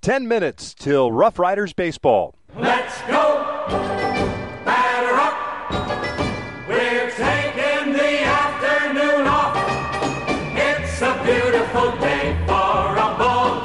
10 minutes till Rough Riders baseball. Let's go! Batter up! We're taking the afternoon off. It's a beautiful day for a ball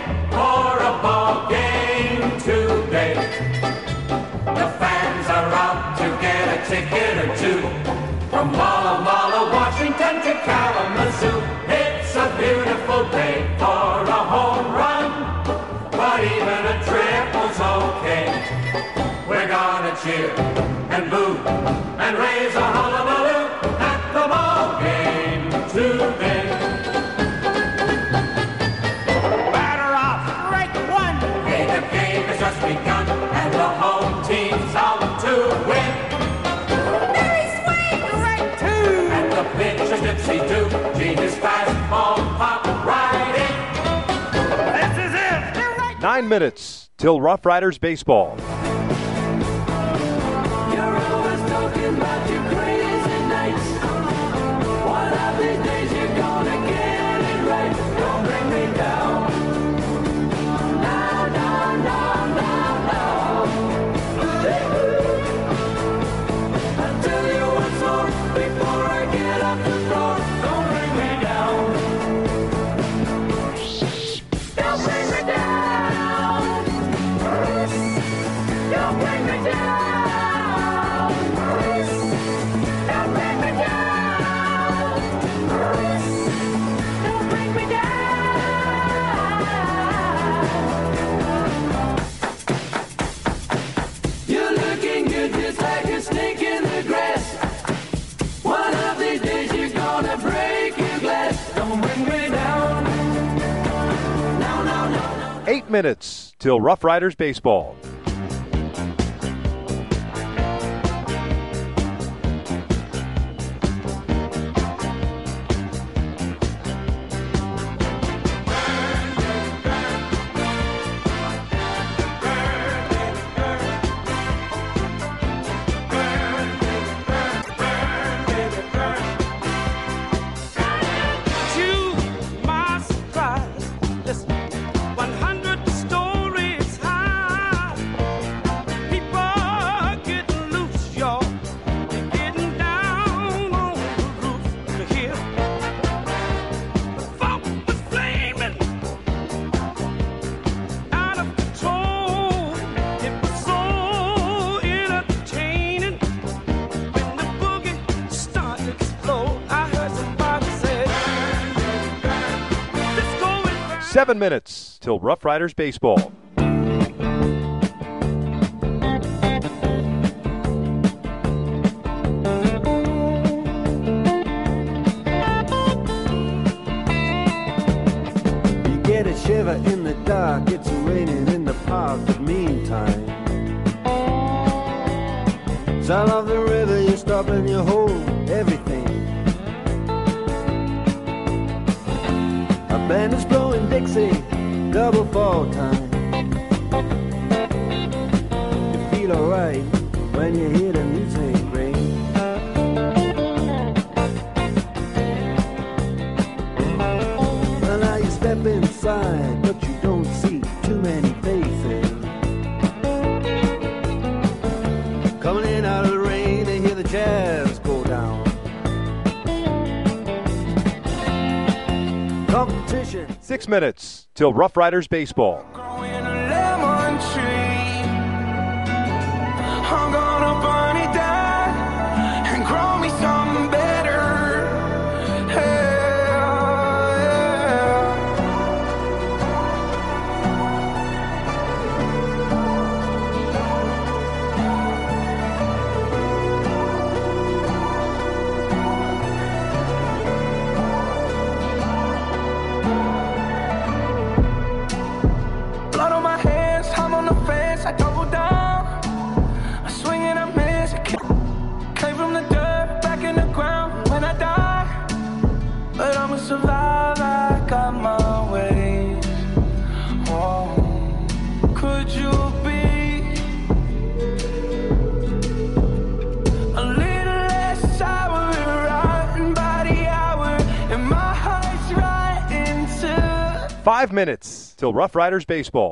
game today. The fans are out to get a ticket or two. From Walla Walla, Washington to Kalamazoo. It's a beautiful day for a home run. But even a triple's okay. We're gonna cheer and boo and raise a hullabaloo at the ball game today. Batter off, strike one. Hey, the game has just begun and the home team's out to win. Very swing, strike two. And the pitch is dipsy-do. Gee, his fastball popped right in. This is it. 9 minutes till Rough Riders baseball. You're always talking about your crazy nights. One of these days you're gonna get it right. Don't bring me down. No, no, no, no, no. I'll tell you once more before I get off the floor. Don't bring me down. Don't bring me down. Don't bring me down. Don't bring me down. Don't bring me down. You're looking good just like a snake in the grass. One of these days you're gonna break your glass. Don't bring me down. No, no, no, no. 8 minutes till Rough Riders baseball. To my surprise, listen, 100 stories high. People getting loose, y'all. They're getting down on the roof to hear. The funk was flaming out of control. It was so entertaining. When the boogie started to explode, I heard somebody say, let's go and 7 minutes till Rough Riders baseball. You get a shiver in the dark, it's raining in the park, but meantime, sound of the river, you stop and you hold everything. A band is blowing Dixie, double fall time. You feel alright when you hear the music ring. Well, now you step inside, but you don't see too many faces. Coming in out of the rain, they hear the jazz go down. Competition. 6 minutes till Rough Riders baseball. growing a lemon tree. I'm gonna burn it down and grow me something better. Yeah, yeah. Blood on my hands, I'm on the fence, I double down. I swing and I miss, came from the dirt, back in the ground when I die. But I'ma survive, I got my ways. Oh, could you be a little less sour, riding by the hour, and my heart's right into 5 minutes till Rough Riders baseball.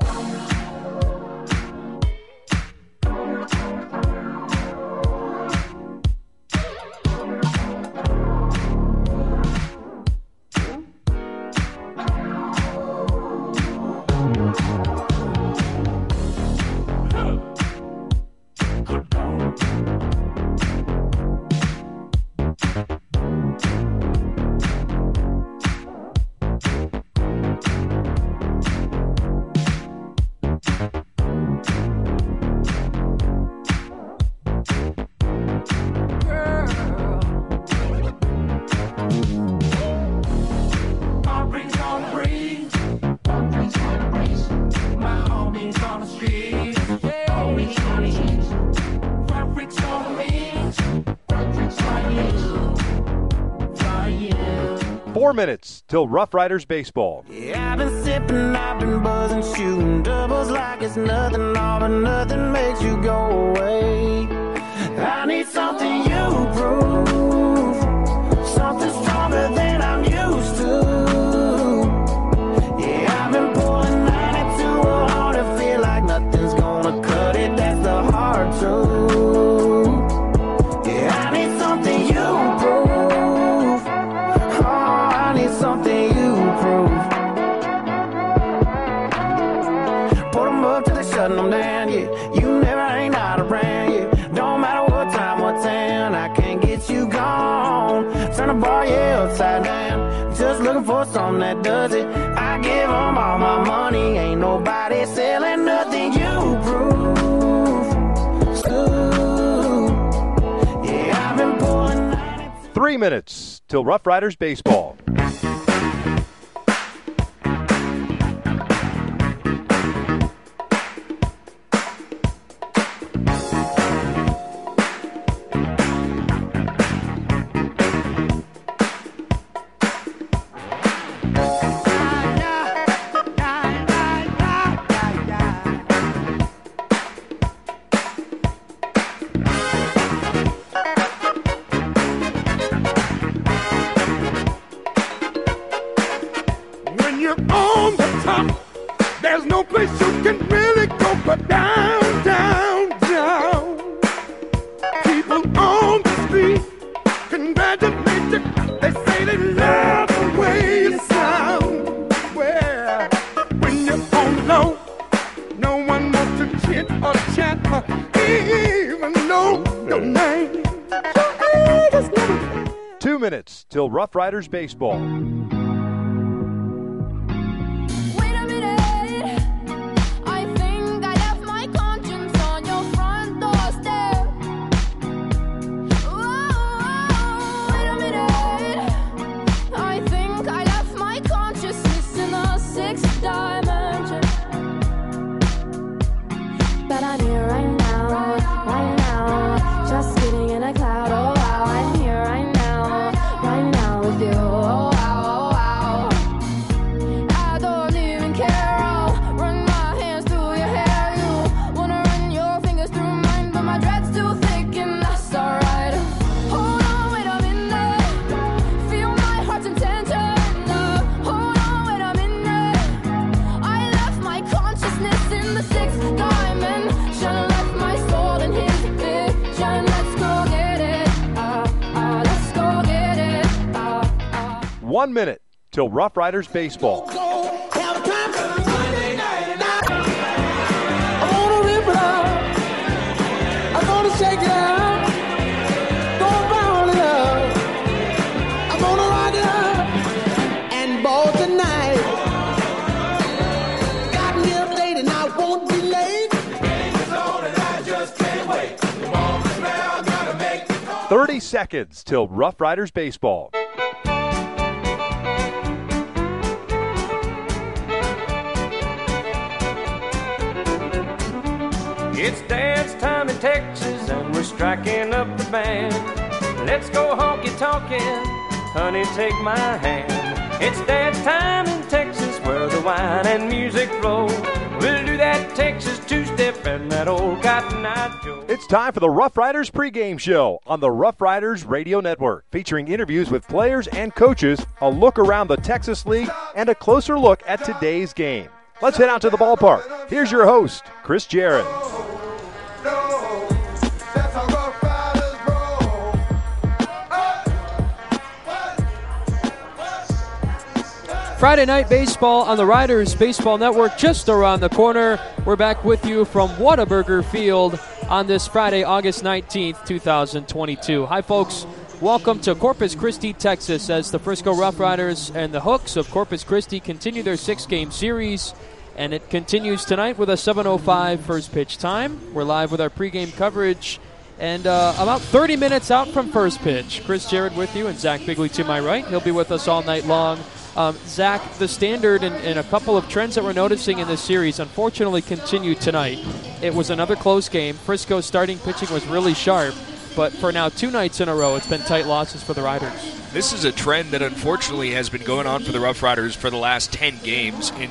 Minutes till Rough Riders baseball. Yeah, I've been sipping, I've been buzzing, shooting doubles like it's nothing, all but nothing makes you go away. I need something you prove, something stronger than I'm used to. Yeah, I've been pulling 92 hard to feel like nothing's gonna cut it, that's the hard truth. Yeah, I need something you prove. Something you prove. Put them up till they shutting them down, yeah. You never ain't out around, yeah. Don't matter what time, what town, I can't get you gone. Turn the bar, yeah, upside down. Just looking for something that does it. I give them all my money, ain't nobody selling nothing you prove. Ooh. Yeah, I've been pulling 92. 3 minutes till Rough Riders baseball. Till Rough Riders baseball. One minute till Rough Riders baseball. Shake it out, gonna roll it up, I'm gonna rock it up, and ball tonight. Got me up late and I won't be late. Game's on and I just can't wait. The ball is now, gotta make the call. 30 seconds till Rough Riders baseball. It's dance time in Texas and we're striking up the band. Let's go honky-tonkin', honey, take my hand. It's dance time in Texas where the wine and music flow. We'll do that Texas two-step and that old Cotton Eye Joe. It's time for the Rough Riders pregame show on the Rough Riders Radio Network, featuring interviews with players and coaches, a look around the Texas League, and a closer look at today's game. Let's head out to the ballpark. Here's your host, Chris Jarrett. Friday night baseball on the Riders Baseball Network just around the corner. We're back with you from Whataburger Field on this Friday, August 19th, 2022. Hi, folks. Welcome to Corpus Christi, Texas, as the Frisco Rough Riders and the Hooks of Corpus Christi continue their 6-game series. And it continues tonight with a 7:05 first pitch time. We're live with our pregame coverage. And about 30 minutes out from first pitch. Chris Jarrett with you and Zach Bigley to my right. He'll be with us all night long. Zach, the standard and a couple of trends that we're noticing in this series unfortunately continued tonight. It was another close game. Frisco's starting pitching was really sharp, but for now 2 nights in a row, it's been tight losses for the Riders. This is a trend that unfortunately has been going on for the Rough Riders for the last 10 games. In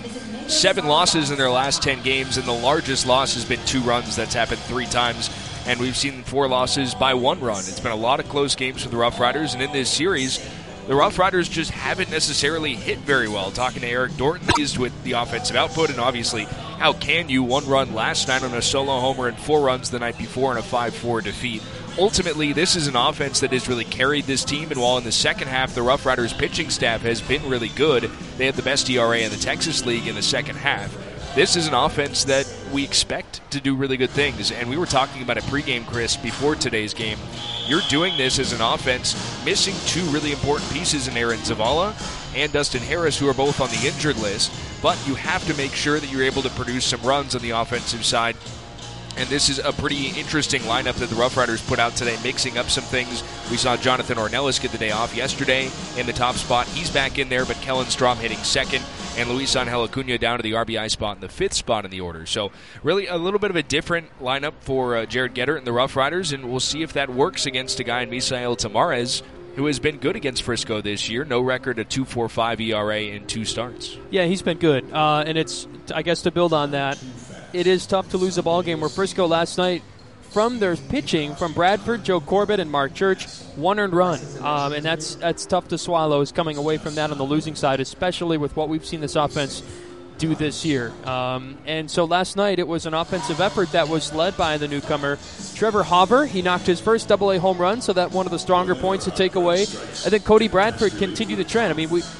7 losses in their last 10 games, and the largest loss has been 2 runs. That's happened 3 times, and we've seen 4 losses by 1 run. It's been a lot of close games for the Rough Riders, and in this series, the Rough Riders just haven't necessarily hit very well. Talking to Eric Dorton, pleased with the offensive output, and obviously, how can you 1 run last night on a solo homer and 4 runs the night before in a 5-4 defeat? Ultimately, this is an offense that has really carried this team, and while in the second half the Rough Riders pitching staff has been really good, they had the best ERA in the Texas League in the second half. This is an offense that we expect to do really good things, and we were talking about it pregame, Chris, before today's game. You're doing this as an offense, missing 2 really important pieces in Aaron Zavala and Dustin Harris, who are both on the injured list, but you have to make sure that you're able to produce some runs on the offensive side. And this is a pretty interesting lineup that the Rough Riders put out today, mixing up some things. We saw Jonathan Ornelas get the day off yesterday in the top spot. He's back in there, but Kellen Strom hitting second, and Luis Angel Acuna down to the RBI spot in the 5th spot in the order. So really a little bit of a different lineup for Jared Gettert and the Rough Riders, and we'll see if that works against a guy in Misael Tamarez, who has been good against Frisco this year. No record, a 2.45 ERA in 2 starts. Yeah, he's been good. And it's, I guess, to build on that, it is tough to lose a ball game where Frisco last night, from their pitching, from Bradford, Joe Corbett, and Mark Church, 1 earned run. And that's tough to swallow, is coming away from that on the losing side, especially with what we've seen this offense do this year. And so last night it was an offensive effort that was led by the newcomer, Trevor Hauver. He knocked his first AA home run, so that's one of the stronger points to take away. I think Cody Bradford continued the trend.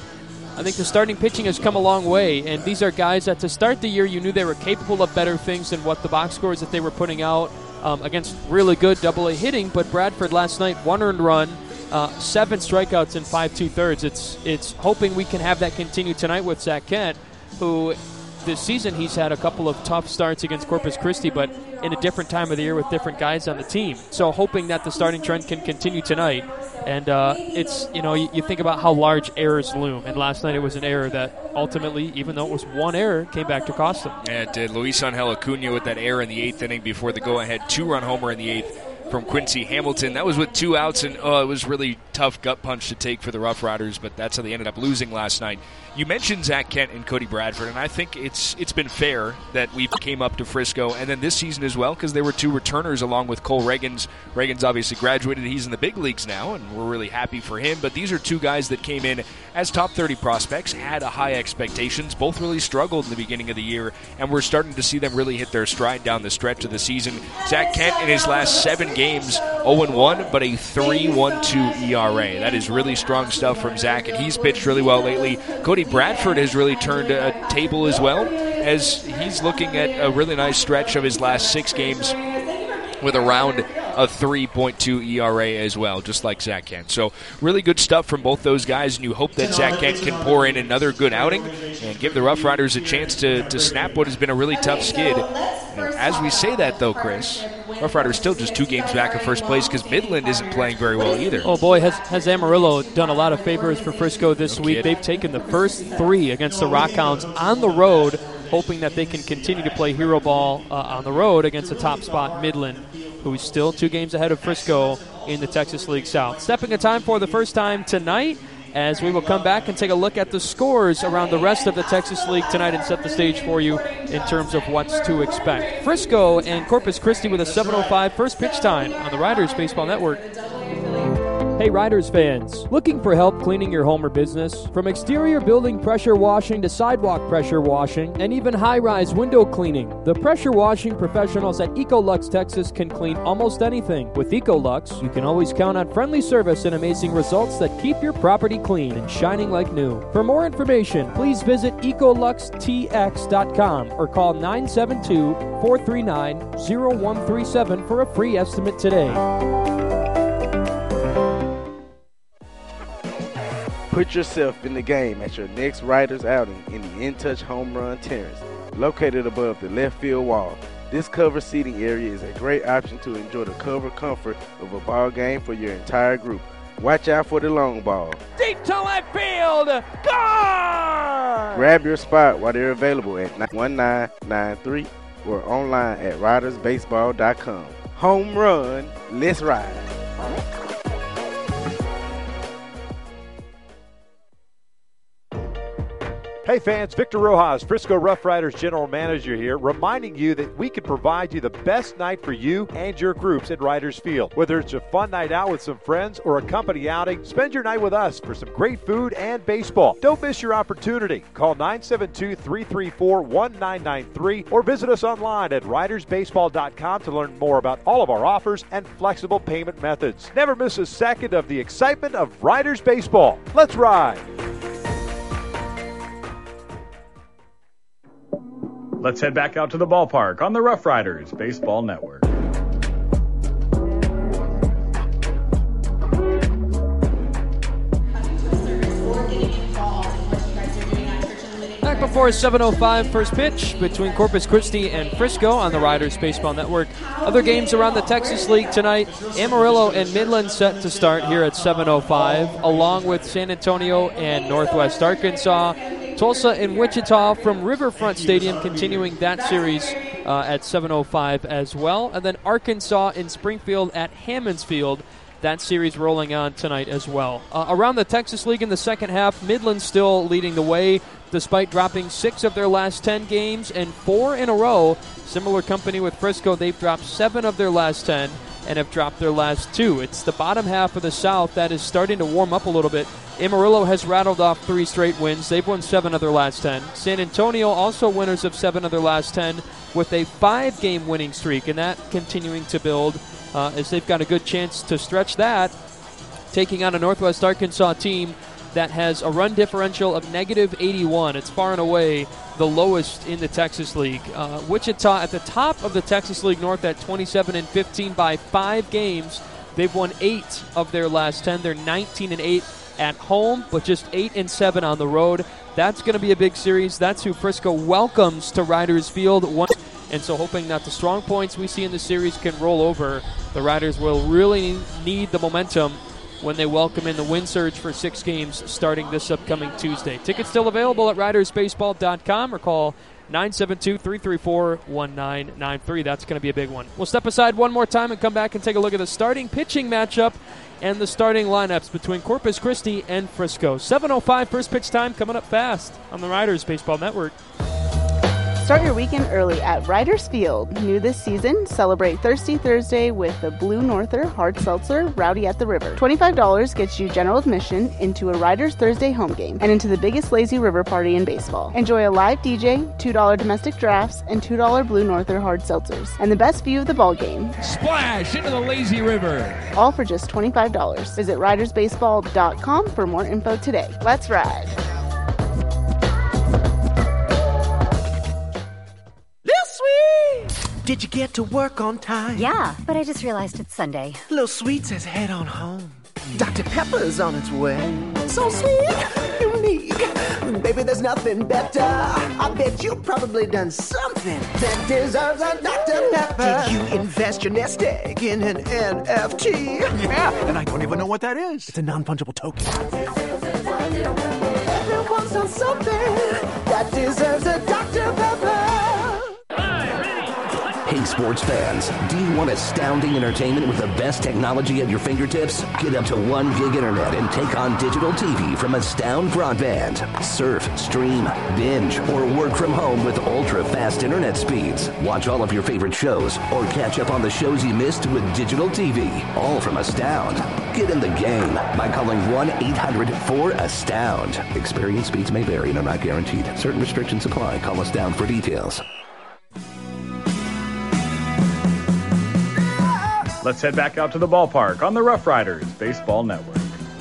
I think the starting pitching has come a long way, and these are guys that to start the year you knew they were capable of better things than what the box scores that they were putting out against really good AA hitting. But Bradford last night, 1 earned run, 7 strikeouts in 5 2/3. It's hoping we can have that continue tonight with Zach Kent, who this season he's had a couple of tough starts against Corpus Christi, but in a different time of the year with different guys on the team. So hoping that the starting trend can continue tonight. And it's, you think about how large errors loom. And last night it was an error that ultimately, even though it was 1 error, came back to cost them. Yeah, it did. Luis Angel Acuna with that error in the 8th inning before the go-ahead 2-run homer in the 8th from Quincy Hamilton. That was with 2 outs, and it was really tough gut punch to take for the Rough Riders, but that's how they ended up losing last night. You mentioned Zach Kent and Cody Bradford, and I think it's been fair that we came up to Frisco, and then this season as well, because they were 2 returners along with Cole Reagans. Reagans obviously graduated. He's in the big leagues now, and we're really happy for him, but these are 2 guys that came in as top 30 prospects, had a high expectations, both really struggled in the beginning of the year, and we're starting to see them really hit their stride down the stretch of the season. Zach Kent in his last 7 games, 0-1, but a 3.12 ERA. That is really strong stuff from Zach, and he's pitched really well lately. Cody Bradford has really turned a table as well, as he's looking at a really nice stretch of his last 6 games with around a 3.2 ERA as well, just like Zach Kent. So really good stuff from both those guys, and you hope that Zach Kent can pour in another good outing and give the Rough Riders a chance to snap what has been a really tough skid. As we say that, though, Chris, Rough Riders still just 2 games back of first place because Midland isn't playing very well either. Oh, boy, has Amarillo done a lot of favors for Frisco this week. They've taken the first 3 against the Rockhounds on the road, hoping that they can continue to play hero ball on the road against the top spot Midland, who is still 2 games ahead of Frisco in the Texas League South. Stepping a time for the first time tonight, as we will come back and take a look at the scores around the rest of the Texas League tonight and set the stage for you in terms of what's to expect. Frisco and Corpus Christi with a 7:05 first pitch time on the Riders Baseball Network. Hey, Hey Riders fans, looking for help cleaning your home or business? From exterior building pressure washing to sidewalk pressure washing and even high-rise window cleaning, the pressure washing professionals at Ecolux Texas can clean almost anything. With Ecolux, you can always count on friendly service and amazing results that keep your property clean and shining like new. For more information, please visit EcoluxTX.com or call 972-439-0137 for a free estimate today. Put yourself in the game at your next Riders outing in the In Touch Home Run Terrace, located above the left field wall. This covered seating area is a great option to enjoy the cover comfort of a ball game for your entire group. Watch out for the long ball. Deep to left field, gone! Grab your spot while they're available at 1993 or online at ridersbaseball.com. Home run, let's ride. Hey fans, Victor Rojas, Frisco Rough Riders General Manager here, reminding you that we can provide you the best night for you and your groups at Riders Field. Whether it's a fun night out with some friends or a company outing, spend your night with us for some great food and baseball. Don't miss your opportunity. Call 972-334-1993 or visit us online at ridersbaseball.com to learn more about all of our offers and flexible payment methods. Never miss a second of the excitement of Riders Baseball. Let's ride! Let's head back out to the ballpark on the Rough Riders Baseball Network. Back before 7:05 first pitch between Corpus Christi and Frisco on the Riders Baseball Network. Other games around the Texas League tonight. Amarillo and Midland set to start here at 7:05, along with San Antonio and Northwest Arkansas. Tulsa and Wichita from Riverfront Stadium continuing that series at 7:05 as well. And then Arkansas and Springfield at Hammonds Field. That series rolling on tonight as well. Around the Texas League in the second half, Midland still leading the way despite dropping 6 of their last 10 games and 4 in a row. Similar company with Frisco, they've dropped 7 of their last 10 and have dropped their last 2. It's the bottom half of the South that is starting to warm up a little bit. Amarillo has rattled off 3 straight wins. They've won 7 of their last 10. San Antonio also winners of 7 of their last 10 with a 5-game winning streak, and that continuing to build as they've got a good chance to stretch that, taking on a Northwest Arkansas team that has a run differential of -81. It's far and away the lowest in the Texas League. Wichita at the top of the Texas League North at 27-15 by 5 games. They've won 8 of their last 10. They're 19-8 at home, but just 8-7 on the road. That's going to be a big series. That's who Frisco welcomes to Riders Field. And so hoping that the strong points we see in the series can roll over. The Riders will really need the momentum when they welcome in the win surge for 6 games starting this upcoming Tuesday. Tickets still available at ridersbaseball.com or call 972-334-1993. That's going to be a big one. We'll step aside one more time and come back and take a look at the starting pitching matchup and the starting lineups between Corpus Christi and Frisco. 7:05 first pitch time coming up fast on the Riders Baseball Network. Start your weekend early at Riders Field. New this season, celebrate Thirsty Thursday with the Blue Norther Hard Seltzer Rowdy at the River. $25 gets you general admission into a Riders Thursday home game and into the biggest lazy river party in baseball. Enjoy a live DJ, $2 domestic drafts, and $2 Blue Norther Hard Seltzers, and the best view of the ball game. Splash into the lazy river. All for just $25. Visit ridersbaseball.com for more info today. Let's ride. Did you get to work on time? Yeah, but I just realized it's Sunday. Little Sweet says head on home. Dr. Pepper's on its way. So sweet, unique. Baby, there's nothing better. I bet you've probably done something that deserves a Dr. Pepper. Did you invest your nest egg in an NFT? Yeah, and I don't even know what that is. It's a non-fungible token. Everyone's done something that deserves a Dr. Pepper. Hey, sports fans, do you want astounding entertainment with the best technology at your fingertips? Get up to 1 gig internet and take on digital TV from Astound Broadband. Surf, stream, binge, or work from home with ultra-fast internet speeds. Watch all of your favorite shows or catch up on the shows you missed with digital TV, all from Astound. Get in the game by calling 1-800-4ASTOUND. Experience speeds may vary and are not guaranteed. Certain restrictions apply. Call Astound for details. Let's head back out to the ballpark on the Rough Riders Baseball Network.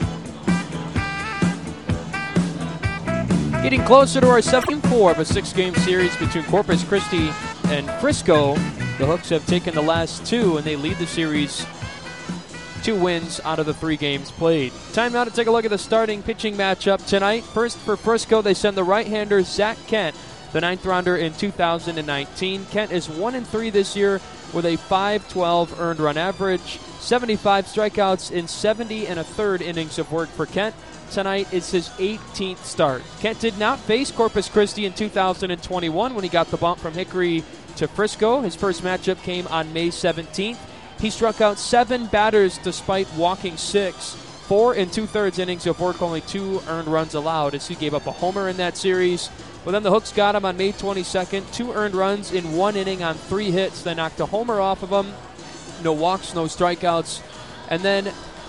Getting closer to our 7-4 of a 6-game series between Corpus Christi and Frisco. The Hooks have taken the last 2, and they lead the series 2 wins out of the 3 games played. Time now to take a look at the starting pitching matchup tonight. First for Frisco, they send the right-hander Zach Kent, the 9th rounder in 2019. Kent is 1-3 this year with a .512 earned run average, 75 strikeouts in 70 1/3 innings of work for Kent. Tonight is his 18th start. Kent did not face Corpus Christi in 2021 when he got the bump from Hickory to Frisco. His first matchup came on May 17th. He struck out 7 batters despite walking 6. 4 2/3 innings of work, only 2 earned runs allowed as he gave up a homer in that series. But then the Hooks got him on May 22nd. 2 earned runs in 1 inning on 3 hits. They knocked a homer off of him. No walks, no strikeouts. And then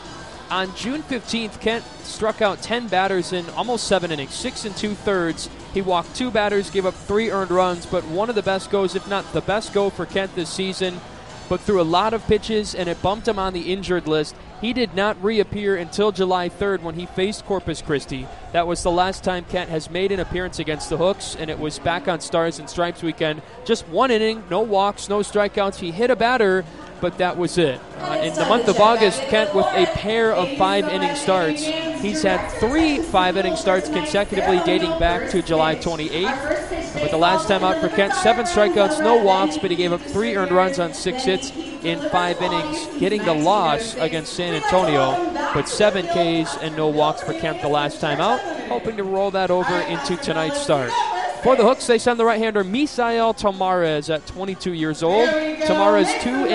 on June 15th, Kent struck out 10 batters in almost 7 innings, 6 2/3. He walked 2 batters, gave up 3 earned runs, but one of the best goes, if not the best go for Kent this season. But threw a lot of pitches, and it bumped him on the injured list. He did not reappear until July 3rd when he faced Corpus Christi. That was the last time Kent has made an appearance against the Hooks, and it was back on Stars and Stripes weekend. Just 1 inning, no walks, no strikeouts. He hit a batter, but that was it. In the month of August, Kent with a pair of 5-inning starts. He's had 3 5-inning starts consecutively dating back to July 28th. But the last time out for Kent, 7 strikeouts, no walks, but he gave up 3 earned runs on 6 hits in 5 innings, getting the loss against San Antonio. But 7 Ks and no walks for Kent the last time out, hoping to roll that over into tonight's start. For the Hooks, they send the right-hander Misael Tamarez at 22 years old. Tamarez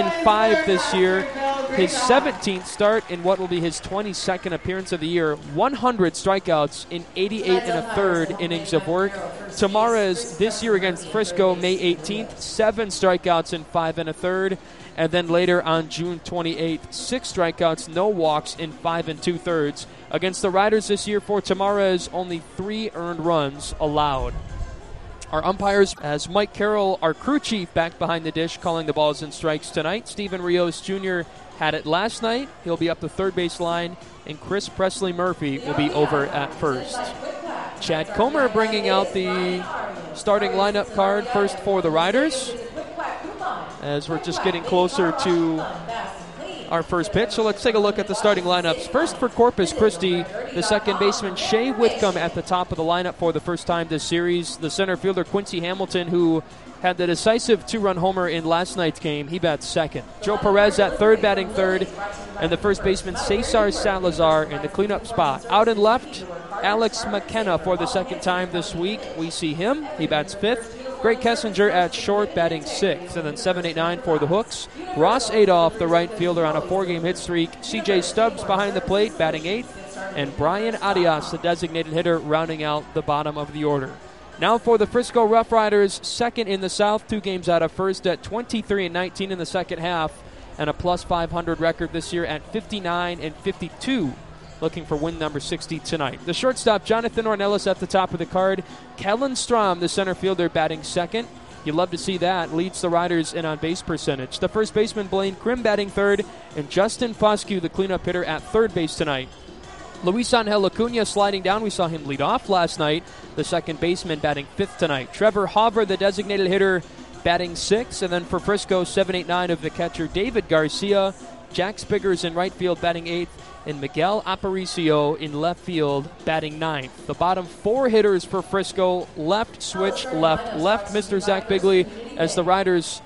2-5 this year. His 17th start in what will be his 22nd appearance of the year. 100 strikeouts in 88 1/3 innings of work. Tamarez this year against Frisco, May 18th, 7 strikeouts in 5 1/3. And then later on June 28th, 6 strikeouts, no walks in 5 2/3. Against the Riders this year for Tamarez, only 3 earned runs allowed. Our umpires, as Mike Carroll, our crew chief, back behind the dish, calling the balls and strikes tonight. Stephen Rios Jr. had it last night. He'll be up the third base line, and Chris Presley Murphy will be over at first. Chad Comer bringing out the starting lineup card first for the Riders, as we're just getting closer to our first pitch. So let's take a look at the starting lineups. First for Corpus Christi, the second baseman Shea Whitcomb at the top of the lineup for the first time this series. The center fielder Quincy Hamilton, who had the decisive 2-run homer in last night's game, he bats second. Joe Perez at third, batting third, and the first baseman Cesar Salazar in the cleanup spot. Out and left, Alex McKenna for the second time this week. We see him. He bats fifth. Greg Kessinger at short, batting sixth. And then 7, 8, 9 for the Hooks. Ross Adolph, the right fielder, on a 4-game hit streak. C.J. Stubbs behind the plate, batting eighth. And Brian Arias, the designated hitter, rounding out the bottom of the order. Now for the Frisco Rough Riders, second in the South, 2 games out of first at 23-19 in the second half, and a plus 500 record this year at 59-52. Looking for win number 60 tonight. The shortstop, Jonathan Ornelas, at the top of the card. Kellen Strom, the center fielder, batting second. You love to see that. Leads the Riders in on-base percentage. The first baseman, Blaine Krim, batting third. And Justin Foscue, the cleanup hitter, at third base tonight. Luis Angel Acuna sliding down. We saw him lead off last night. The second baseman batting fifth tonight. Trevor Hauver, the designated hitter, batting sixth. And then for Frisco, 7, 8, 9 of the catcher, David Garcia. Jack Spiggers in right field, batting eighth. And Miguel Aparicio in left field, batting ninth. The bottom 4 hitters for Frisco, left switch, left, Mr. Zach Bigley, as the Riders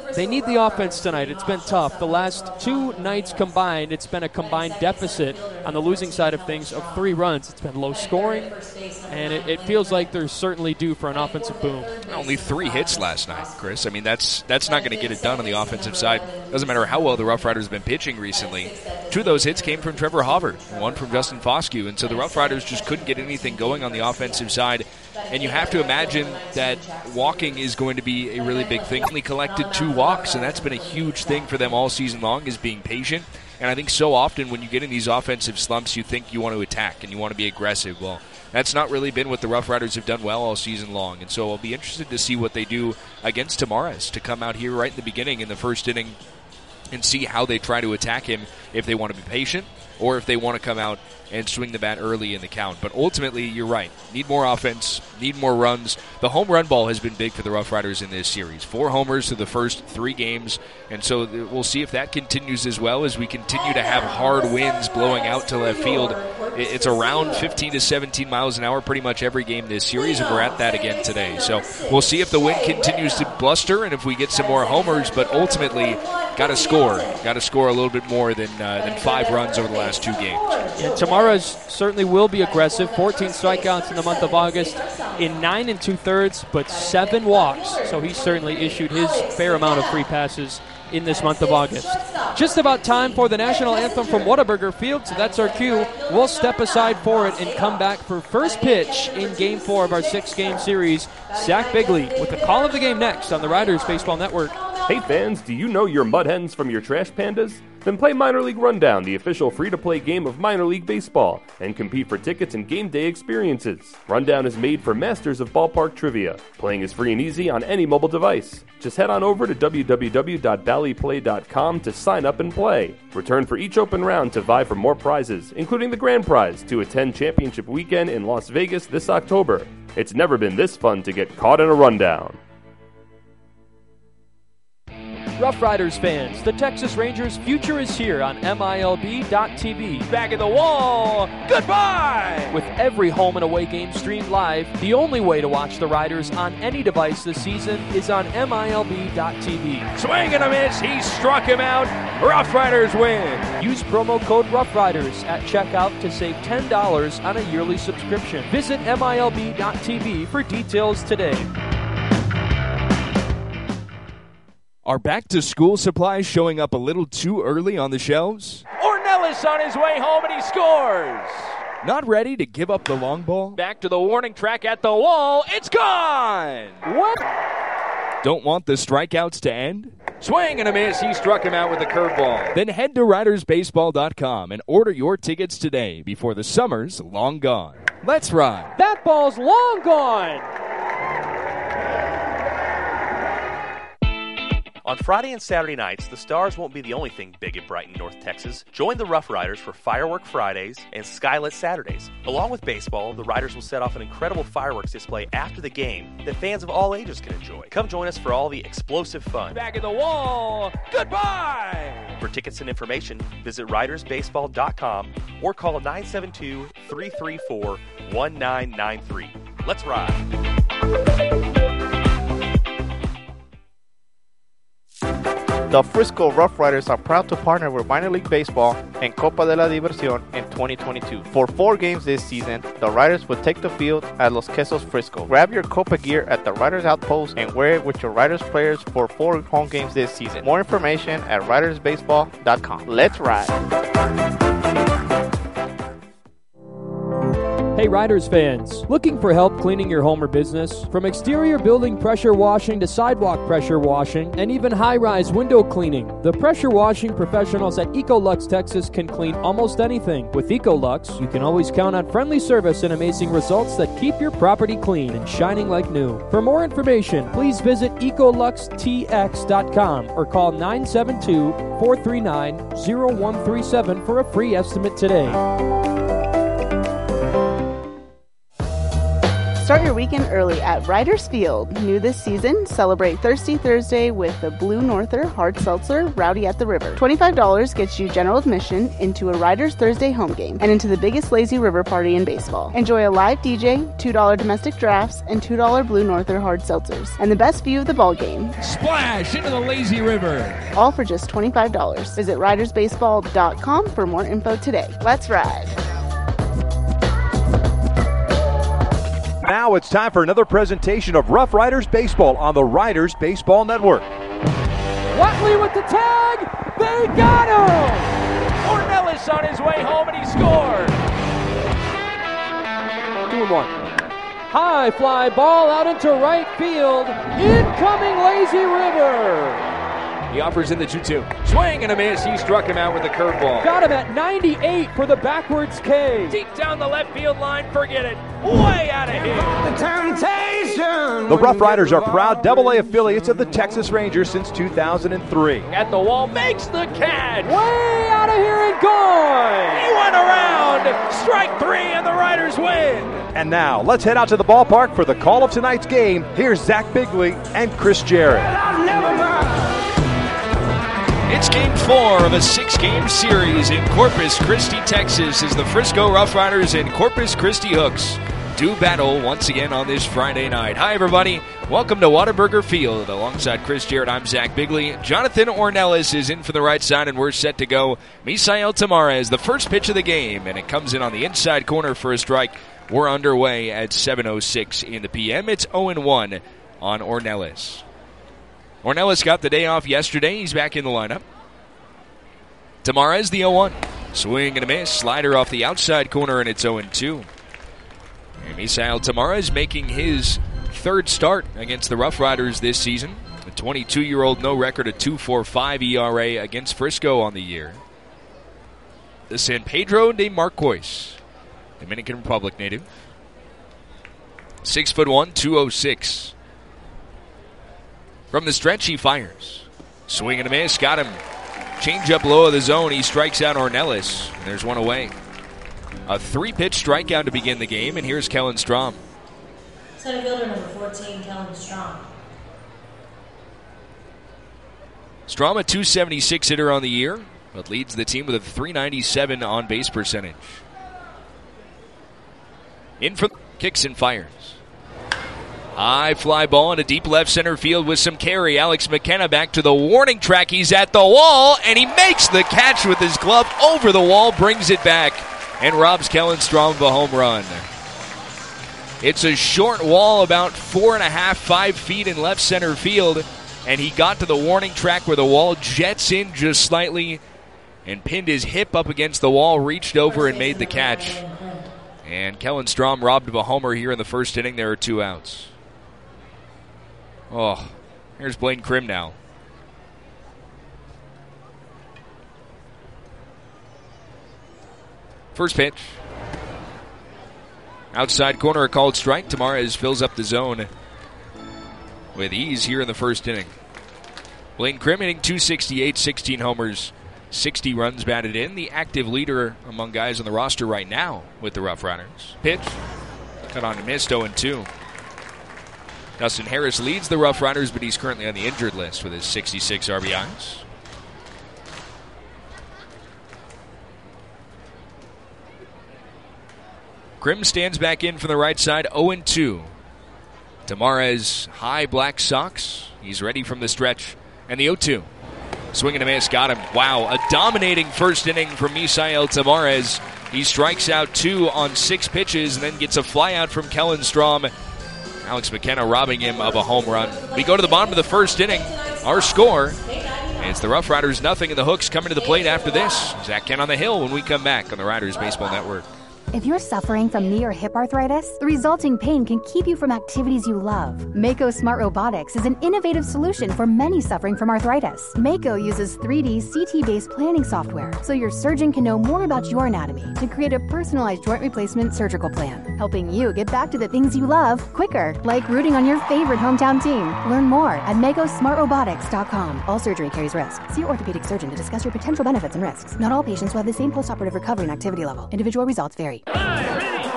They need the offense tonight. It's been tough. The last 2 nights combined, it's been a combined deficit on the losing side of things of 3 runs. It's been low scoring, and it feels like they're certainly due for an offensive boom. Only 3 hits last night, Chris. I mean, that's not going to get it done on the offensive side. Doesn't matter how well the Rough Riders have been pitching recently. 2 of those hits came from Trevor Hauver, 1 from Justin Foscue, and so the Rough Riders just couldn't get anything going on the offensive side. And you have to imagine that walking is going to be a really big thing. Only collected 2 walks, and that's been a huge thing for them all season long, is being patient. And I think so often when you get in these offensive slumps, you think you want to attack and you want to be aggressive. Well, that's not really been what the Rough Riders have done well all season long. And so I'll be interested to see what they do against Tamares, to come out here right in the beginning in the first inning and see how they try to attack him, if they want to be patient or if they want to come out and swing the bat early in the count. But ultimately, you're right. Need more offense, need more runs. The home run ball has been big for the Rough Riders in this series. 4 homers through the first 3 games, and so we'll see if that continues as well as we continue to have hard winds blowing out to left field. It's around 15 to 17 miles an hour pretty much every game this series, and we're at that again today. So we'll see if the wind continues to bluster and if we get some more homers, but ultimately, got to score a little bit more than 5 runs over the last 2 games. And Tamares certainly will be aggressive. 14 strikeouts in the month of August in 9 2/3, but 7 walks. So he certainly issued his fair amount of free passes in this month of August. Just about time for the national anthem from Whataburger Field, so that's our cue. We'll step aside for it and come back for first pitch in Game 4 of our 6-game series. Zach Bigley with the call of the game next on the Riders Baseball Network. Hey fans, do you know your mud hens from your trash pandas? Then play Minor League Rundown, the official free-to-play game of minor league baseball, and compete for tickets and game day experiences. Rundown is made for masters of ballpark trivia. Playing is free and easy on any mobile device. Just head on over to www.valleyplay.com to sign up and play. Return for each open round to vie for more prizes, including the grand prize to attend championship weekend in Las Vegas this October. It's never been this fun to get caught in a rundown. Rough Riders fans, the Texas Rangers' future is here on MILB.TV. Back in the wall, goodbye! With every home and away game streamed live, the only way to watch the Riders on any device this season is on MILB.TV. Swing and a miss, he struck him out. Rough Riders win. Use promo code Rough Riders at checkout to save $10 on a yearly subscription. Visit MILB.TV for details today. Are back-to-school supplies showing up a little too early on the shelves? Ornelas on his way home, and he scores. Not ready to give up the long ball? Back to the warning track at the wall. It's gone. What? Don't want the strikeouts to end? Swing and a miss. He struck him out with a curveball. Then head to RidersBaseball.com and order your tickets today before the summer's long gone. Let's ride. That ball's long gone. On Friday and Saturday nights, the Stars won't be the only thing big at Brighton, North Texas. Join the Rough Riders for Firework Fridays and Skylit Saturdays. Along with baseball, the Riders will set off an incredible fireworks display after the game that fans of all ages can enjoy. Come join us for all the explosive fun. Back in the wall, goodbye! For tickets and information, visit RidersBaseball.com or call 972-334-1993. Let's ride! The Frisco Rough Riders are proud to partner with Minor League Baseball and Copa de la Diversión in 2022. For 4 games this season, the Riders will take the field at Los Quesos Frisco. Grab your Copa gear at the Riders Outpost and wear it with your Riders players for 4 home games this season. More information at RidersBaseball.com. Let's ride! Hey Riders fans, looking for help cleaning your home or business? From exterior building pressure washing to sidewalk pressure washing and even high-rise window cleaning, the pressure washing professionals at Ecolux Texas can clean almost anything. With Ecolux, you can always count on friendly service and amazing results that keep your property clean and shining like new. For more information, please visit EcoluxTX.com or call 972-439-0137 for a free estimate today. Start your weekend early at Riders Field. New this season, celebrate Thirsty Thursday with the Blue Norther Hard Seltzer Rowdy at the River. $25 gets you general admission into a Riders Thursday home game and into the biggest lazy river party in baseball. Enjoy a live DJ, $2 domestic drafts, and $2 Blue Norther Hard Seltzers, and the best view of the ball game. Splash into the lazy river. All for just $25. Visit ridersbaseball.com for more info today. Let's ride. Now it's time for another presentation of Rough Riders Baseball on the Riders Baseball Network. Watley with the tag. They got him. Ornelas on his way home, and he scored. 2-1. High fly ball out into right field. Incoming lazy river. He offers in the 2-2. Swing and a miss. He struck him out with a curveball. Got him at 98 for the backwards K. Deep down the left field line. Forget it. Way out of here. The temptation. The Rough Riders are proud AA affiliates of the Texas Rangers since 2003. At the wall, makes the catch. Way out of here and gone. He went around. Strike 3 and the Riders win. And now, let's head out to the ballpark for the call of tonight's game. Here's Zach Bigley and Chris Jarrett. It's Game 4 of a 6-game series in Corpus Christi, Texas, as the Frisco Rough Riders and Corpus Christi Hooks do battle once again on this Friday night. Hi, everybody. Welcome to Whataburger Field. Alongside Chris Jarrett, I'm Zach Bigley. Jonathan Ornelas is in for the right side, and we're set to go. Misael Tamarez, the first pitch of the game, and it comes in on the inside corner for a strike. We're underway at 7:06 in the p.m. It's 0-1 on Ornelas. Ornelas got the day off yesterday. He's back in the lineup. Tamarez, the 0-1. Swing and a miss. Slider off the outside corner, and it's 0-2. And Misael Tamarez making his third start against the Rough Riders this season. A 22-year-old, no record, a 2.45 ERA against Frisco on the year. The San Pedro de Marcois, Dominican Republic native. 6'1", 206. From the stretch, he fires. Swing and a miss. Got him. Change up low of the zone. He strikes out Ornelas. There's one away. A 3-pitch strikeout to begin the game, and here's Kellen Strom. Center fielder number 14, Kellen Strom. Strom, a 276 hitter on the year, but leads the team with a 397 on-base percentage. In for kicks and fires. High fly ball in a deep left center field with some carry. Alex McKenna back to the warning track. He's at the wall, and he makes the catch with his glove over the wall, brings it back, and robs Kellen Strom of a home run. It's a short wall, about 4.5, 5 feet in left center field, and he got to the warning track where the wall jets in just slightly and pinned his hip up against the wall, reached over and made the catch. And Kellen Strom robbed of a homer here in the first inning. There are 2 outs. Oh, here's Blaine Krim now. First pitch. Outside corner, a called strike. Tamarez fills up the zone with ease here in the first inning. Blaine Krim hitting .268, 16 homers, 60 runs batted in. The active leader among guys on the roster right now with the Rough Riders. Pitch. Cut on and missed, 0-2. Dustin Harris leads the Rough Riders, but he's currently on the injured list with his 66 RBIs. Krim stands back in from the right side, 0-2. Tamarez, high black socks. He's ready from the stretch. And the 0-2. Swing and a miss, got him. Wow, a dominating first inning from Misael Tamarez. He strikes out 2 on 6 pitches and then gets a flyout from Kellen Strom. Alex McKenna robbing him of a home run. We go to the bottom of the first inning. Our score, it's the Rough Riders 0, and the Hooks coming to the plate after this. Zach Kent on the hill when we come back on the Riders Baseball Network. If you're suffering from knee or hip arthritis, the resulting pain can keep you from activities you love. Mako Smart Robotics is an innovative solution for many suffering from arthritis. Mako uses 3D CT-based planning software, so your surgeon can know more about your anatomy to create a personalized joint replacement surgical plan, helping you get back to the things you love quicker, like rooting on your favorite hometown team. Learn more at MakoSmartRobotics.com. All surgery carries risk. See your orthopedic surgeon to discuss your potential benefits and risks. Not all patients will have the same postoperative recovery and activity level. Individual results vary.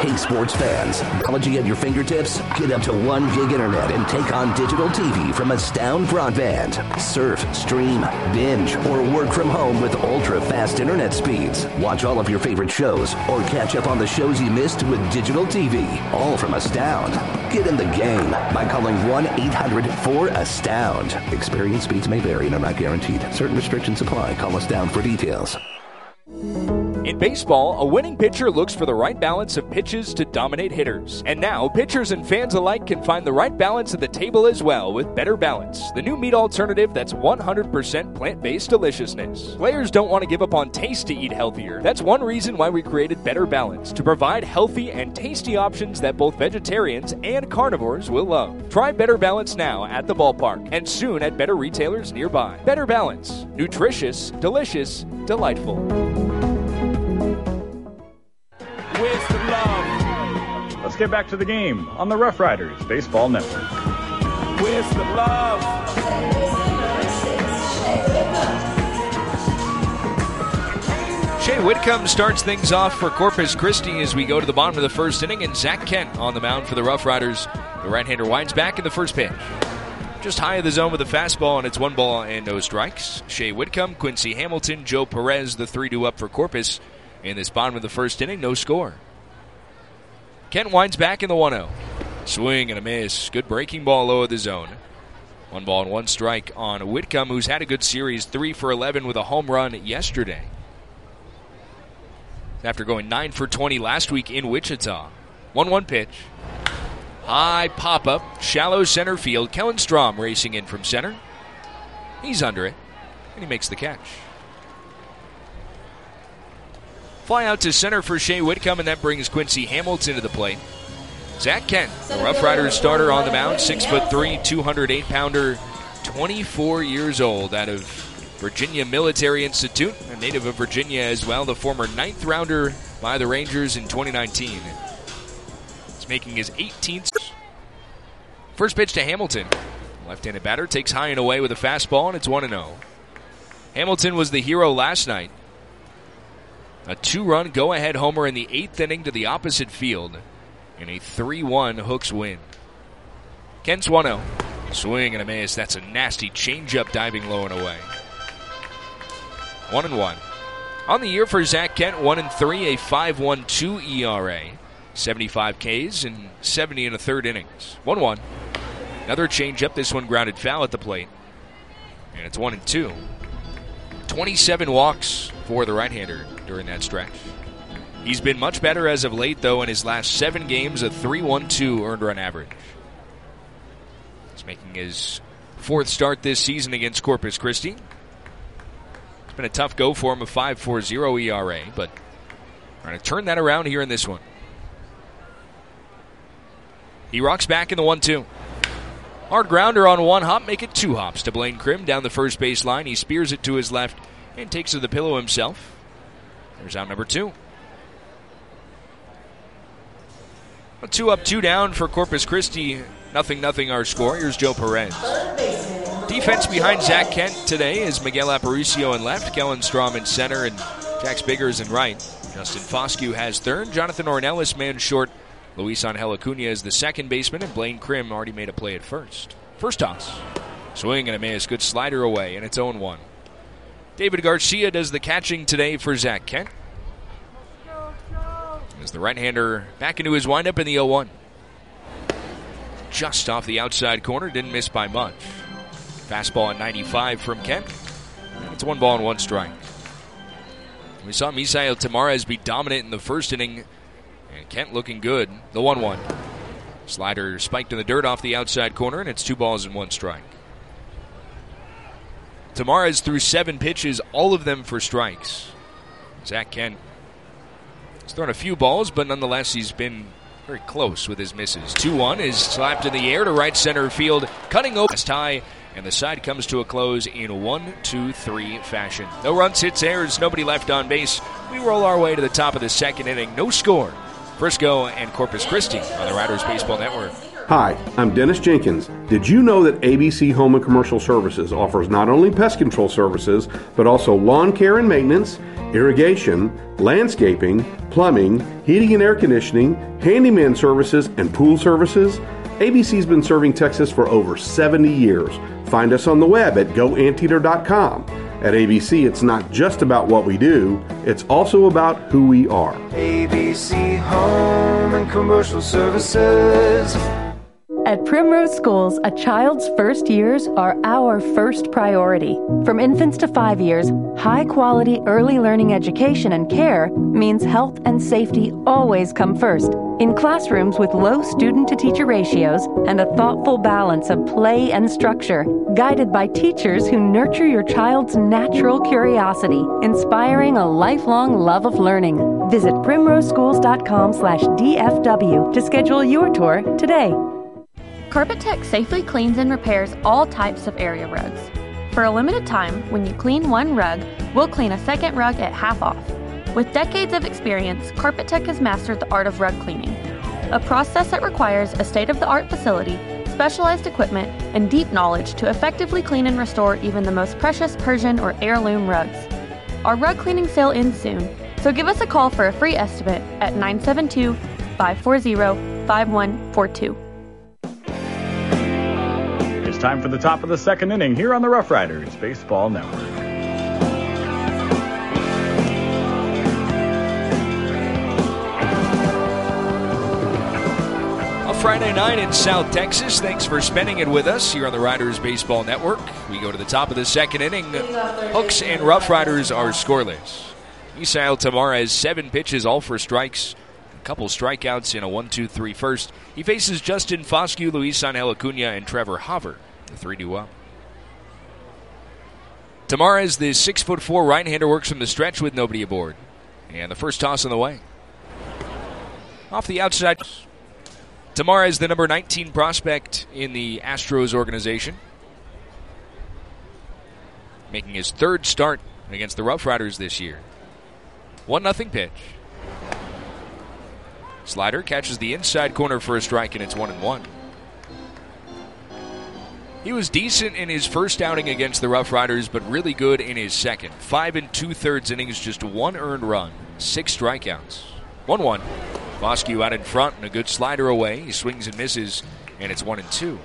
Hey, sports fans, technology at your fingertips? Get up to 1 gig internet and take on digital TV from Astound Broadband. Surf, stream, binge, or work from home with ultra-fast internet speeds. Watch all of your favorite shows or catch up on the shows you missed with digital TV, all from Astound. Get in the game by calling 1-800-4ASTOUND. Experience speeds may vary and are not guaranteed. Certain restrictions apply. Call Astound for details. In baseball, a winning pitcher looks for the right balance of pitches to dominate hitters. And now, pitchers and fans alike can find the right balance at the table as well with Better Balance, the new meat alternative that's 100% plant-based deliciousness. Players don't want to give up on taste to eat healthier. That's one reason why we created Better Balance, to provide healthy and tasty options that both vegetarians and carnivores will love. Try Better Balance now at the ballpark and soon at better retailers nearby. Better Balance. Nutritious, delicious, delightful. Where's the love? Let's get back to the game on the Rough Riders Baseball Network. Where's the love? Shea Whitcomb starts things off for Corpus Christi as we go to the bottom of the first inning, and Zach Kent on the mound for the Rough Riders. The right-hander winds back in the first pitch. Just high of the zone with a fastball, and it's 1 ball and no strikes. Shea Whitcomb, Quincy Hamilton, Joe Perez, the 3-2 up for Corpus. In this bottom of the first inning, no score. Kent winds back in the 1-0. Swing and a miss. Good breaking ball low of the zone. 1 ball and 1 strike on Whitcomb, who's had a good series, 3 for 11 with a home run yesterday. After going 9 for 20 last week in Wichita. 1-1 pitch. High pop-up, shallow center field. Kellen Strom racing in from center. He's under it, and he makes the catch. Fly out to center for Shea Whitcomb, and that brings Quincy Hamilton to the plate. Zach Kent, the Rough Riders starter on the mound, 6'3", 208-pounder, 24 years old, out of Virginia Military Institute, a native of Virginia as well, the former 9th rounder by the Rangers in 2019. He's making his 18th. First pitch to Hamilton. Left-handed batter takes high and away with a fastball, and it's 1-0. Hamilton was the hero last night. A 2-run go-ahead homer in the 8th inning to the opposite field in a 3-1 Hooks win. Kent's 1-0. Swing and a miss. That's a nasty changeup diving low and away. 1-1. On the year for Zach Kent, 1-3, a 5.12 ERA, 75 Ks and 70 in the 3rd innings. 1-1. Another changeup. This one grounded foul at the plate, and it's 1-2. 27 walks for the right-hander during that stretch. He's been much better as of late, though. In his last 7 games, a 3.12 earned run average. He's making his 4th start this season against Corpus Christi. It's been a tough go for him, a 5.40 ERA, but trying to turn that around here in this one. He rocks back in the 1-2. Hard grounder on 1 hop, make it 2 hops to Blaine Krim down the first base line. He spears it to his left and takes to the pillow himself. There's out number 2. A 2 up, 2 down for Corpus Christi. 0-0 our score. Here's Joe Perez. Defense behind Zach Kent today is Miguel Aparicio in left, Kellen Strom in center, and Jax Biggers in right. Justin Foscue has third. Jonathan Ornelas man short. Luis Angel Acuna is the second baseman, and Blaine Krim already made a play at first. First toss. Swing and a miss. Good slider away, and it's 0-1. David Garcia does the catching today for Zach Kent. As the right-hander back into his windup in the 0-1. Just off the outside corner, didn't miss by much. Fastball at 95 from Kent. It's 1 ball and 1 strike. We saw Misael Tamarez be dominant in the first inning, and Kent looking good. The 1-1. Slider spiked in the dirt off the outside corner, and it's 2 balls and 1 strike. Tamarez threw 7 pitches, all of them for strikes. Zach Kent has thrown a few balls, but nonetheless he's been very close with his misses. 2-1 is slapped in the air to right center field, cutting open tie, and the side comes to a close in 1-2-3 fashion. No runs, hits, errors, nobody left on base. We roll our way to the top of the second inning. No score. Frisco and Corpus Christi on the Riders Baseball Network. Hi, I'm Dennis Jenkins. Did you know that ABC Home and Commercial Services offers not only pest control services, but also lawn care and maintenance, irrigation, landscaping, plumbing, heating and air conditioning, handyman services, and pool services? ABC's been serving Texas for over 70 years. Find us on the web at goanteater.com. At ABC, it's not just about what we do, it's also about who we are. ABC Home and Commercial Services. At Primrose Schools, a child's first years are our first priority. From infants to 5 years, high-quality early learning education and care means health and safety always come first. In classrooms with low student-to-teacher ratios and a thoughtful balance of play and structure, guided by teachers who nurture your child's natural curiosity, inspiring a lifelong love of learning. Visit primroseschools.com/DFW to schedule your tour today. Carpet Tech safely cleans and repairs all types of area rugs. For a limited time, when you clean one rug, we'll clean a second rug at half off. With decades of experience, Carpet Tech has mastered the art of rug cleaning, a process that requires a state-of-the-art facility, specialized equipment, and deep knowledge to effectively clean and restore even the most precious Persian or heirloom rugs. Our rug cleaning sale ends soon, so give us a call for a free estimate at 972-540-5142. It's time for the top of the second inning here on the Rough Riders Baseball Network. A Friday night in South Texas. Thanks for spending it with us here on the Riders Baseball Network. We go to the top of the second inning. Hooks and Rough Riders are scoreless. Misael Tamarez, 7 pitches, all for strikes. A couple strikeouts in a 1-2-3 first. He faces Justin Foscue, Luis Angel Acuna, and Trevor Hauver. The 3-2 up. Tamarez, the 6'4" right-hander, works from the stretch with nobody aboard. And the first toss on the way. Off the outside. Tamarez, the number 19 prospect in the Astros organization. Making his third start against the Rough Riders this year. 1-0 pitch. Slider catches the inside corner for a strike, and it's 1-1. He was decent in his first outing against the Rough Riders, but really good in his second. 5 2/3 innings, just 1 earned run, 6 strikeouts. 1-1. Foscue out in front and a good slider away. He swings and misses, and it's 1-2.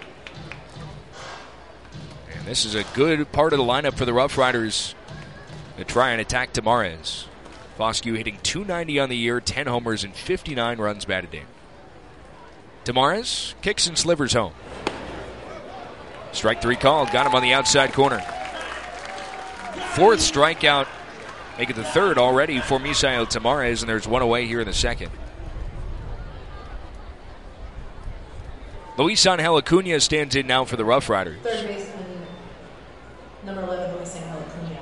And this is a good part of the lineup for the Rough Riders to try and attack Tamarez. Foscue hitting .290 on the year, 10 homers, and 59 runs batted in. Tamarez kicks and slivers home. Strike 3 called. Got him on the outside corner. 4th strikeout. Make it the 3rd already for Misael Tamarez, and there's 1 away here in the second. Luis Angel Acuna stands in now for the Rough Riders. Third baseman, number 11, Luis Angel Acuna.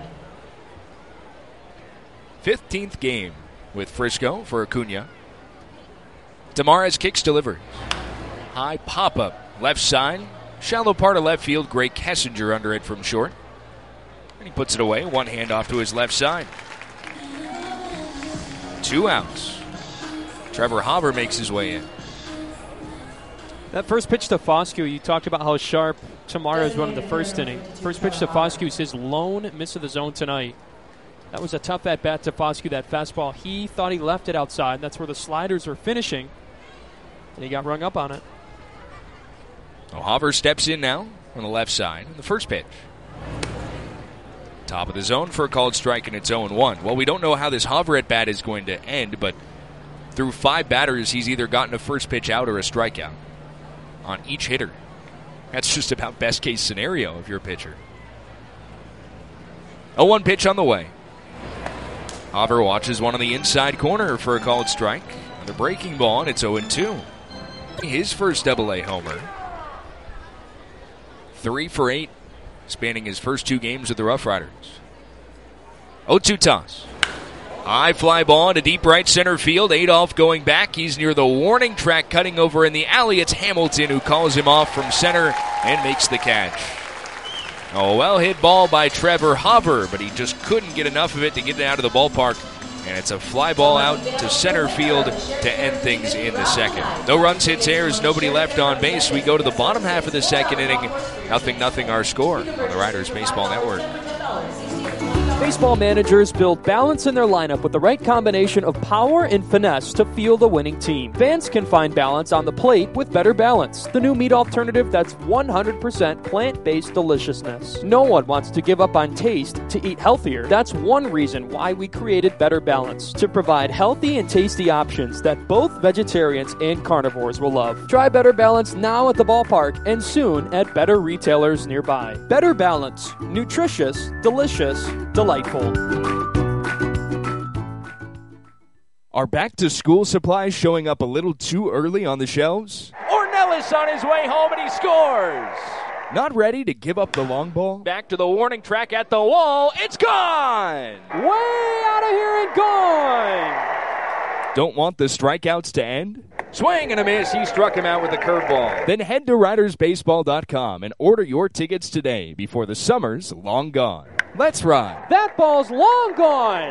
15th game with Frisco for Acuna. Tamarez kicks, delivers. High pop-up. Left side. Shallow part of left field. Gray Kessinger under it from short. And he puts it away. One hand off to his left side. 2 outs. Trevor Hauver makes his way in. That first pitch to Foscue, you talked about how sharp Tamarez run in the first inning. First pitch to Foscue is his lone miss of the zone tonight. That was a tough at-bat to Foscue, that fastball. He thought he left it outside. That's where the sliders were finishing. And he got rung up on it. Hauver steps in now on the left side. The first pitch. Top of the zone for a called strike, and it's 0-1. Well, we don't know how this Hauver at-bat is going to end, but through 5 batters, he's either gotten a first pitch out or a strikeout on each hitter. That's just about best-case scenario if you're a pitcher. 0-1 pitch on the way. Hauver watches one on the inside corner for a called strike. The breaking ball, and it's 0-2. His first AA homer. 3 for 8, spanning his first 2 games with the Rough Riders. 0-2 toss. High fly ball into deep right center field. Adolph going back. He's near the warning track, cutting over in the alley. It's Hamilton who calls him off from center and makes the catch. A well-hit ball by Trevor Hauver, but he just couldn't get enough of it to get it out of the ballpark And it's a fly ball out to center field to end things in the second. No runs, hits, errors, nobody left on base. We go to the bottom half of the second inning. 0-0 our score on the Riders Baseball Network. Baseball managers build balance in their lineup with the right combination of power and finesse to fuel the winning team. Fans can find balance on the plate with Better Balance, the new meat alternative that's 100% plant-based deliciousness. No one wants to give up on taste to eat healthier. That's one reason why we created Better Balance, to provide healthy and tasty options that both vegetarians and carnivores will love. Try Better Balance now at the ballpark and soon at better retailers nearby. Better Balance. Nutritious, delicious, delightful. Are back-to-school supplies showing up a little too early on the shelves? Ornelas on his way home, and he scores. Not ready to give up the long ball? Back to the warning track at the wall. It's gone. Way out of here and gone. Don't want the strikeouts to end? Swing and a miss. He struck him out with a curveball. Then head to RidersBaseball.com and order your tickets today before the summer's long gone. Let's ride. That ball's long gone.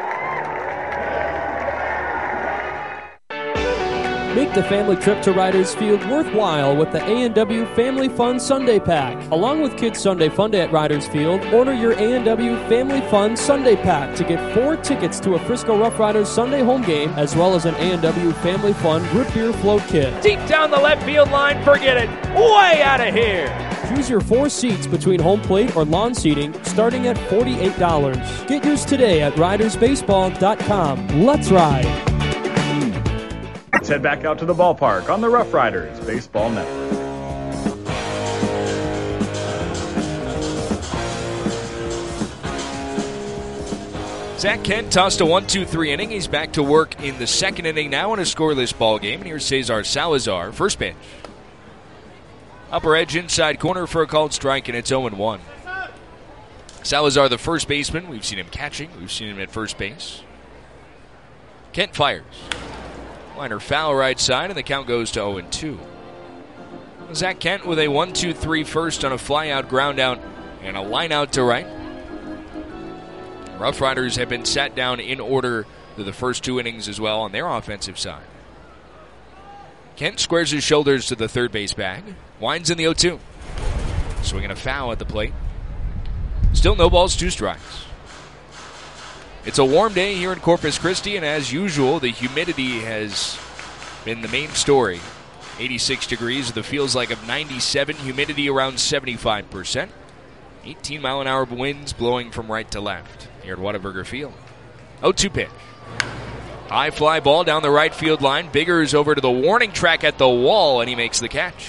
Make the family trip to Riders Field worthwhile with the A&W Family Fun Sunday Pack. Along with Kids Sunday Funday at Riders Field, order your A&W Family Fun Sunday Pack to get 4 tickets to a Frisco Rough Riders Sunday home game, as well as an A&W Family Fun root beer float kit. Deep down the left field line, forget it. Way out of here. Choose your 4 seats between home plate or lawn seating, starting at $48. Get yours today at RidersBaseball.com. Let's ride. Let's head back out to the ballpark on the Rough Riders Baseball Network. Zach Kent tossed a 1-2-3 inning. He's back to work in the second inning now in a scoreless ball game. And here's Cesar Salazar, first pitch. Upper edge inside corner for a called strike, and it's 0-1. Salazar, the first baseman. We've seen him catching. We've seen him at first base. Kent fires. Liner foul right side, and the count goes to 0-2. Zach Kent with a 1-2-3 first on a fly-out, ground-out, and a line-out to right. Rough Riders have been sat down in order through the first 2 innings as well on their offensive side. Kent squares his shoulders to the third base bag. Winds in the 0-2. Swinging a foul at the plate. Still no balls, 2 strikes. It's a warm day here in Corpus Christi, and as usual, the humidity has been the main story. 86 degrees with a feels like of 97, humidity around 75%. 18-mile-an-hour winds blowing from right to left here at Whataburger Field. 0-2 pitch. High fly ball down the right field line. Biggers over to the warning track at the wall, and he makes the catch.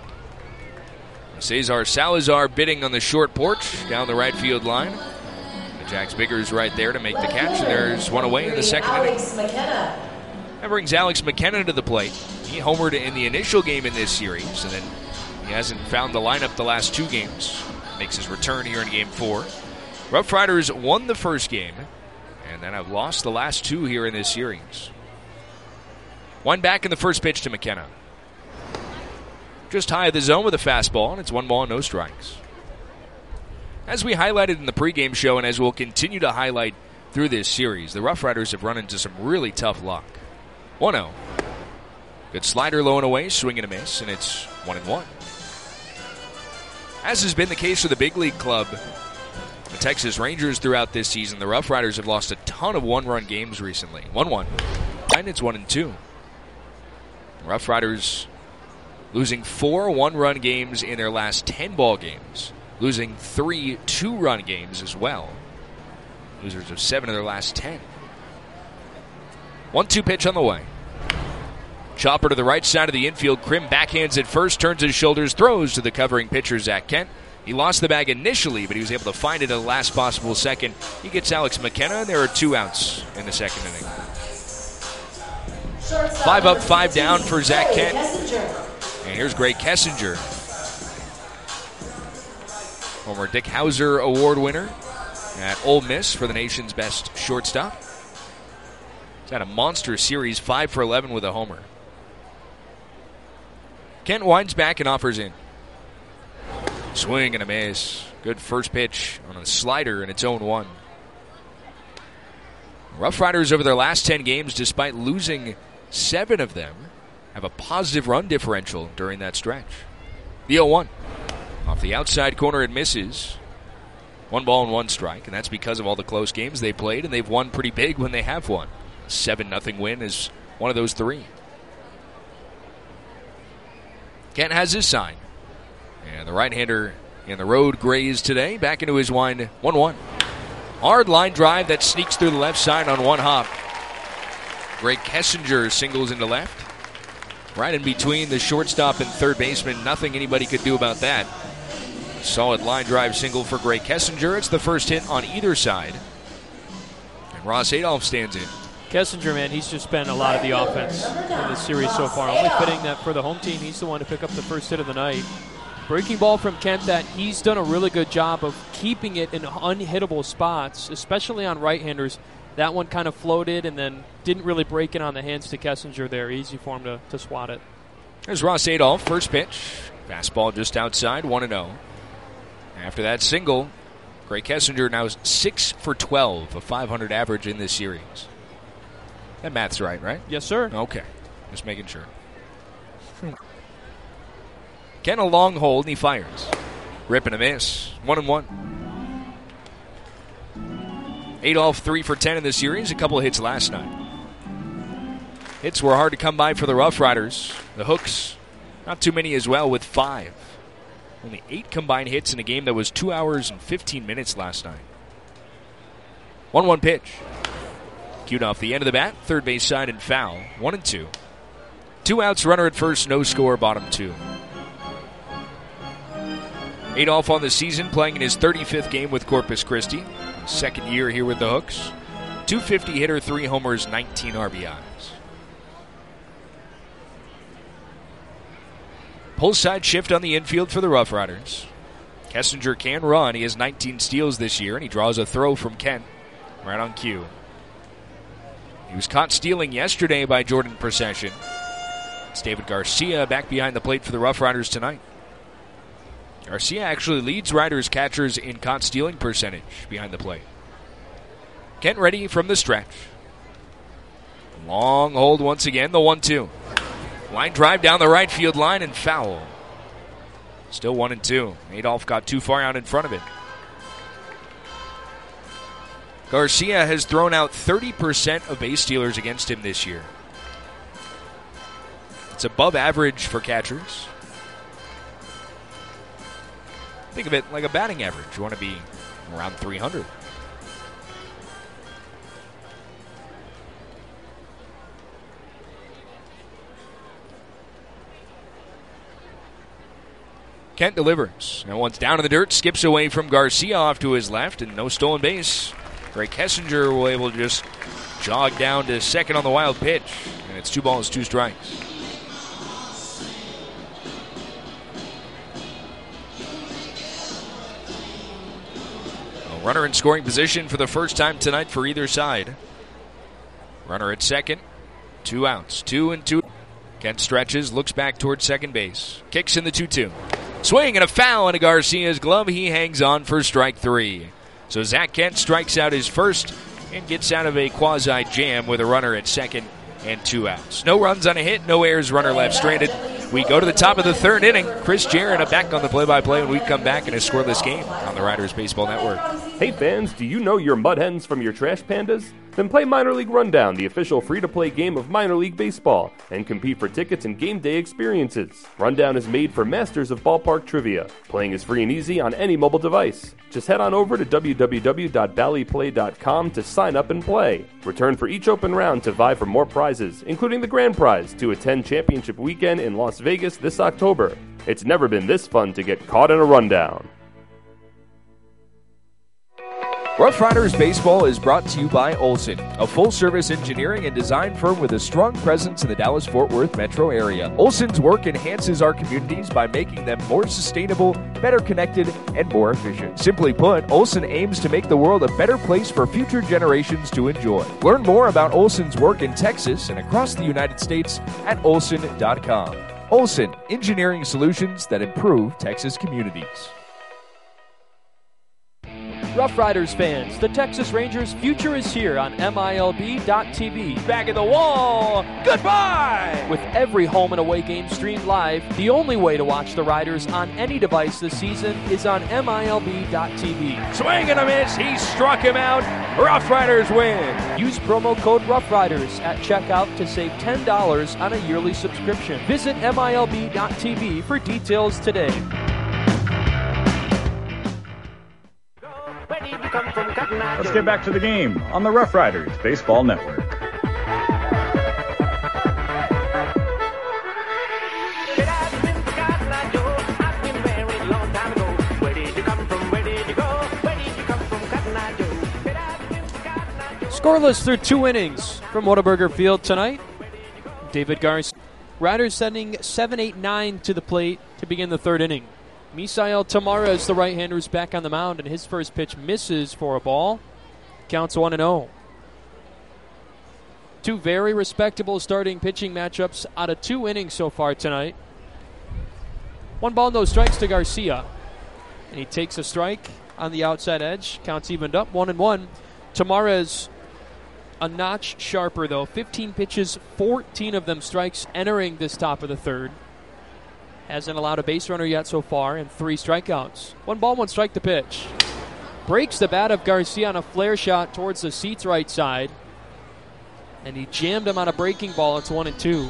Cesar Salazar bidding on the short porch down the right field line. Jax Biggers right there to make the catch, and there's one away in the second inning. That brings Alex McKenna to the plate. He homered in the initial game in this series, and then he hasn't found the lineup the last 2 games. Makes his return here in Game 4. Rough Riders won the first game, and then have lost the last 2 here in this series. One back in the first pitch to McKenna. Just high of the zone with a fastball, and it's 1 ball, no strikes. As we highlighted in the pregame show, and as we'll continue to highlight through this series, the Rough Riders have run into some really tough luck. 1-0. Good slider low and away, swing and a miss, and it's 1-1. As has been the case for the big league club, the Texas Rangers throughout this season, the Rough Riders have lost a ton of one-run games recently. 1-1. And it's 1-2. Rough Riders losing 4 one-run games in their last 10 ball games. Losing 3 two-run games as well. Losers of 7 of their last 10. 1-2 pitch on the way. Chopper to the right side of the infield. Krim backhands at first, turns his shoulders, throws to the covering pitcher, Zach Kent. He lost the bag initially, but he was able to find it at the last possible second. He gets Alex McKenna, and there are 2 outs in the second inning. 5 up, 5 down for Zach Kent. And here's Greg Kessinger. Former Dick Hauser Award winner at Ole Miss for the nation's best shortstop. He's had a monster series, 5 for 11 with a homer. Kent winds back and offers in. Swing and a miss. Good first pitch on a slider, and it's 0-1. Rough Riders over their last 10 games, despite losing 7 of them, have a positive run differential during that stretch. The 0-1. Off the outside corner, it misses. 1 ball and 1 strike, and that's because of all the close games they played, and they've won pretty big when they have won. 7-0 win is one of those 3. Kent has his sign. And the right-hander in the road grazed today. Back into his wind, 1-1. Hard line drive that sneaks through the left side on 1 hop. Greg Kessinger singles into left. Right in between the shortstop and third baseman. Nothing anybody could do about that. Solid line drive single for Greg Kessinger. It's the first hit on either side. And Ross Adolph stands in. Kessinger, man, he's just been a lot of the offense in this series so far. Only fitting that for the home team, he's the one to pick up the first hit of the night. Breaking ball from Kent that he's done a really good job of keeping it in unhittable spots, especially on right-handers. That one kind of floated and then didn't really break it on the hands to Kessinger there. Easy for him to swat it. There's Ross Adolph, first pitch. Fastball just outside, 1-0. After that single, Greg Kessinger now is 6 for 12, a .500 average in this series. That math's right? Yes, sir. Okay, just making sure. Ken a long hold, and he fires. Rip and a miss, 1-1. Adolph 3 for 10 in the series, a couple of hits last night. Hits were hard to come by for the Rough Riders. The Hooks, not too many as well, with 5. Only 8 combined hits in a game that was 2 hours and 15 minutes last night. 1-1 pitch. Cued off the end of the bat, third base side and foul. 1-2. 2 outs, runner at first, no score, bottom 2. Adolph on the season, playing in his 35th game with Corpus Christi. Second year here with the Hooks. .250 hitter, 3 homers, 19 RBIs. Pull side shift on the infield for the Rough Riders. Kessinger can run. He has 19 steals this year, and he draws a throw from Kent right on cue. He was caught stealing yesterday by Jordan Procession. It's David Garcia back behind the plate for the Rough Riders tonight. Garcia actually leads Riders catchers in caught stealing percentage behind the plate. Kent ready from the stretch. Long hold once again, the 1-2. Line drive down the right field line and foul. Still 1-2. Adolph got too far out in front of it. Garcia has thrown out 30% of base stealers against him this year. It's above average for catchers. Think of it like a batting average. You want to be around 300. Kent delivers. And once down in the dirt, skips away from Garcia off to his left, and no stolen base. Greg Kessinger will able to just jog down to second on the wild pitch. And it's 2 balls, 2 strikes. A runner in scoring position for the first time tonight for either side. Runner at second. 2 outs. 2-2. Kent stretches, looks back towards second base. Kicks in the 2-2. Swing and a foul into Garcia's glove. He hangs on for strike 3. So Zach Kent strikes out his first and gets out of a quasi-jam with a runner at second and 2 outs. No runs on a hit, no errors, runner left stranded. We go to the top of the 3rd inning. Chris Jarrett back on the play-by-play when we come back in a scoreless game on the Riders Baseball Network. Hey fans, do you know your mud hens from your trash pandas? Then play Minor League Rundown, the official free-to-play game of minor league baseball, and compete for tickets and game day experiences. Rundown is made for masters of ballpark trivia. Playing is free and easy on any mobile device. Just head on over to www.ballyplay.com to sign up and play. Return for each open round to vie for more prizes, including the grand prize to attend championship weekend in Las Vegas this October. It's never been this fun to get caught in a rundown. Rough Riders Baseball is brought to you by Olson, a full-service engineering and design firm with a strong presence in the Dallas-Fort Worth metro area. Olson's work enhances our communities by making them more sustainable, better connected, and more efficient. Simply put, Olson aims to make the world a better place for future generations to enjoy. Learn more about Olson's work in Texas and across the United States at olson.com. Olson, engineering solutions that improve Texas communities. Rough Riders fans, the Texas Rangers' future is here on MILB.TV. Back at the wall, goodbye! With every home and away game streamed live, the only way to watch the Riders on any device this season is on MILB.TV. Swing and a miss, he struck him out. Rough Riders win. Use promo code Rough Riders at checkout to save $10 on a yearly subscription. Visit MILB.TV for details today. Let's get back to the game on the Rough Riders Baseball Network. Scoreless through 2 innings from Whataburger Field tonight. David Garcia. Riders sending 7-8-9 to the plate to begin the 3rd inning. Misael Tamarez, the right-hander, is back on the mound, and his first pitch misses for a ball. Counts 1-0. 2 very respectable starting pitching matchups out of 2 innings so far tonight. 1 ball, no strikes to Garcia. And he takes a strike on the outside edge. Counts evened up, 1-1. Tamarez, a notch sharper, though. 15 pitches, 14 of them strikes entering this top of the 3rd. Hasn't allowed a base runner yet so far, and 3 strikeouts. 1 ball, 1 strike to pitch. Breaks the bat of Garcia on a flare shot towards the seats right side. And he jammed him on a breaking ball. It's 1-2.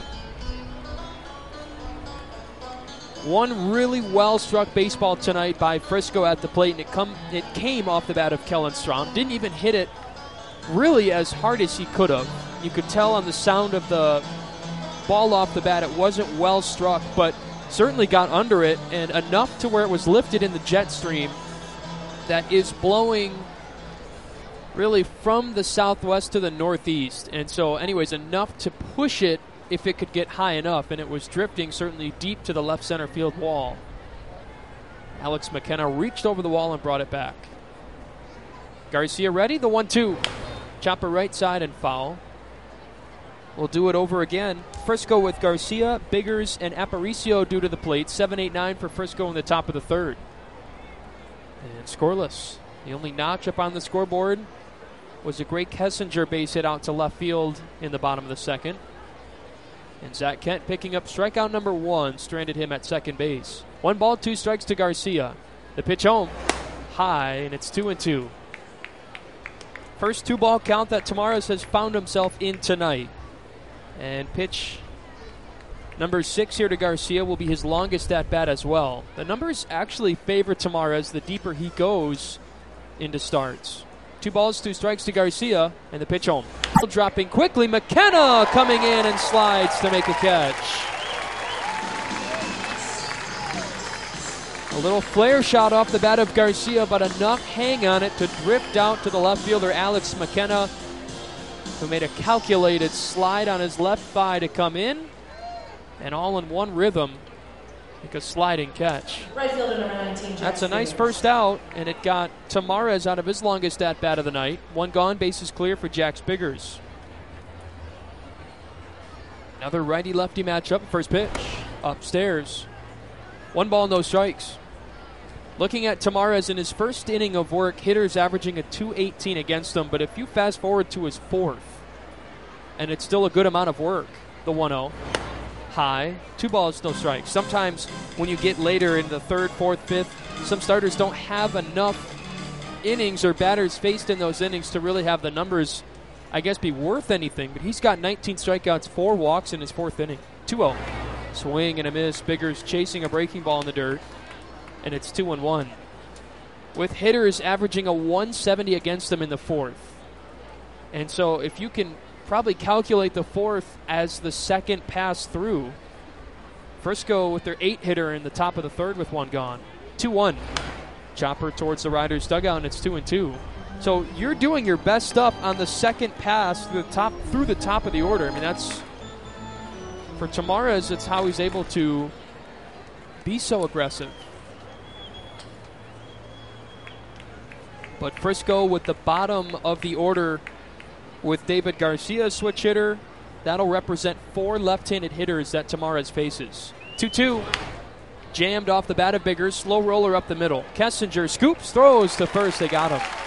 1 really well-struck baseball tonight by Frisco at the plate, and it came off the bat of Kellen Strom. Didn't even hit it really as hard as he could have. You could tell on the sound of the ball off the bat it wasn't well-struck, but certainly got under it, and enough to where it was lifted in the jet stream that is blowing really from the southwest to the northeast. And so anyways, enough to push it if it could get high enough, and it was drifting certainly deep to the left center field wall. Alex McKenna reached over the wall and brought it back. Garcia ready, the 1-2. Chopper right side and foul. We'll do it over again. Frisco with Garcia, Biggers, and Aparicio due to the plate. 7-8-9 for Frisco in the top of the 3rd. And scoreless. The only notch up on the scoreboard was a great Kessinger base hit out to left field in the bottom of the 2nd. And Zach Kent picking up strikeout number 1, stranded him at second base. 1 ball, 2 strikes to Garcia. The pitch home, high, and it's 2-2. First 2-ball count that Tamarez has found himself in tonight. And pitch number 6 here to Garcia will be his longest at bat as well. The numbers actually favor Tamarez the deeper he goes into starts. 2 balls, 2 strikes to Garcia, and the pitch home. Dropping quickly, McKenna coming in and slides to make a catch. A little flare shot off the bat of Garcia, but enough hang on it to drift out to the left fielder, Alex McKenna, who made a calculated slide on his left thigh to come in, and all in one rhythm, make a sliding catch. Right fielder number 19, Jack That's a nice Biggers. first out, and it got Tamarez out of his longest at-bat of the night. 1 gone, bases clear for Jax Biggers. Another righty-lefty matchup, first pitch, upstairs. 1 ball, no strikes. Looking at Tamarez in his first inning of work, hitters averaging a .218 against him, but if you fast forward to his 4th, and it's still a good amount of work, the 1-0. High, 2 balls, no strikes. Sometimes when you get later in the 3rd, 4th, 5th, some starters don't have enough innings or batters faced in those innings to really have the numbers, I guess, be worth anything. But he's got 19 strikeouts, 4 walks in his 4th inning. 2-0. Swing and a miss. Biggers chasing a breaking ball in the dirt. And it's 2-1. With hitters averaging a 170 against them in the 4th. And so if you can probably calculate the 4th as the second pass through. Frisco with their 8-hitter in the top of the 3rd with 1 gone. 2-1. Chopper towards the Riders' dugout, and it's 2-2. So you're doing your best stuff on the second pass through the top of the order. I mean, that's, for Tamarez, it's how he's able to be so aggressive. But Frisco with the bottom of the order with David Garcia, switch hitter. That'll represent 4 left-handed hitters that Tamarez faces. 2-2. Jammed off the bat of Biggers. Slow roller up the middle. Kessinger scoops, throws to first. They got him.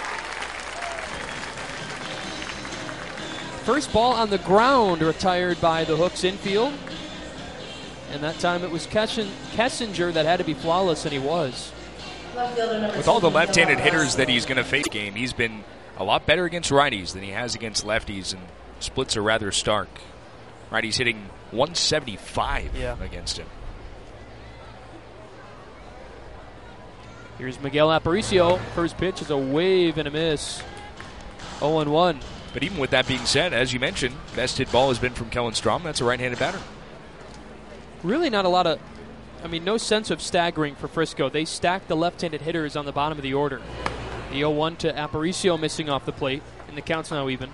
first ball on the ground retired by the Hooks infield. And that time it was Kessinger that had to be flawless, and he was. With all the left-handed hitters that he's going to face game, he's been a lot better against righties than he has against lefties, and splits are rather stark. Righties hitting 175 against him. Here's Miguel Aparicio. First pitch is a wave and a miss. 0-1. But even with that being said, as you mentioned, best hit ball has been from Kellen Strom. That's a right-handed batter. Really not a lot of, no sense of staggering for Frisco. They stacked the left-handed hitters on the bottom of the order. The 0-1 to Aparicio missing off the plate, and the count's now even.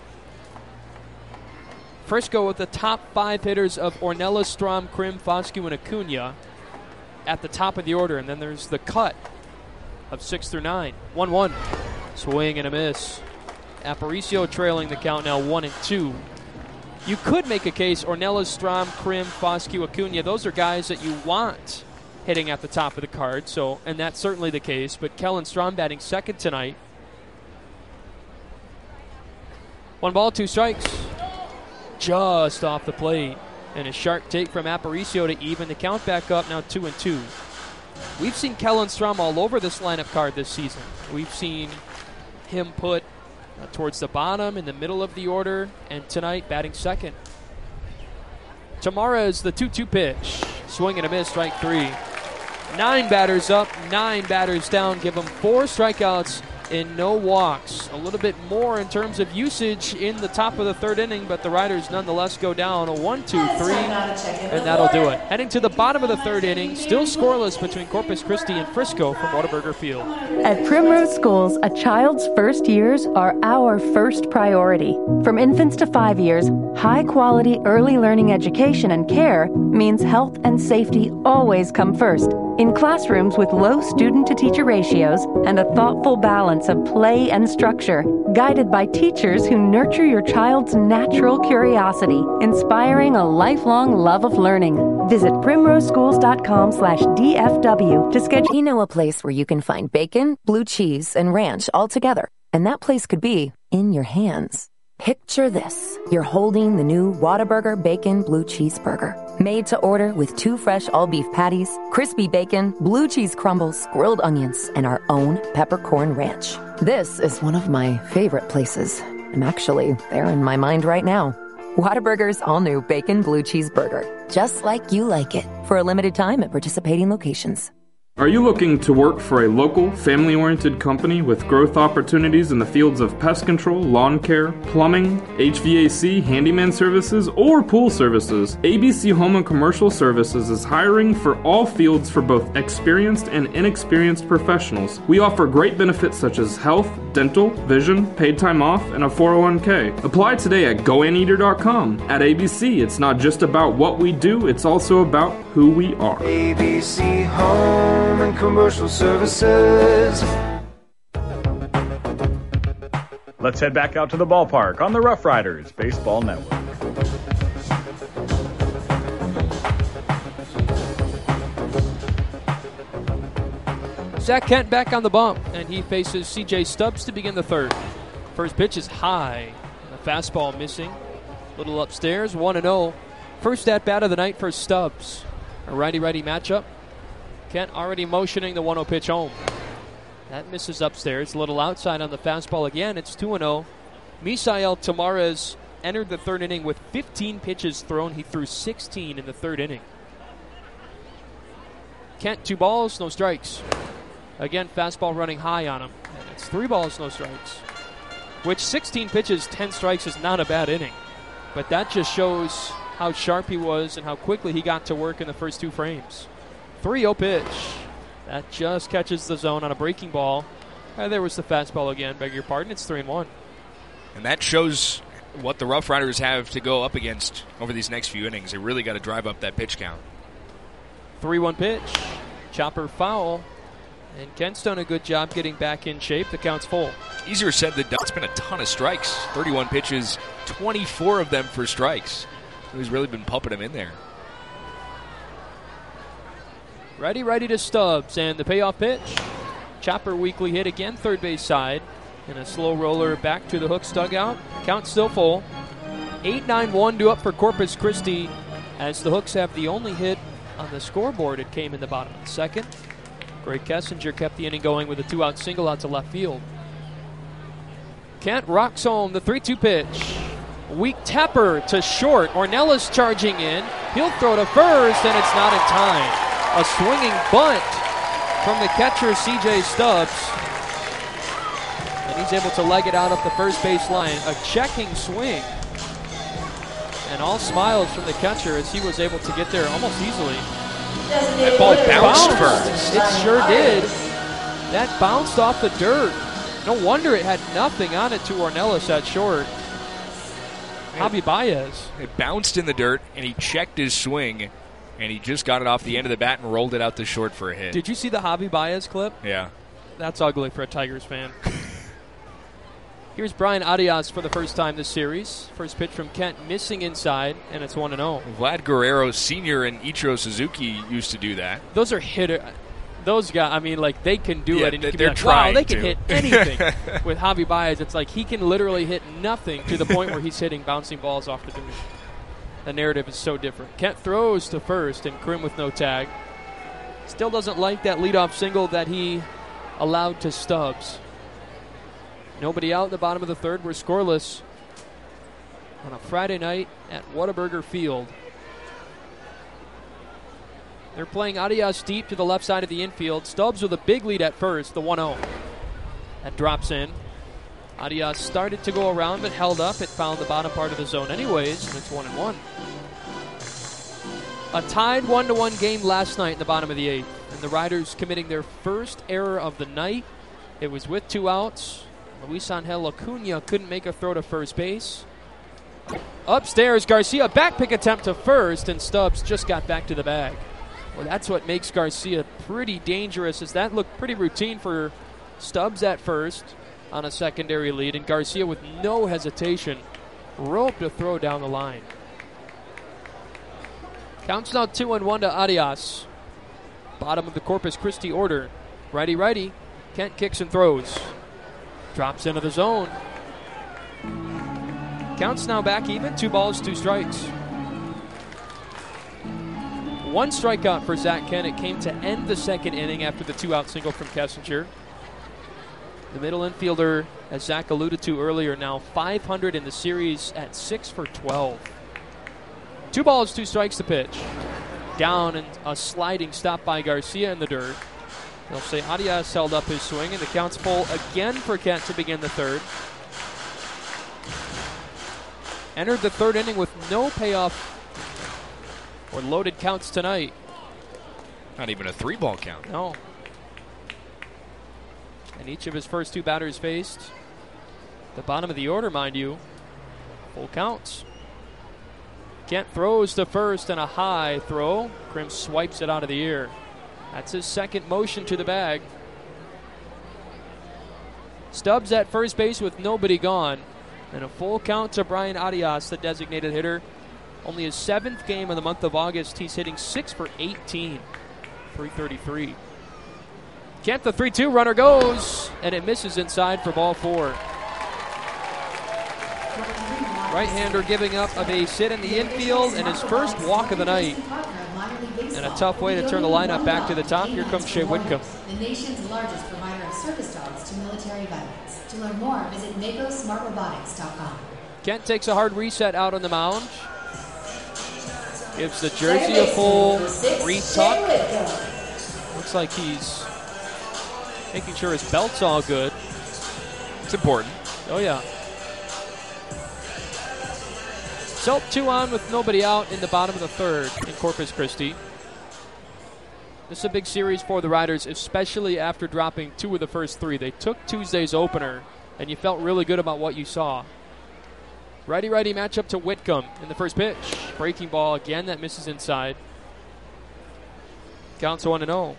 Frisco with the top 5 hitters of Ornelas, Strom, Krim, Foscue, and Acuna at the top of the order, and then there's the cut of 6 through 9. 1-1. Swing and a miss. Aparicio trailing the count now 1-2. You could make a case, Ornelas, Strom, Krim, Foscue, Acuna, those are guys that you want hitting at the top of the card, and that's certainly the case, but Kellen Strom batting second tonight. 1 ball, 2 strikes. Just off the plate. And a sharp take from Aparicio to even the count back up, now 2-2. We've seen Kellen Strom all over this lineup card this season. We've seen him put towards the bottom, in the middle of the order, and tonight batting second. Tamara is the 2-2 pitch. Swing and a miss, strike 3. 9 batters up, 9 batters down. Give them 4 strikeouts and no walks. A little bit more in terms of usage in the top of the 3rd inning, but the Riders nonetheless go down a 1-2-3, and that'll do it. Heading to the bottom of the 3rd inning, still scoreless between Corpus Christi and Frisco from Whataburger Field. At Primrose Schools, a child's first years are our first priority. From infants to 5 years, high-quality early learning education and care means health and safety always come first. In classrooms with low student-to-teacher ratios and a thoughtful balance of play and structure, guided by teachers who nurture your child's natural curiosity, inspiring a lifelong love of learning. Visit primroseschools.com/DFW to schedule. You know a place where you can find bacon, blue cheese, and ranch all together, and that place could be in your hands. Picture this. You're holding the new Whataburger Bacon Blue Cheeseburger. Made to order with 2 fresh all-beef patties, crispy bacon, blue cheese crumbles, grilled onions, and our own peppercorn ranch. This is one of my favorite places. I'm actually there in my mind right now. Whataburger's all-new Bacon Blue Cheeseburger. Just like you like it. For a limited time at participating locations. Are you looking to work for a local, family-oriented company with growth opportunities in the fields of pest control, lawn care, plumbing, HVAC, handyman services, or pool services? ABC Home and Commercial Services is hiring for all fields for both experienced and inexperienced professionals. We offer great benefits such as health, dental, vision, paid time off, and a 401k. Apply today at goanteater.com. At ABC, it's not just about what we do, it's also about who we are. ABC Home and Commercial Services. Let's head back out to the ballpark on the Rough Riders Baseball Network. Zach Kent back on the bump, and he faces C.J. Stubbs to begin the 3rd. First pitch is high. The fastball missing. Little upstairs, 1-0. First at-bat of the night for Stubbs. A righty-righty matchup. Kent already motioning the 1-0 pitch home. That misses upstairs. A little outside on the fastball again. It's 2-0. Misael Tamares entered the 3rd inning with 15 pitches thrown. He threw 16 in the 3rd inning. Kent, 2 balls, no strikes. Again, fastball running high on him. And it's 3 balls, no strikes. Which 16 pitches, 10 strikes is not a bad inning. But that just shows how sharp he was and how quickly he got to work in the first 2 frames. 3-0 pitch. That just catches the zone on a breaking ball. There was the fastball again, beg your pardon. It's 3-1. And that shows what the Rough Riders have to go up against over these next few innings. They really got to drive up that pitch count. 3-1 pitch. Chopper foul. And Kent's done a good job getting back in shape. The count's full. Easier said than done. It's been a ton of strikes. 31 pitches, 24 of them for strikes. So he's really been pumping them in there. Righty to Stubbs, and the payoff pitch. Chopper weakly hit again, 3rd base side. And a slow roller back to the Hooks dugout. Count still full. 8-9-1 due up for Corpus Christi as the Hooks have the only hit on the scoreboard. It came in the bottom of the second. Greg Kessinger kept the inning going with a 2-out single out to left field. Kent rocks home the 3-2 pitch. Weak tapper to short. Ornelas charging in. He'll throw to first, and it's not in time. A swinging bunt from the catcher, C.J. Stubbs. And he's able to leg it out up the first base line. A checking swing. And all smiles from the catcher as he was able to get there almost easily. That ball bounced first. It sure did. That bounced off the dirt. No wonder it had nothing on it to Ornelas at short. Javi Baez. It bounced in the dirt, and he checked his swing, and he just got it off the end of the bat and rolled it out to short for a hit. Did you see the Javi Baez clip? Yeah. That's ugly for a Tigers fan. Here's Brian Arias for the first time this series. First pitch from Kent, missing inside, and it's 1-0. Vlad Guerrero Sr. and Ichiro Suzuki used to do that. Those are hitter. Those guys, I mean, like, they can do it. And you can be they're like, trying wow, they can to. hit anything. With Javi Baez, it's like he can literally hit nothing to the point where he's hitting bouncing balls off the dirt. The narrative is so different. Kent throws to first, and Krim with no tag. Still doesn't like that leadoff single that he allowed to Stubbs. Nobody out in the bottom of the third. We're scoreless on a Friday night at Whataburger Field. They're playing Arias deep to the left side of the infield. Stubbs with a big lead at first, the 1-0. That drops in. Arias started to go around but held up. It found the bottom part of the zone anyways, and it's 1-1. A tied 1-1 game last night in the bottom of the eighth, and the Riders committing their first error of the night. It was with 2 outs. Luis Angel Acuna couldn't make a throw to first base. Upstairs, Garcia back pick attempt to first, and Stubbs just got back to the bag. Well, that's what makes Garcia pretty dangerous, as that looked pretty routine for Stubbs at first on a secondary lead, and Garcia with no hesitation roped a throw down the line. Counts now 2-1 to Arias. Bottom of the Corpus Christi order. Righty. Kent kicks and throws. Drops into the zone. Counts now back even. 2 balls, 2 strikes. 1 strikeout for Zach Kent. It came to end the second inning after the 2-out single from Kessinger. The middle infielder, as Zach alluded to earlier, now 500 in the series at 6 for 12. 2 balls, 2 strikes to pitch. Down and a sliding stop by Garcia in the dirt. They'll say Arias held up his swing, and the count's full again for Kent to begin the third. Entered the third inning with no payoff or loaded counts tonight. Not even a 3-ball count. No. And each of his first 2 batters faced, the bottom of the order, mind you, full counts. Kent throws to first and a high throw. Krim swipes it out of the air. That's his second motion to the bag. Stubbs at first base with nobody gone. And a full count to Brian Arias, the designated hitter. Only his 7th game of the month of August. He's hitting 6 for 18. 333. Kent, the 3-2 runner goes, and it misses inside for ball 4. Right-hander giving up a base hit in the infield and his first walk of the night. And a tough way to turn the lineup back to the top. Here comes Shea Whitcomb. The nation's largest provider of service dogs to military veterans. To learn more, visit MakoSmartRobotics.com. Kent takes a hard reset out on the mound. Gives the jersey a full retuck. Looks like he's making sure his belt's all good. It's important. Oh, yeah. Selt 2 on with nobody out in the bottom of the third in Corpus Christi. This is a big series for the Riders, especially after dropping 2 of the first 3. They took Tuesday's opener, and you felt really good about what you saw. Righty-righty matchup to Whitcomb in the first pitch. Breaking ball again, that misses inside. Counts 1-0.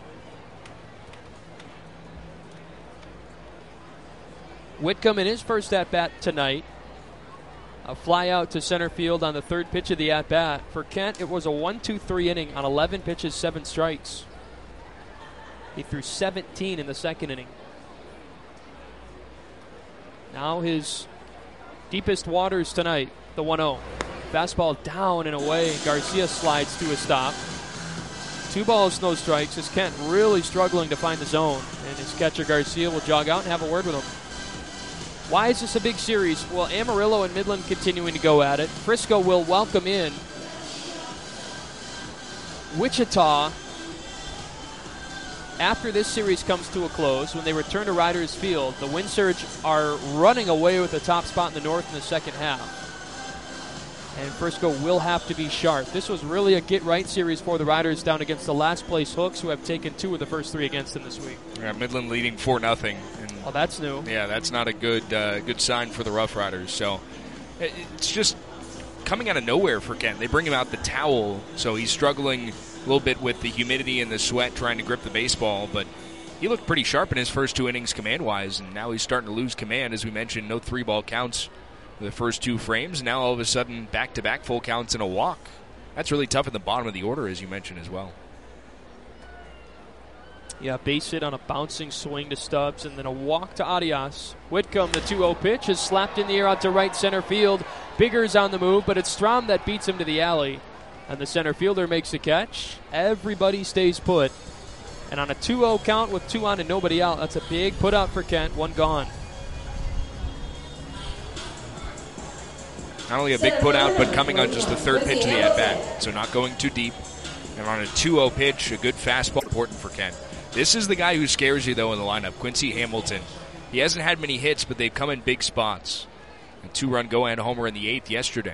Whitcomb in his first at-bat tonight. A fly out to center field on the third pitch of the at-bat. For Kent, it was a 1-2-3 inning on 11 pitches, 7 strikes. He threw 17 in the second inning. Now his deepest waters tonight. The 1-0. Fastball down and away. Garcia slides to a stop. 2 balls, no strikes. As Kent really struggling to find the zone. And his catcher Garcia will jog out and have a word with him. Why is this a big series? Well, Amarillo and Midland continuing to go at it. Frisco will welcome in Wichita after this series comes to a close. When they return to Riders Field, the Wind Surge are running away with the top spot in the north in the second half. And Frisco will have to be sharp. This was really a get-right series for the Riders down against the last-place Hooks, who have taken 2 of the first 3 against them this week. Yeah, Midland leading 4-0. Oh, that's new. Yeah, that's not a good sign for the Rough Riders. So it's just coming out of nowhere for Kent. They bring him out the towel, so he's struggling a little bit with the humidity and the sweat trying to grip the baseball, but he looked pretty sharp in his first 2 innings command-wise, and now he's starting to lose command. As we mentioned, no 3-ball counts for the first 2 frames. Now all of a sudden, back-to-back full counts and a walk. That's really tough at the bottom of the order, as you mentioned as well. Yeah, base hit on a bouncing swing to Stubbs, and then a walk to Arias. Whitcomb, the 2-0 pitch, is slapped in the air out to right center field. Bigger's on the move, but it's Strom that beats him to the alley. And the center fielder makes the catch. Everybody stays put. And on a 2-0 count with 2 on and nobody out, that's a big put out for Kent. 1 gone. Not only a big put out, but coming on just the 3rd pitch of the at-bat. So not going too deep. And on a 2-0 pitch, a good fastball, important for Kent. This is the guy who scares you, though, in the lineup, Quincy Hamilton. He hasn't had many hits, but they've come in big spots. A 2-run go-ahead homer in the 8th yesterday.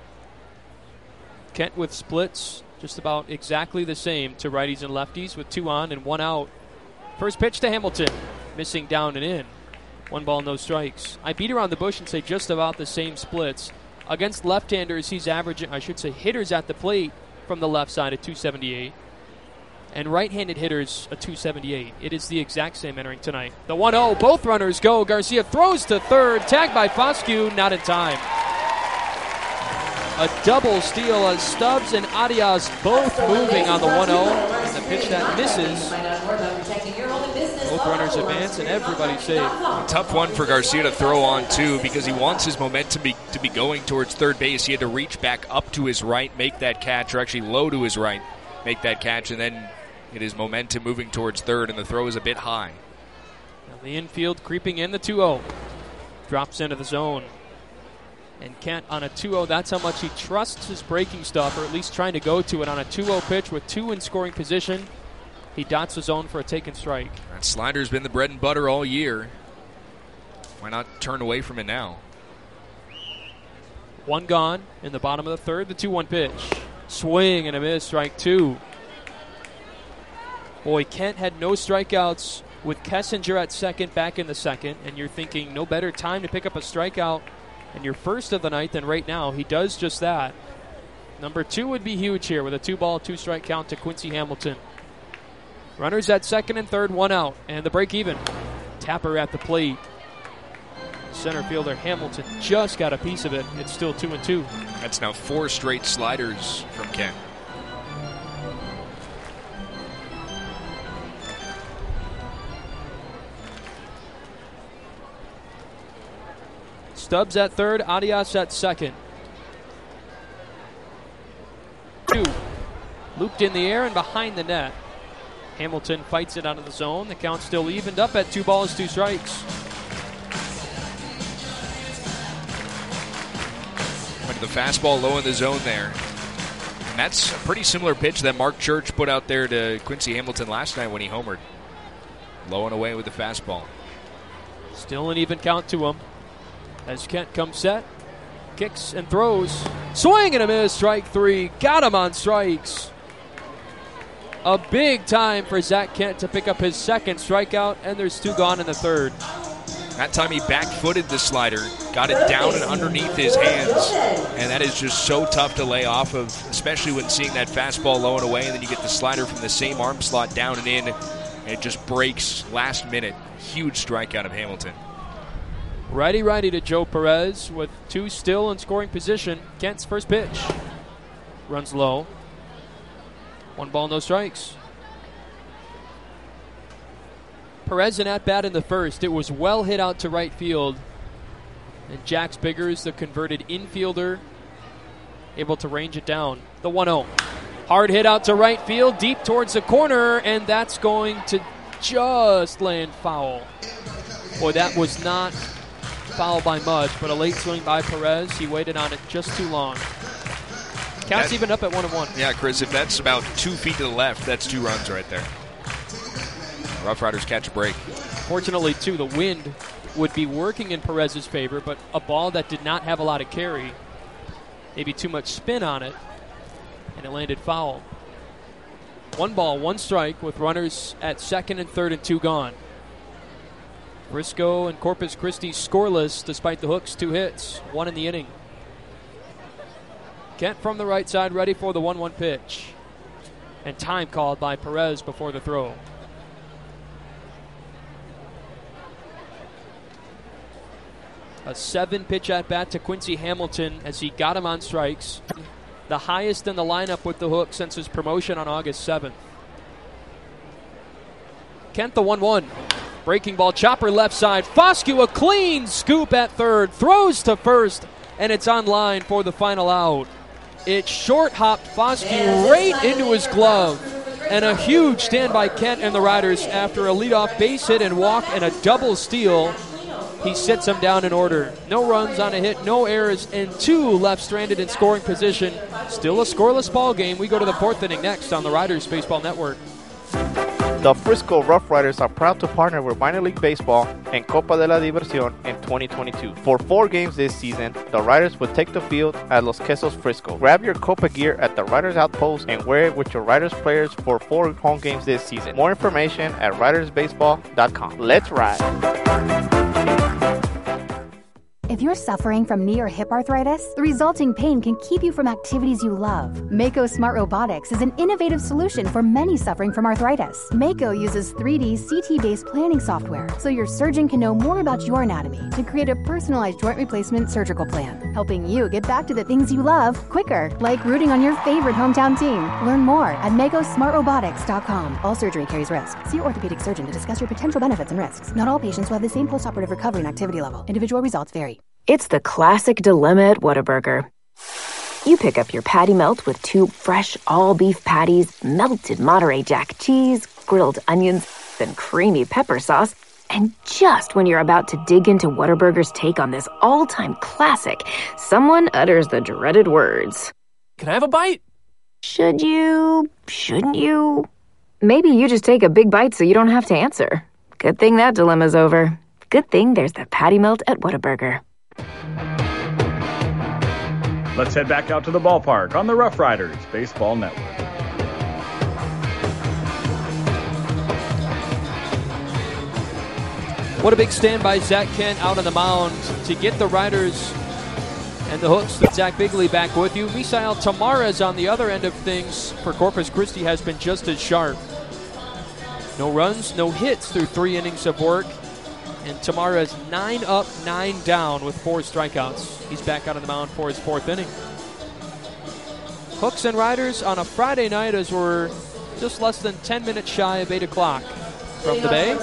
Kent with splits, just about exactly the same to righties and lefties with 2 on and 1 out. First pitch to Hamilton, missing down and in. 1 ball, no strikes. I beat around the bush and say just about the same splits. Against left-handers, he's averaging, hitters at the plate from the left side at 278. And right-handed hitters, a 278. It is the exact same entering tonight. The 1-0, both runners go. Garcia throws to third, tagged by Foscue, not in time. A double steal as Stubbs and Arias both moving on the 1-0. And the pitch that misses. Both runners advance and everybody's safe. A tough one for Garcia to throw on, too, because he wants his momentum to be going towards third base. He had to reach back up to his right, make that catch, or actually low to his right, make that catch, and then it is momentum moving towards third, and the throw is a bit high. Now the infield creeping in, the 2-0. Drops into the zone. And Kent on a 2-0, that's how much he trusts his breaking stuff, or at least trying to go to it on a 2-0 pitch with 2 in scoring position. He dots the zone for a taken strike. That slider's been the bread and butter all year. Why not turn away from it now? 1 gone in the bottom of the 3rd, the 2-1 pitch. Swing and a miss, strike 2. Boy, Kent had no strikeouts with Kessinger at second, back in the 2nd, and you're thinking no better time to pick up a strikeout in your first of the night than right now. He does just that. Number 2 would be huge here with a 2-ball, 2-strike count to Quincy Hamilton. Runners at 2nd and 3rd, 1 out, and the break even. Tapper at the plate. Center fielder Hamilton just got a piece of it. It's still 2-2. That's now 4 straight sliders from Kent. Stubbs at 3rd, Arias at 2nd. 2. Looped in the air and behind the net. Hamilton fights it out of the zone. The count still evened up at 2 balls, 2 strikes. Went to the fastball low in the zone there. And that's a pretty similar pitch that Mark Church put out there to Quincy Hamilton last night when he homered. Low and away with the fastball. Still an even count to him. As Kent comes set, kicks and throws. Swing and a miss, strike 3. Got him on strikes. A big time for Zach Kent to pick up his 2nd strikeout, and there's 2 gone in the 3rd. That time he back-footed the slider, got it down and underneath his hands, and that is just so tough to lay off of, especially when seeing that fastball low and away, and then you get the slider from the same arm slot down and in, and it just breaks last minute. Huge strikeout of Hamilton. Righty to Joe Perez with 2 still in scoring position. Kent's first pitch. Runs low. 1 ball, no strikes. Perez an at-bat in the 1st. It was well hit out to right field. And Jax Biggers, the converted infielder, able to range it down. The 1-0. Hard hit out to right field, deep towards the corner, and that's going to just land foul. Boy, that was not foul by much, but a late swing by Perez. He waited on it just too long. Count's even up at 1-1. Yeah, Chris, if that's about 2 feet to the left, that's 2 runs right there. Rough Riders catch a break. Fortunately, too, the wind would be working in Perez's favor, but a ball that did not have a lot of carry, maybe too much spin on it, and it landed foul. 1 ball, 1 strike with runners at second and third and 2 gone. Frisco and Corpus Christi scoreless despite the Hooks' 2 hits, 1 in the inning. Kent from the right side ready for the 1-1 pitch. And time called by Perez before the throw. A 7-pitch at-bat to Quincy Hamilton as he got him on strikes. The highest in the lineup with the Hooks since his promotion on August 7th. Kent the 1-1. Breaking ball, chopper left side. Foscue a clean scoop at third. Throws to first, and it's on line for the final out. It short-hopped Foscue right into his glove. And a huge stand by Kent and the Riders after a leadoff base hit and walk and a double steal. He sits him down in order. No runs on a hit, no errors, and 2 left stranded in scoring position. Still a scoreless ball game. We go to the 4th inning next on the Riders Baseball Network. The Frisco Rough Riders are proud to partner with Minor League Baseball and Copa de la Diversión in 2022. For 4 games this season, the Riders will take the field at Los Quesos Frisco. Grab your Copa gear at the Riders Outpost and wear it with your Riders players for 4 home games this season. More information at ridersbaseball.com. Let's ride! If you're suffering from knee or hip arthritis, the resulting pain can keep you from activities you love. Mako Smart Robotics is an innovative solution for many suffering from arthritis. Mako uses 3D CT-based planning software, so your surgeon can know more about your anatomy to create a personalized joint replacement surgical plan, helping you get back to the things you love quicker, like rooting on your favorite hometown team. Learn more at MakoSmartRobotics.com. All surgery carries risk. See your orthopedic surgeon to discuss your potential benefits and risks. Not all patients will have the same postoperative recovery and activity level. Individual results vary. It's the classic dilemma at Whataburger. You pick up your patty melt with 2 fresh all-beef patties, melted Monterey Jack cheese, grilled onions, and creamy pepper sauce, and just when you're about to dig into Whataburger's take on this all-time classic, someone utters the dreaded words. Can I have a bite? Should you? Shouldn't you? Maybe you just take a big bite so you don't have to answer. Good thing that dilemma's over. Good thing there's the patty melt at Whataburger. Let's head back out to the ballpark on the Rough Riders Baseball Network. What a big stand by Zach Kent out on the mound to get the Riders and the Hooks. Zach Bigley back with you. Misael Tamarez on the other end of things for Corpus Christi has been just as sharp. No runs, no hits through 3 innings of work. And Tamarez 9 up, 9 down with 4 strikeouts. He's back out on the mound for his 4th inning. Hooks and Riders on a Friday night as we're just less than 10 minutes shy of 8 o'clock from the Bay.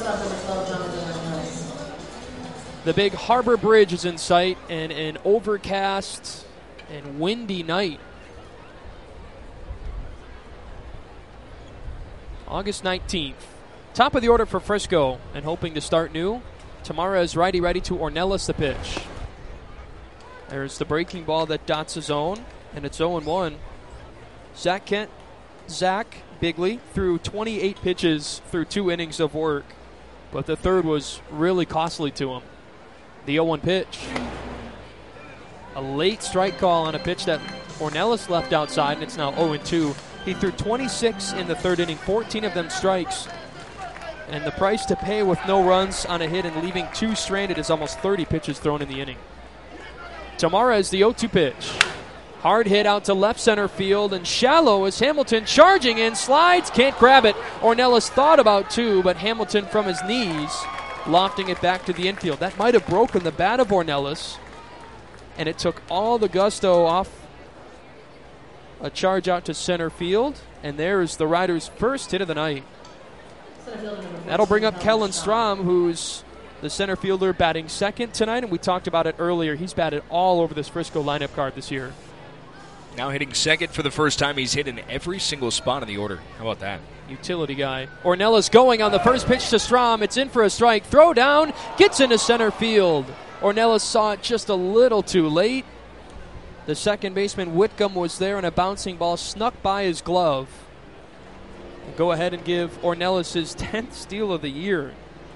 The big Harbor Bridge is in sight and an overcast and windy night. August 19th. Top of the order for Frisco and hoping to start new. Tamarez righty to Ornelas the pitch. There's the breaking ball that dots his zone, and it's 0-1. Zach Bigley threw 28 pitches through 2 innings of work, but the third was really costly to him. The 0-1 pitch. A late strike call on a pitch that Ornelas left outside, and it's now 0-2. He threw 26 in the 3rd inning, 14 of them strikes. And the price to pay with no runs on a hit and leaving 2 stranded is almost 30 pitches thrown in the inning. Tamarez, the 0-2 pitch. Hard hit out to left center field and shallow as Hamilton charging in, slides, can't grab it. Ornelas thought about 2, but Hamilton from his knees lofting it back to the infield. That might have broken the bat of Ornelas, and it took all the gusto off a charge out to center field, and there's the Riders' first hit of the night. That'll bring up Kellen Strom, who's the center fielder batting second tonight, and we talked about it earlier. He's batted all over this Frisco lineup card this year. Now hitting second for the first time. He's hit in every single spot in the order. How about that? Utility guy. Ornelas going on the first pitch to Strom. It's in for a strike. Throw down. Gets into center field. Ornelas saw it just a little too late. The second baseman Whitcomb was there, and a bouncing ball snuck by his glove. Go ahead and give Ornelas his 10th steal of the year.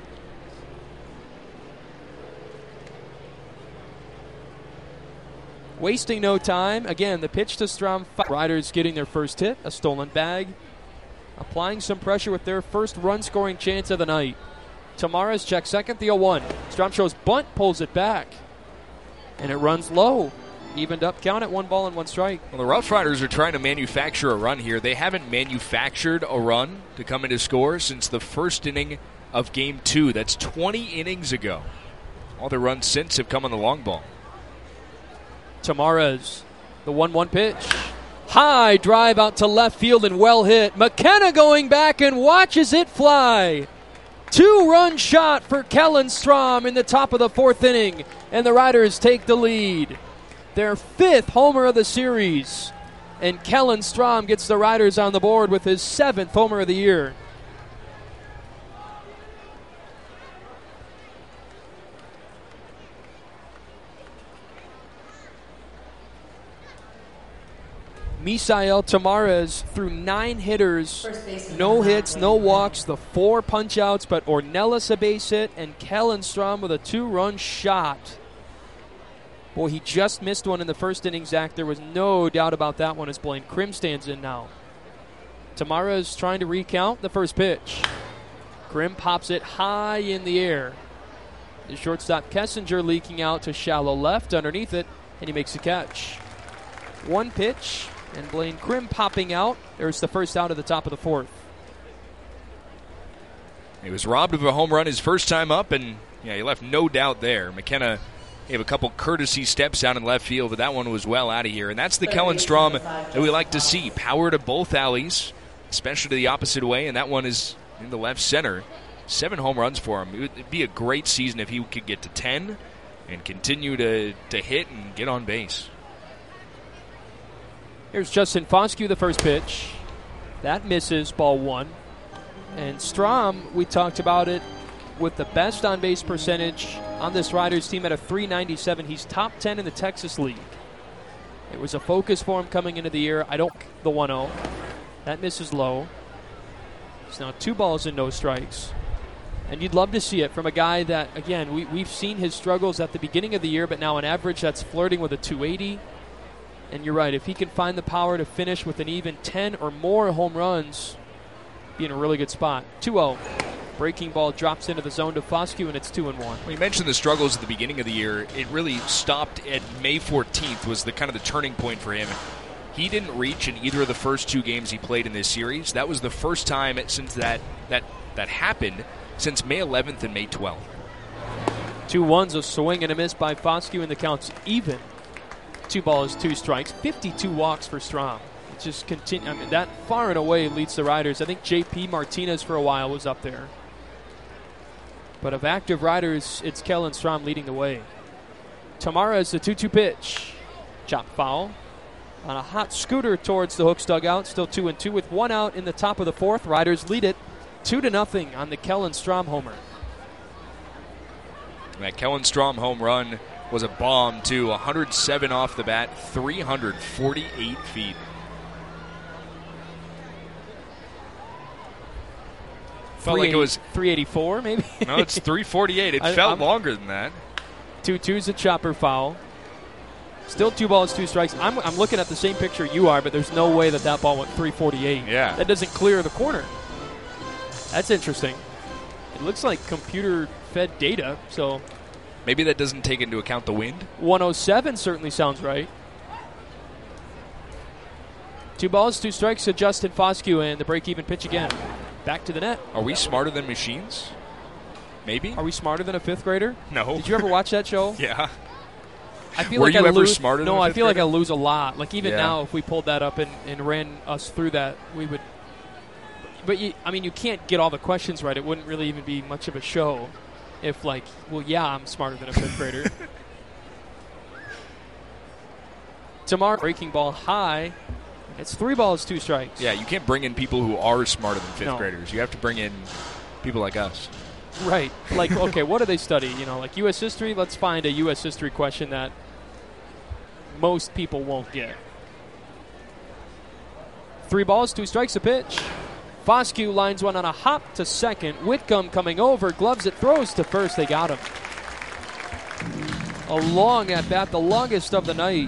Wasting no time. Again, the pitch to Strom. Riders getting their first hit, a stolen bag. Applying some pressure with their first run-scoring chance of the night. Tamares checks second, the 0-1. Strom shows bunt, pulls it back. And it runs low. Evened up count at 1 ball and 1 strike. Well, the Rough Riders are trying to manufacture a run here. They haven't manufactured a run to come into score since the first inning of Game 2. That's 20 innings ago. All the runs since have come on the long ball. Tamares, the 1-1 pitch. High drive out to left field and well hit. McKenna going back and watches it fly. 2-run shot for Kellen Strom in the top of the 4th inning, and the Riders take the lead. Their 5th homer of the series, and Kellen Strom gets the Riders on the board with his 7th homer of the year. Misael Tamares threw 9 hitters, no hits, no walks, the 4 punch-outs, but Ornelas a base hit, and Kellen Strom with a 2-run shot. Boy, he just missed one in the first inning, Zach. There was no doubt about that one as Blaine Krim stands in now. Tamares trying to recount the first pitch. Krim pops it high in the air. The shortstop Kessinger leaking out to shallow left underneath it, and he makes the catch. 1 pitch, and Blaine Krim popping out. There's the first out at the top of the 4th. He was robbed of a home run his first time up, and he left no doubt there. McKenna gave a couple courtesy steps out in left field, but that one was well out of here. And that's the Kellen Strom that we like to see. Power to both alleys, especially to the opposite way, and that one is in the left center. 7 home runs for him. It would be a great season if he could get to 10 and continue to hit and get on base. Here's Justin Foscue, the first pitch. That misses, ball 1. And Strom, we talked about it, with the best on-base percentage on this Riders team at a .397. He's top 10 in the Texas League. It was a focus for him coming into the year. The 1-0. That misses low. It's now 2 balls and no strikes. And you'd love to see it from a guy that, again, we've seen his struggles at the beginning of the year, but now on average that's flirting with a .280. And you're right, if he can find the power to finish with an even 10 or more home runs, be in a really good spot. 2-0. Breaking ball drops into the zone to Foscue, and it's 2-1. Well, you mentioned the struggles at the beginning of the year. It really stopped at May 14th was the kind of the turning point for him. He didn't reach in either of the first 2 games he played in this series. That was the first time since that happened since May 11th and May 12th. 2-1's a swing and a miss by Foscue, and the count's even. 2 balls, 2 strikes, 52 walks for Strom. It just continue. I mean, that far and away leads the Riders. I think J.P. Martinez for a while was up there. But of active Riders, it's Kellen Strom leading the way. Tamares, the 2-2 pitch. Chop foul. On a hot scooter towards the Hooks dugout. Still 2-2 with 1 out in the top of the 4th. Riders lead it 2-0 on the Kellen Strom homer. That Kellen Strom home run was a bomb, too. 107 off the bat, 348 feet. Felt like it was 384, maybe. No, it's 348. It felt longer than that. 2-2's a chopper foul. Still 2 balls, 2 strikes. I'm looking at the same picture you are, but there's no way that ball went 348. Yeah. That doesn't clear the corner. That's interesting. It looks like computer-fed data, so maybe that doesn't take into account the wind. 107 certainly sounds right. 2 balls, 2 strikes to Justin Foscue, and the break-even pitch again. Back to the net. Are we smarter than machines? Maybe. Are we smarter than a 5th grader? No. Did you ever watch that show? Yeah. I feel Were like you I ever lose, smarter than No, a I 5th feel like grader? I lose a lot. Like even Yeah. now, if we pulled that up and ran us through that, we would. But you can't get all the questions right. It wouldn't really even be much of a show. If I'm smarter than a 5th grader. Tomorrow, breaking ball high. It's 3 balls, 2 strikes. Yeah, you can't bring in people who are smarter than fifth No. graders. You have to bring in people like us. Right. Like, okay, what do they study? You know, like U.S. history? Let's find a U.S. history question that most people won't get. 3 balls, 2 strikes, a pitch. Foscue lines one on a hop to second. Whitcomb coming over, gloves it, throws to first. They got him. A long at bat, the longest of the night.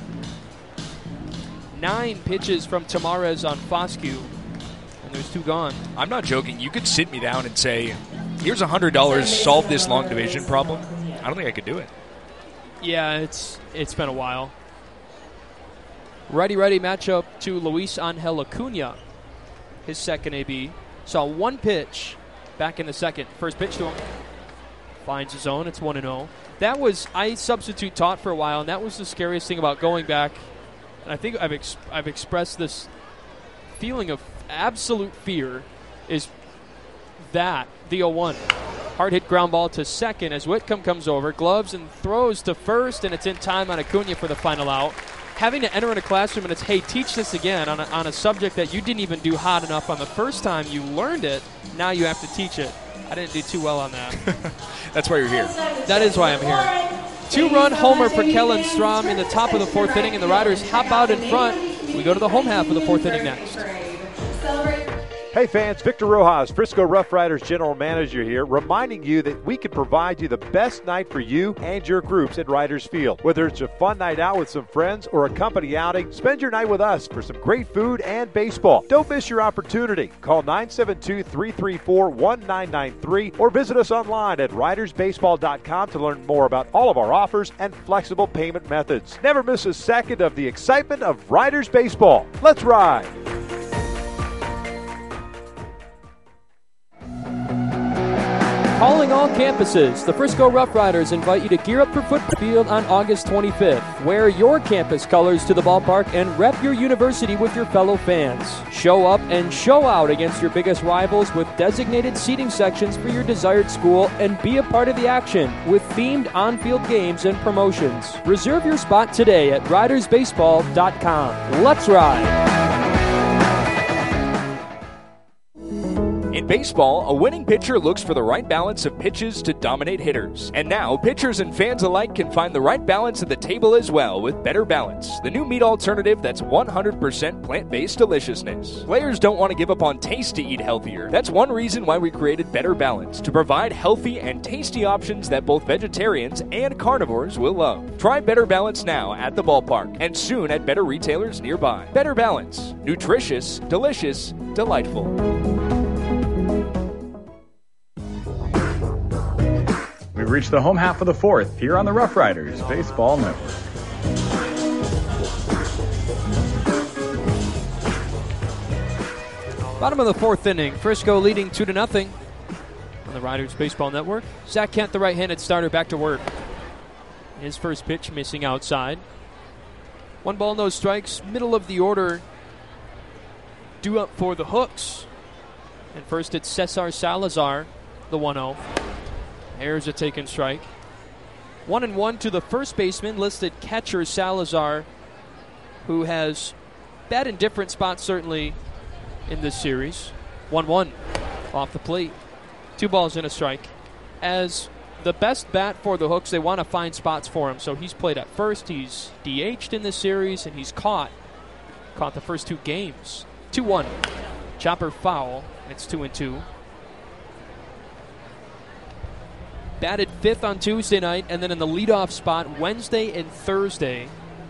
9 pitches from Tamarez on Foscue, and there's 2 gone. I'm not joking. You could sit me down and say, here's $100, solve this long division problem. I don't think I could do it. Yeah, it's been a while. Righty matchup to Luis Angel Acuna, his second AB. Saw 1 pitch back in the second. First pitch to him. Finds his own. It's 1-0. That was, I substitute taught for a while, and that was the scariest thing about going back. And I think I've expressed this feeling of absolute fear is that, the 0-1. Hard hit ground ball to second as Whitcomb comes over, gloves and throws to first, and it's in time on Acuna for the final out. Having to enter in a classroom and it's, hey, teach this again on a subject that you didn't even do hot enough on the first time you learned it, now you have to teach it. I didn't do too well on that. That's why you're here. That is why I'm here. 2-run homer for Kellen Strom in the top of the 4th inning, and the Riders hop out in front. We go to the home half of the 4th inning next. Hey fans, Victor Rojas, Frisco Rough Riders General Manager here, reminding you that we can provide you the best night for you and your groups at Riders Field. Whether it's a fun night out with some friends or a company outing, spend your night with us for some great food and baseball. Don't miss your opportunity. Call 972-334-1993 or visit us online at ridersbaseball.com to learn more about all of our offers and flexible payment methods. Never miss a second of the excitement of Riders Baseball. Let's ride! Calling all campuses, the Frisco Rough Riders invite you to gear up for football field on August 25th. Wear your campus colors to the ballpark and rep your university with your fellow fans. Show up and show out against your biggest rivals with designated seating sections for your desired school and be a part of the action with themed on-field games and promotions. Reserve your spot today at ridersbaseball.com. Let's ride! In baseball, a winning pitcher looks for the right balance of pitches to dominate hitters. And now, pitchers and fans alike can find the right balance at the table as well with Better Balance, the new meat alternative that's 100% plant-based deliciousness. Players don't want to give up on taste to eat healthier. That's one reason why we created Better Balance, to provide healthy and tasty options that both vegetarians and carnivores will love. Try Better Balance now at the ballpark and soon at better retailers nearby. Better Balance. Nutritious, delicious, delightful. We've reached the home half of the 4th here on the Rough Riders Baseball Network. Bottom of the 4th inning, Frisco leading 2-0 on the Riders Baseball Network. Zach Kent, the right-handed starter, back to work. His first pitch missing outside. 1 ball, no strikes. Middle of the order, due up for the Hooks. And first it's Cesar Salazar, the 1-0. Here's a taken strike. 1-1 to the first baseman, listed catcher Salazar, who has bat in different spots certainly in this series. 1-1 off the plate. 2 balls and a strike. As the best bat for the Hooks, they want to find spots for him. So he's played at first, he's DH'd in this series, and he's caught the first 2 games. 2-1. Chopper foul. It's 2-2. Batted 5th on Tuesday night, and then in the leadoff spot Wednesday and Thursday.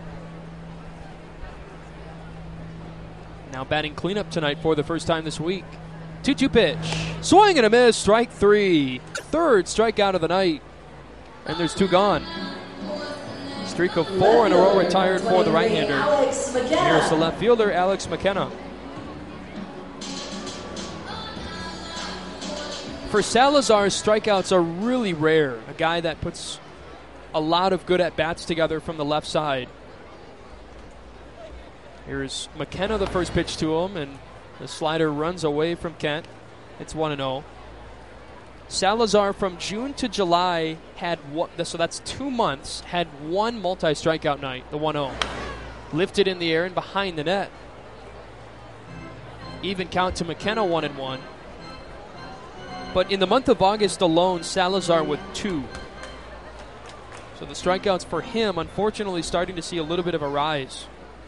Now batting cleanup tonight for the first time this week. 2-2 pitch. Swing and a miss. Strike 3. Third strikeout of the night. And there's 2 gone. Streak of 4 in a row retired for the right-hander. Here's the left fielder, Alex McKenna. For Salazar, strikeouts are really rare. A guy that puts a lot of good at-bats together from the left side. Here's McKenna, the first pitch to him, and the slider runs away from Kent. It's 1-0. Salazar from June to July had one, so that's 2 months, had 1 multi-strikeout night, the 1-0. Lifted in the air and behind the net. Even count to McKenna, 1-1. But in the month of August alone, Salazar with 2. So the strikeouts for him, unfortunately, starting to see a little bit of a rise.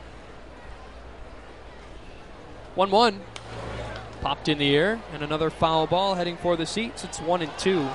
1-1. Popped in the air, and another foul ball heading for the seats. It's 1-2.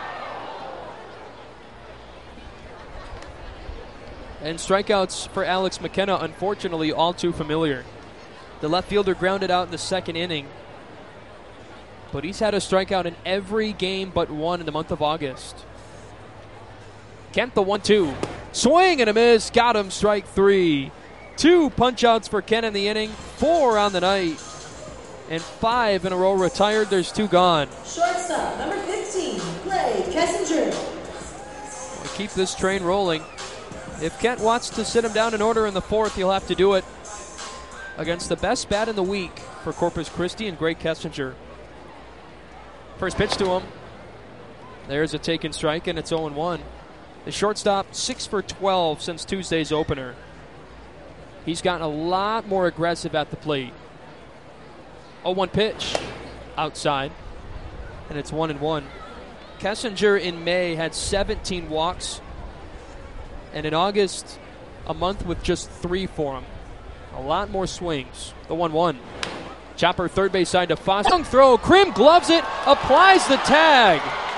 And strikeouts for Alex McKenna, unfortunately, all too familiar. The left fielder grounded out in the second inning. But he's had a strikeout in every game but one in the month of August. Kent, the 1-2. Swing and a miss. Got him, strike 3. 2 punch-outs for Kent in the inning. 4 on the night. And 5 in a row retired. There's 2 gone. Shortstop, number 15, Blake Kessinger. We'll keep this train rolling. If Kent wants to sit him down in order in the 4th, he'll have to do it against the best bat in the week for Corpus Christi and Greg Kessinger. First pitch to him. There's a taken strike, and it's 0-1. The shortstop, 6 for 12 since Tuesday's opener. He's gotten a lot more aggressive at the plate. 0-1 pitch outside, and it's 1-1. Kessinger in May had 17 walks, and in August, a month with just 3 for him. A lot more swings. The 1-1. Chopper third base side to Foss. Long throw. Krim gloves it. Applies the tag.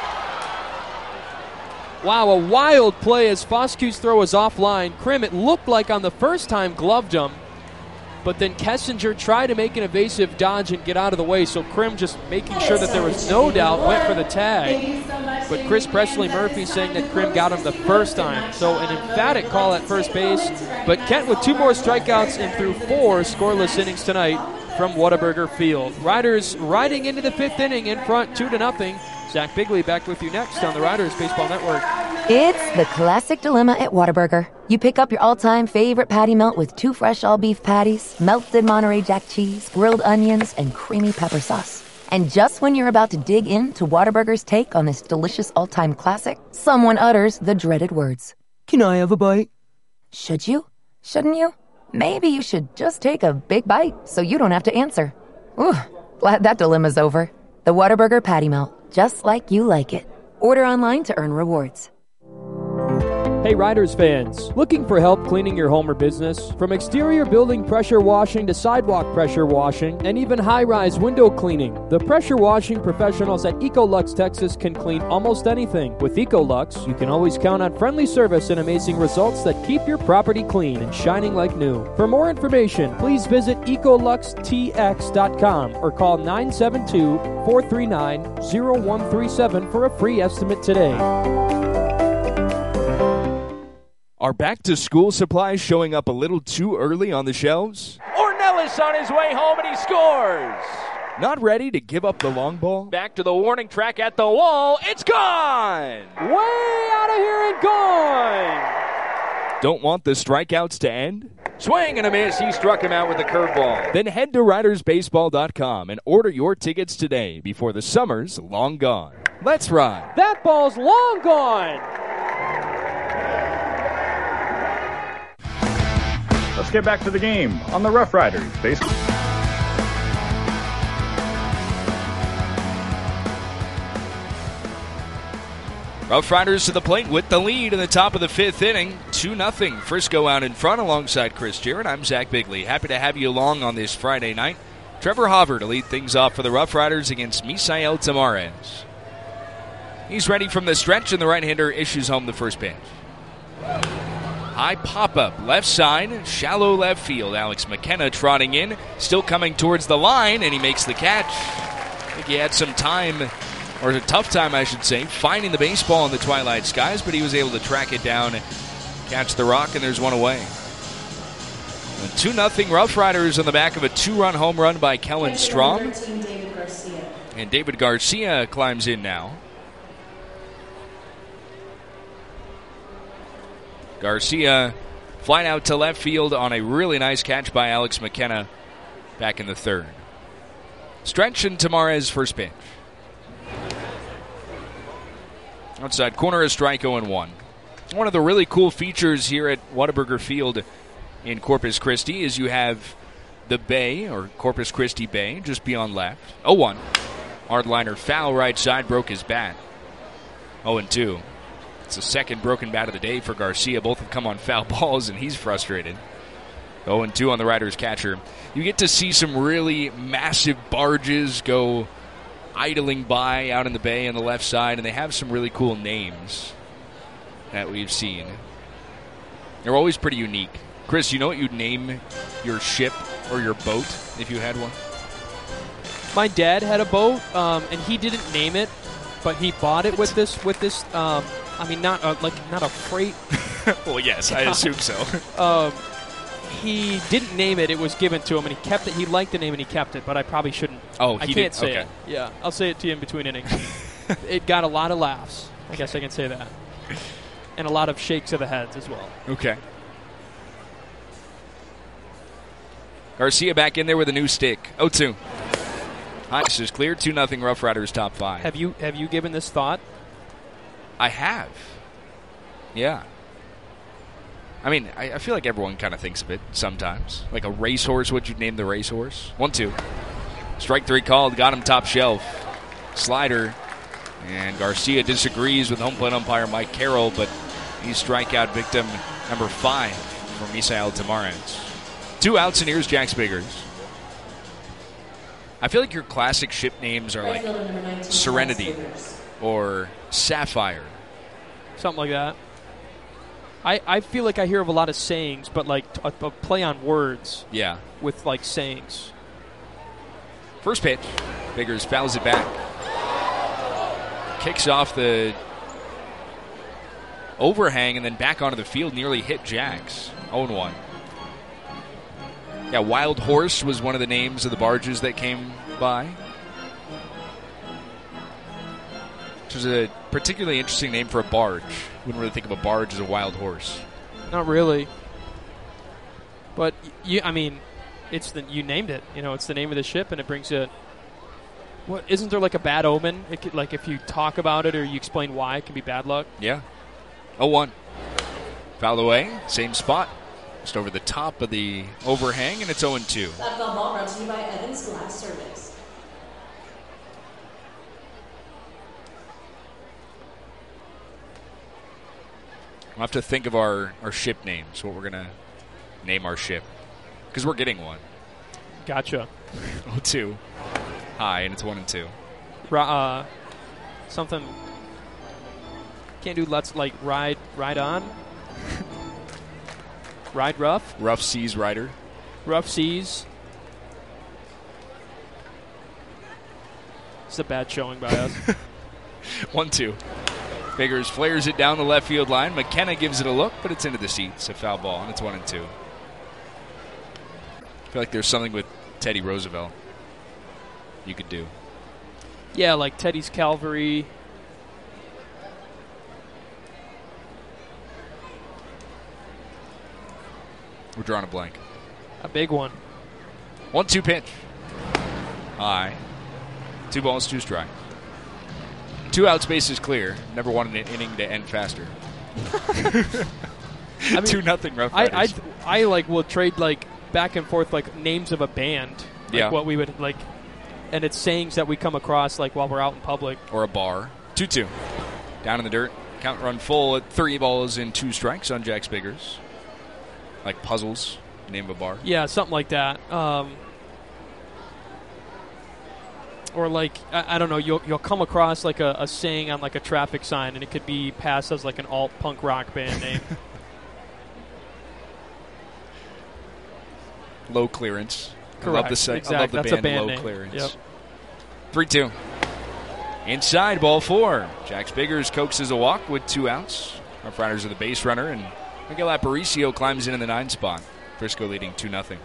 Wow, a wild play as Foskew's throw is offline. Krim, it looked like on the first time, gloved him. But then Kessinger tried to make an evasive dodge and get out of the way. So Krim, just making sure that there was no doubt, went for the tag. But Chris Presley Murphy saying that Krim got him the first time. So an emphatic call at first base. But Kent with 2 more strikeouts and through 4 scoreless innings tonight from Whataburger Field. Riders riding into the 5th inning in front 2-0. Zach Bigley back with you next on the Riders Baseball Network. It's the classic dilemma at Whataburger. You pick up your all-time favorite patty melt with 2 fresh all-beef patties, melted Monterey Jack cheese, grilled onions, and creamy pepper sauce. And just when you're about to dig into Whataburger's take on this delicious all-time classic, someone utters the dreaded words. Can I have a bite? Should you? Shouldn't you? Maybe you should just take a big bite so you don't have to answer. Ooh, glad that dilemma's over. The Whataburger Patty Melt, just like you like it. Order online to earn rewards. Hey Riders fans, looking for help cleaning your home or business? From exterior building pressure washing to sidewalk pressure washing and even high-rise window cleaning, the pressure washing professionals at Ecolux Texas can clean almost anything. With Ecolux, you can always count on friendly service and amazing results that keep your property clean and shining like new. For more information, please visit EcoluxTX.com or call 972-439-0137 for a free estimate today. Are back-to-school supplies showing up a little too early on the shelves? Ornelas on his way home, and he scores. Not ready to give up the long ball? Back to the warning track at the wall. It's gone. Way out of here and gone. Don't want the strikeouts to end? Swing and a miss. He struck him out with the curveball. Then head to RidersBaseball.com and order your tickets today before the summer's long gone. Let's ride. That ball's long gone. Let's get back to the game on the Rough Riders Baseball. Rough Riders to the plate with the lead in the top of the 5th inning. 2-0. Frisco out in front alongside Chris Jarrett. I'm Zach Bigley. Happy to have you along on this Friday night. Trevor Hopper to lead things off for the Rough Riders against Misael Tamares. He's ready from the stretch, and the right-hander issues home the first pitch. High pop-up, left side, shallow left field. Alex McKenna trotting in, still coming towards the line, and he makes the catch. I think he had some time, or a tough time, I should say, finding the baseball in the twilight skies, but he was able to track it down, catch the rock, and there's one away. 2-0 Rough Riders on the back of a 2-run home run by Kellen Strom. And David Garcia climbs in now. Garcia flying out to left field on a really nice catch by Alex McKenna back in the 3rd. Stretch and Tamares first pitch. Outside corner, a strike 0-1. One of the really cool features here at Whataburger Field in Corpus Christi is you have the Bay, or Corpus Christi Bay, just beyond left. 0-1. Hardliner foul right side, broke his bat. 0-2. It's the second broken bat of the day for Garcia. Both have come on foul balls, and he's frustrated. 0-2 on the Riders catcher. You get to see some really massive barges go idling by out in the bay on the left side, and they have some really cool names that we've seen. They're always pretty unique. Chris, you know what you'd name your ship or your boat if you had one? My dad had a boat, and he didn't name it, but he bought it with this. I mean, not a freight. Well, yes, I assume so. He didn't name it. It was given to him, and he kept it. He liked the name, and he kept it, but I probably shouldn't. Oh, I can't say it. Yeah, I'll say it to you in between innings. It got a lot of laughs. I guess I can say that. And a lot of shakes of the heads as well. Okay. Garcia back in there with a new stick. 0-2. This is clear. 2-0 Rough Riders top 5. Have you given this thought? I have. Yeah. I mean, I feel like everyone kind of thinks of it sometimes. Like a racehorse, what'd you name the racehorse? 1-2. Strike 3 called, got him top shelf. Slider. And Garcia disagrees with home plate umpire Mike Carroll, but he's strikeout victim number 5 for Misael Tamarez. 2 outs, and here's Jack Spiggers. I feel like your classic ship names are like Serenity or Sapphire. Something like that. I feel like I hear of a lot of sayings, but like a play on words. Yeah. With like sayings. First pitch. Biggers fouls it back. Kicks off the overhang and then back onto the field. Nearly hit Jax. 0-1. Yeah, Wild Horse was one of the names of the barges that came by. Which is a particularly interesting name for a barge. Wouldn't really think of a barge as a wild horse. Not really. But you named it. You know, it's the name of the ship, and it brings it. What isn't there like a bad omen? It could, like if you talk about it or you explain why, it can be bad luck. Yeah. 0-1. Foul away, same spot, just over the top of the overhang, and it's 0-2. That foul ball brought to you by Evans Glass Service. We'll have to think of our ship names, what we're going to name our ship. Because we're getting one. Gotcha. 0-2. High, and it's 1-2. Something. Can't do let's like ride on. Ride rough. Rough Seas Rider. Rough Seas. It's a bad showing by us. 1-2. Biggers flares it down the left field line. McKenna gives it a look, but it's into the seats. A foul ball, and it's 1-2. I feel like there's something with Teddy Roosevelt you could do. Yeah, like Teddy's Calvary. We're drawing a blank. A big one. 1-2 pitch. High. 2 balls, 2 strikes. 2 outs, bases clear. Never wanted an inning to end faster. 2-0 Rough Riders. I like will trade like back and forth like names of a band. Like yeah. What we would like, and it's sayings that we come across like while we're out in public. Or a bar. 2-2. Down in the dirt. Count run full at 3 balls and 2 strikes on Jack Spiggers. Like Puzzles, name of a bar. Yeah, something like that. Or like I don't know, you'll come across like a saying on like a traffic sign, and it could be passed as like an alt punk rock band name. Low Clearance. Correct. I love the exactly. I love the That's a band Low name. Clearance. Yep. 3-2. Inside, ball 4. Jack Spiggers coaxes a walk with 2 outs. Rough Riders are the base runner, and Miguel Aparicio climbs in the 9 spot. Frisco leading 2-0.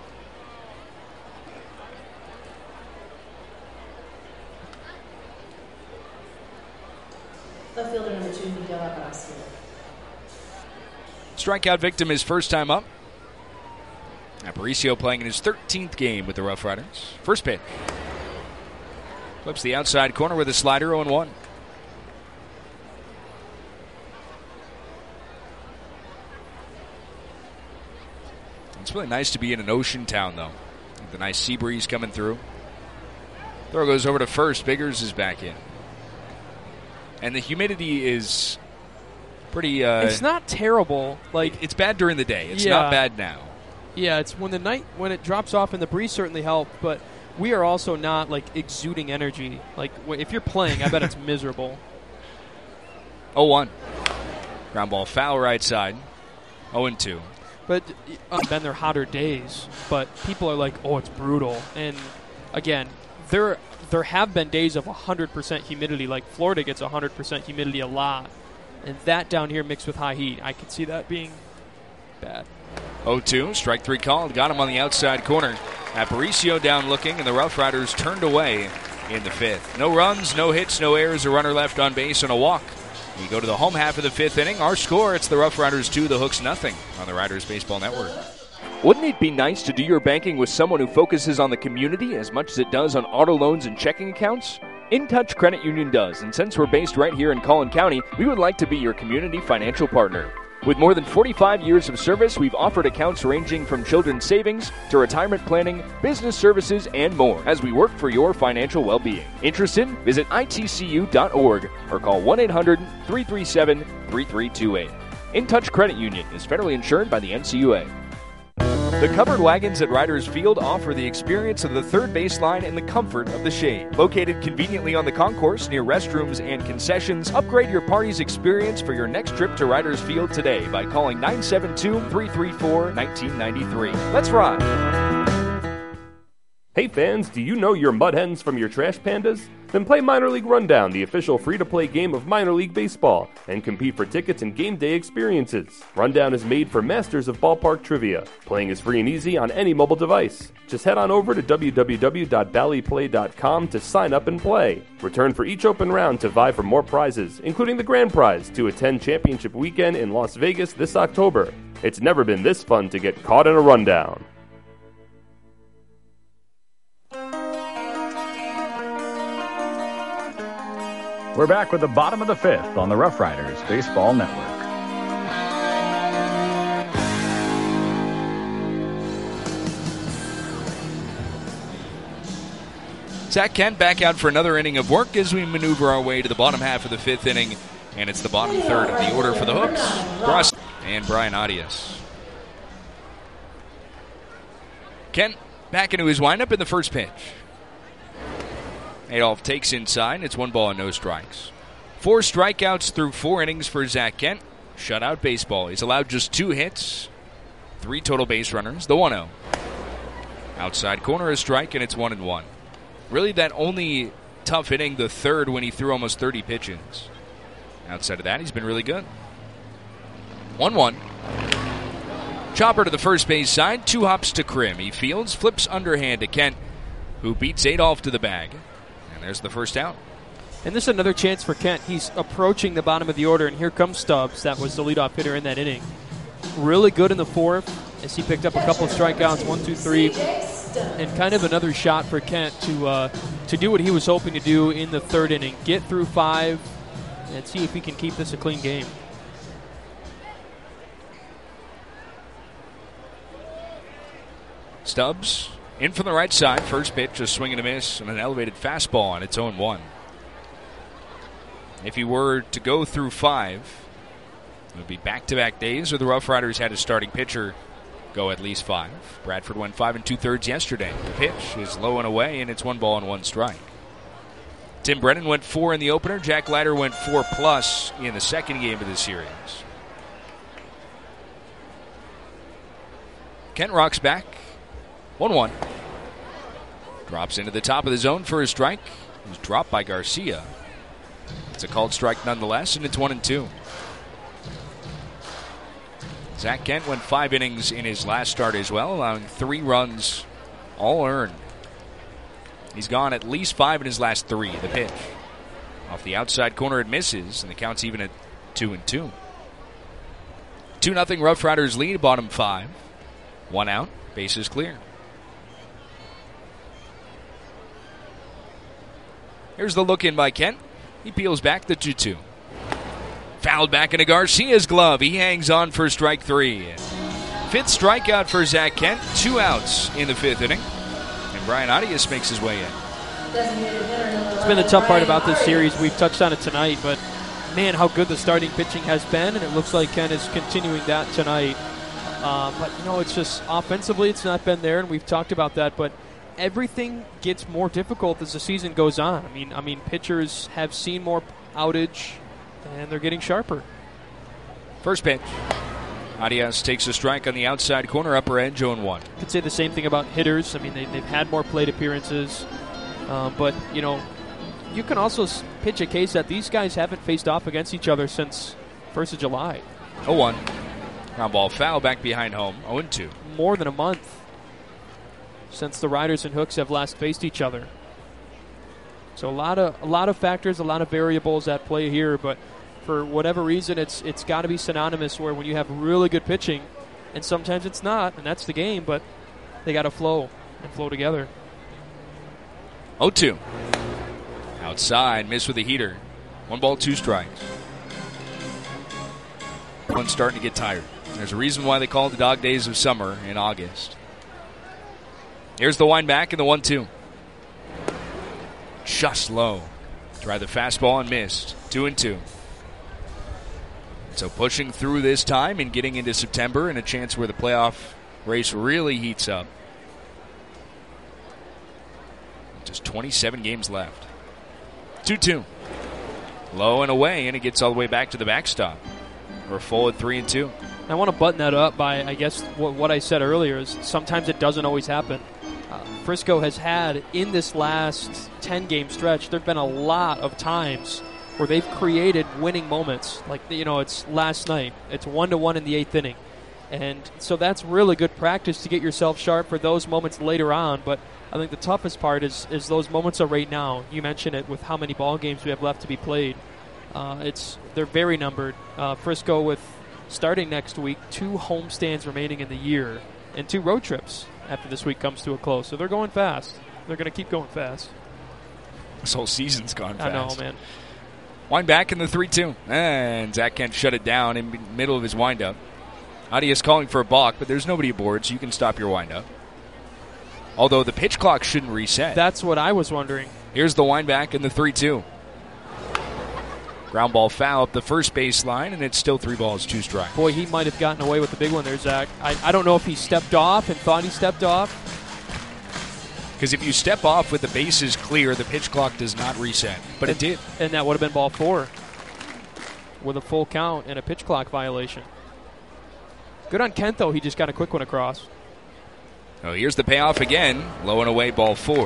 Left fielder number 2, Miguel Aparicio. Strikeout victim his first time up. Aparicio playing in his 13th game with the Rough Riders. First pitch. Flips the outside corner with a slider, 0-1. It's really nice to be in an ocean town, though. The nice sea breeze coming through. Throw goes over to first. Biggers is back in. And the humidity is pretty... it's not terrible. It's bad during the day. It's not bad now. Yeah, it's when it drops off, and the breeze certainly helped, but we are also not, exuding energy. If you're playing, I bet it's miserable. 0-1. Ground ball foul right side. 0-2. But been there hotter days, but people are like, oh, it's brutal. And again, there have been days of 100% humidity. Like Florida gets 100% humidity a lot, and that down here mixed with high heat, I could see that being bad. 0-2, strike three called. Got him on the outside corner. Aparicio down looking, and the Rough Riders turned away in the fifth. No runs, no hits, no errors, a runner left on base, and a walk. We go to the home half of the fifth inning. Our score, it's the Rough Riders 2, the Hooks nothing on the Riders Baseball Network. Wouldn't it be nice to do your banking with someone who focuses on the community as much as it does on auto loans and checking accounts? InTouch Credit Union does, and since we're based right here in Collin County, we would like to be your community financial partner. With more than 45 years of service, we've offered accounts ranging from children's savings to retirement planning, business services, and more as we work for your financial well-being. Interested? Visit itcu.org or call 1-800-337-3328. InTouch Credit Union is federally insured by the NCUA. The covered wagons at Riders Field offer the experience of the third baseline and the comfort of the shade. Located conveniently on the concourse near restrooms and concessions, upgrade your party's experience for your next trip to Riders Field today by calling 972-334-1993. Let's ride! Hey fans, do you know your Mud Hens from your Trash Pandas? Then play Minor League Rundown, the official free-to-play game of Minor League Baseball, and compete for tickets and game day experiences. Rundown is made for masters of ballpark trivia. Playing is free and easy on any mobile device. Just head on over to www.ballyplay.com to sign up and play. Return for each open round to vie for more prizes, including the grand prize to attend Championship Weekend in Las Vegas this October. It's never been this fun to get caught in a rundown. We're back with the bottom of the fifth on the Rough Riders Baseball Network. Zach Kent back out for another inning of work as we maneuver our way to the bottom half of the fifth inning, and it's the bottom third of the order for the Hooks. Ross and Brian Arias. Kent back into his windup in the first pitch. Adolph takes inside. It's 1 ball and no strikes. 4 strikeouts through 4 innings for Zach Kent. Shutout baseball. He's allowed just 2 hits, 3 total base runners. The 1-0. Outside corner a strike, and it's 1-1. Really that only tough inning, the third, when he threw almost 30 pitches. Outside of that, he's been really good. 1-1. Chopper to the first base side. 2 hops to Krim. He fields, flips underhand to Kent, who beats Adolph to the bag. There's the first out. And this is another chance for Kent. He's approaching the bottom of the order, and here comes Stubbs. That was the leadoff hitter in that inning. Really good in the fourth as he picked up a couple of strikeouts, 1, 2, 3, and kind of another shot for Kent to do what he was hoping to do in the third inning. Get through 5 and see if he can keep this a clean game. Stubbs in from the right side. First pitch, a swing and a miss, and an elevated fastball on its 0-1. If he were to go through 5, it would be back-to-back days where the Rough Riders had a starting pitcher go at least 5. Bradford went 5 2/3 yesterday. The pitch is low and away, and it's 1 ball and 1 strike. Tim Brennan went 4 in the opener. Jack Leiter went 4+ in the second game of the series. Kent rocks back. 1-1. Drops into the top of the zone for a strike. It was dropped by Garcia. It's a called strike nonetheless, and it's 1-2. Zach Kent went 5 innings in his last start as well, allowing 3 runs, all earned. He's gone at least 5 in his last 3. The pitch. Off the outside corner, it misses, and the count's even at 2-2. 2-0 Rough Riders lead, bottom 5. 1 out, bases clear. Here's the look in by Kent. He peels back the 2-2. Fouled back into Garcia's glove. He hangs on for strike 3. fifth strikeout for Zach Kent. 2 outs in the fifth inning. And Brian Arias makes his way in. It's been the tough part about this series. We've touched on it tonight, but man, how good the starting pitching has been, and it looks like Kent is continuing that tonight. But, it's just offensively it's not been there, and we've talked about that, but everything gets more difficult as the season goes on. I mean, pitchers have seen more outage, and they're getting sharper. First pitch. Arias takes a strike on the outside corner, upper edge, 0-1. Could say the same thing about hitters. I mean, they've had more plate appearances, but, you can also pitch a case that these guys haven't faced off against each other since 1st of July. 0-1. Ground ball foul back behind home, 0-2. More than a month since the Riders and Hooks have last faced each other. So a lot of factors, a lot of variables at play here, but for whatever reason, it's got to be synonymous where when you have really good pitching, and sometimes it's not, and that's the game, but they got to flow and flow together. 0-2. Outside, miss with a heater. 1 ball, 2 strikes. One's starting to get tired. There's a reason why they call it the dog days of summer in August. Here's the wind back and the 1-2. Just low. Tried the fastball and missed. 2-2. So pushing through this time and getting into September and a chance where the playoff race really heats up. Just 27 games left. 2-2. Low and away, and it gets all the way back to the backstop. We're full at 3-2. I want to button that up by, I guess, what I said earlier is sometimes it doesn't always happen. Frisco has had, in this last 10-game stretch, there have been a lot of times where they've created winning moments. Like, it's last night. It's 1-1 in the 8th inning. And so that's really good practice to get yourself sharp for those moments later on. But I think the toughest part is those moments are right now. You mentioned it with how many ball games we have left to be played. They're very numbered. Frisco with, starting next week, 2 homestands remaining in the year and 2 road trips after this week comes to a close. So they're going fast. They're going to keep going fast. This whole season's gone fast. I know, man. Wind back in the 3-2. And Zach Kent shut it down in the middle of his windup. Arias calling for a balk, but there's nobody aboard, so you can stop your windup. Although the pitch clock shouldn't reset. That's what I was wondering. Here's the wind back in the 3-2. Ground ball foul up the first baseline, and it's still 3 balls, 2 strikes. Boy, he might have gotten away with the big one there, Zach. I don't know if he stepped off and thought he stepped off. Because if you step off with the bases clear, the pitch clock does not reset. But it did. And that would have been ball 4 with a full count and a pitch clock violation. Good on Kent, though. He just got a quick one across. Oh, here's the payoff again. Low and away, ball 4.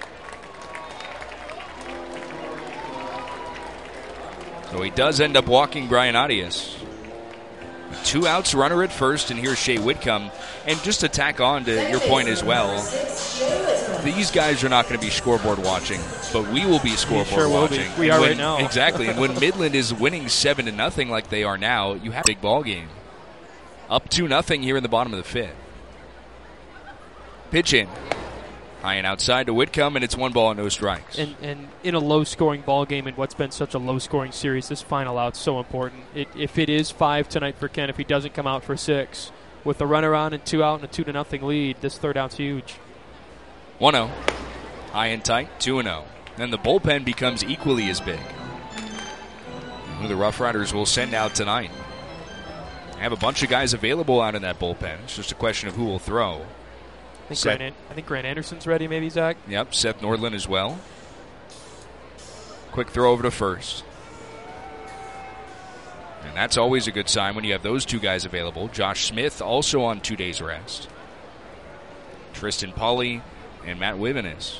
So he does end up walking Brian Arias. 2 outs, runner at first, and here's Shea Whitcomb. And just to tack on to your point as well, these guys are not going to be scoreboard watching, but we will be scoreboard watching. We are right now. Exactly. And when Midland is winning 7-0 like they are now, you have a big ball game. Up 2-0 here in the bottom of the 5th. Pitch in. High and outside to Whitcomb, and it's 1 ball and no strikes. And in a low-scoring ball game in what's been such a low-scoring series, this final out's so important. If it is 5 tonight for Kent, if he doesn't come out for 6, with the runner on and 2 out and a 2-0 lead, this third out's huge. 1-0. High and tight, 2-0. Then the bullpen becomes equally as big. Who the Rough Riders will send out tonight. They have a bunch of guys available out in that bullpen. It's just a question of who will throw. I think Grant Anderson's ready, maybe, Zach? Yep, Seth Nordland as well. Quick throw over to first. And that's always a good sign when you have those 2 guys available. Josh Smith also on 2 days rest. Tristan Pauly and Matt Wivenes.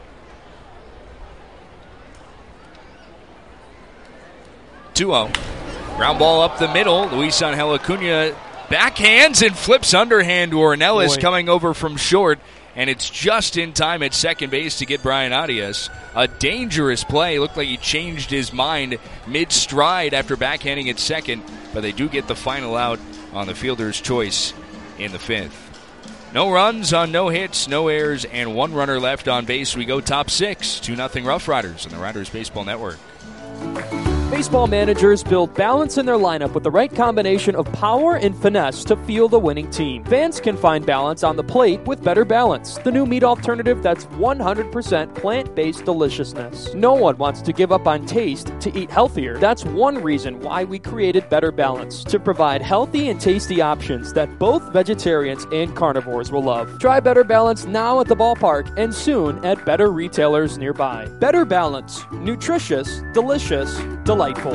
(2-0). Ground ball up the middle. Luis Angel Acuna backhands and flips underhand to Ornelas coming over from short. And it's just in time at second base to get Brian Arias. A dangerous play. Looked like he changed his mind mid-stride after backhanding at second. But they do get the final out on the fielder's choice in the 5th. No runs on no hits, no errors, and 1 runner left on base. We go top 6. 2-0 Rough Riders on the Riders Baseball Network. Baseball managers build balance in their lineup with the right combination of power and finesse to field a winning team. Fans can find balance on the plate with Better Balance, the new meat alternative that's 100% plant-based deliciousness. No one wants to give up on taste to eat healthier. That's one reason why we created Better Balance, to provide healthy and tasty options that both vegetarians and carnivores will love. Try Better Balance now at the ballpark and soon at better retailers nearby. Better Balance. Nutritious, delicious, delightful.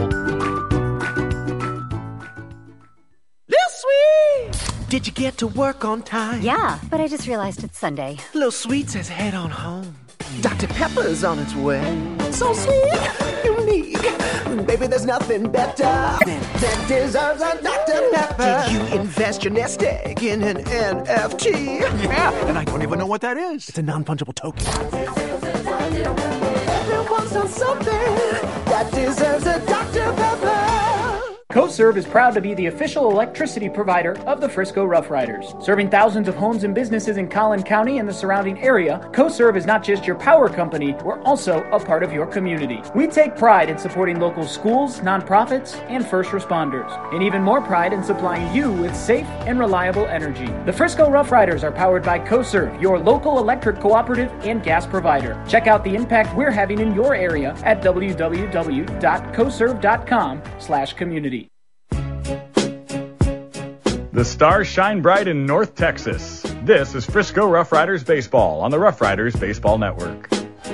Lil Sweet! Did you get to work on time? Yeah, but I just realized it's Sunday. Lil Sweet says head on home. Dr. Pepper's on its way. So sweet, unique. Baby, there's nothing better that deserves a Dr. Pepper. Did you invest your nest egg in an NFT? Yeah, and I don't even know what that is. It's a non-fungible token. Everyone's done something that deserves a Dr. Pepper. CoServe is proud to be the official electricity provider of the Frisco Rough Riders. Serving thousands of homes and businesses in Collin County and the surrounding area, CoServe is not just your power company, we're also a part of your community. We take pride in supporting local schools, nonprofits, and first responders, and even more pride in supplying you with safe and reliable energy. The Frisco Rough Riders are powered by CoServe, your local electric cooperative and gas provider. Check out the impact we're having in your area at www.coserve.com/community. The stars shine bright in North Texas. This is Frisco Rough Riders Baseball on the Rough Riders Baseball Network.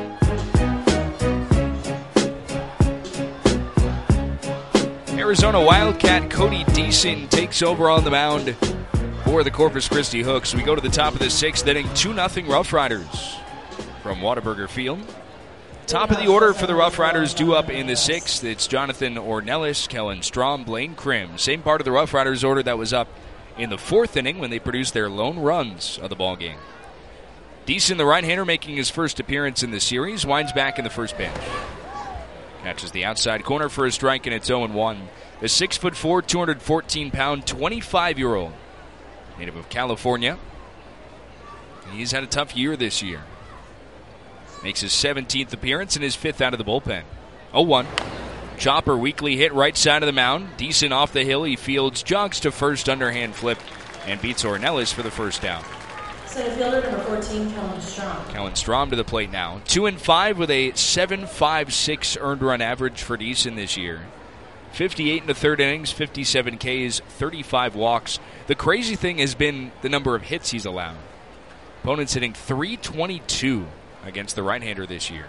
Arizona Wildcat Cody Deason takes over on the mound for the Corpus Christi Hooks. We go to the top of the sixth inning, 2-0 Rough Riders from Whataburger Field. Top of the order for the Rough Riders due up in the sixth. It's Jonathan Ornelas, Kellen Strom, Blaine Krim. Same part of the Rough Riders order that was up in the fourth inning when they produced their lone runs of the ballgame. Deason, the right-hander, making his first appearance in the series, winds back in the first pitch. Catches the outside corner for a strike, and it's 0-1. The 6'4", 214-pound, 25-year-old, native of California. And he's had a tough year this year. Makes his 17th appearance and his fifth out of the bullpen. 0-1. Chopper weakly hit right side of the mound. Deason off the hill. He fields, jogs to first, underhand flip, and beats Ornelas for the first out. Center fielder number 14, Kellen Strom. Kellen Strom to the plate now. 2-5 with a 7.56 earned run average for Deason this year. 58 in the third innings, 57 Ks, 35 walks. The crazy thing has been the number of hits he's allowed. Opponents hitting .322 against the right-hander this year.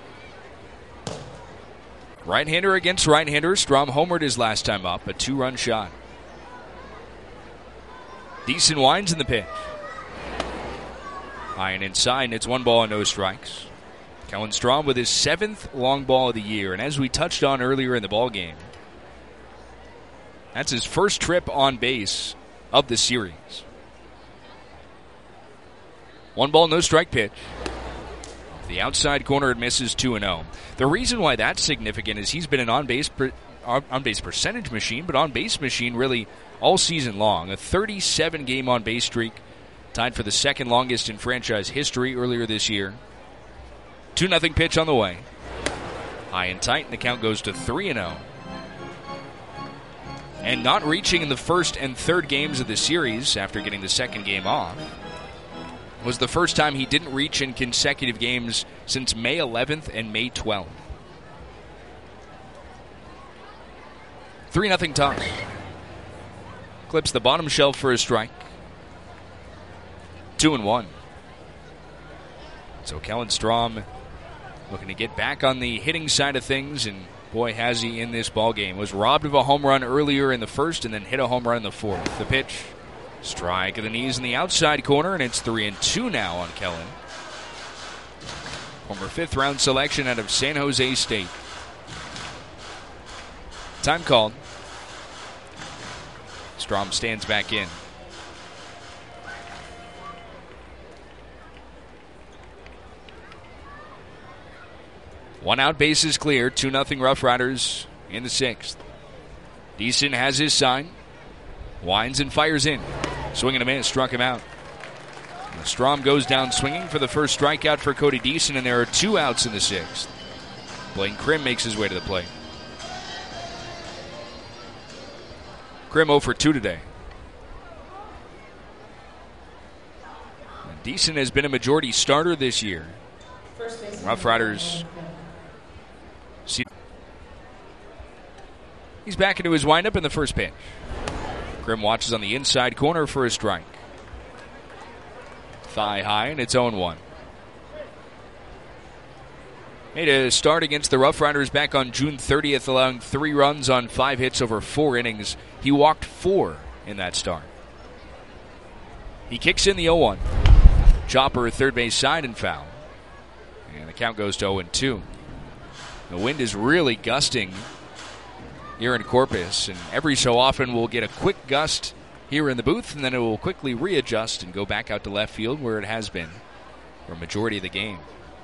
Right-hander against right-hander. Strom homered his last time up, a 2-run shot. Deason winds in the pitch. High and inside, and it's 1 ball and no strikes. Kellen Strom with his 7th long ball of the year, and as we touched on earlier in the ballgame, that's his first trip on base of the series. 1 ball, no strike pitch. The outside corner, it misses 2-0. The reason why that's significant is he's been an on-base percentage machine, but on-base machine really all season long. A 37-game on-base streak, tied for the second longest in franchise history earlier this year. 2-0 pitch on the way. High and tight, and the count goes to 3-0. And not reaching in the first and third games of the series after getting the second game off was the first time he didn't reach in consecutive games since May 11th and May 12th. 3-0 toss. Clips the bottom shelf for a strike. 2-1. So Kellen Strom looking to get back on the hitting side of things, and boy has he in this ballgame. Was robbed of a home run earlier in the first and then hit a home run in the fourth. The pitch, strike of the knees in the outside corner, and it's 3-2 now on Kellen. Former 5th-round selection out of San Jose State. Time called. Strom stands back in. One out, bases clear. 2-0 Rough Riders in the sixth. Deason has his sign. Winds and fires in. Swing and a miss, struck him out. Strom goes down swinging for the first strikeout for Cody Deason, and there are 2 outs in the sixth. Blaine Krim makes his way to the plate. Krim 0 for 2 today. Deason has been a majority starter this year. Rough Riders. He's back into his windup in the first pitch. Krim watches on the inside corner for a strike. Thigh high, and it's 0-1. Made a start against the Rough Riders back on June 30th, allowing 3 runs on 5 hits over 4 innings. He walked 4 in that start. He kicks in the 0-1. Chopper, third base side and foul. And the count goes to 0-2. The wind is really gusting here in Corpus, and every so often we'll get a quick gust here in the booth, and then it will quickly readjust and go back out to left field where it has been for a majority of the game.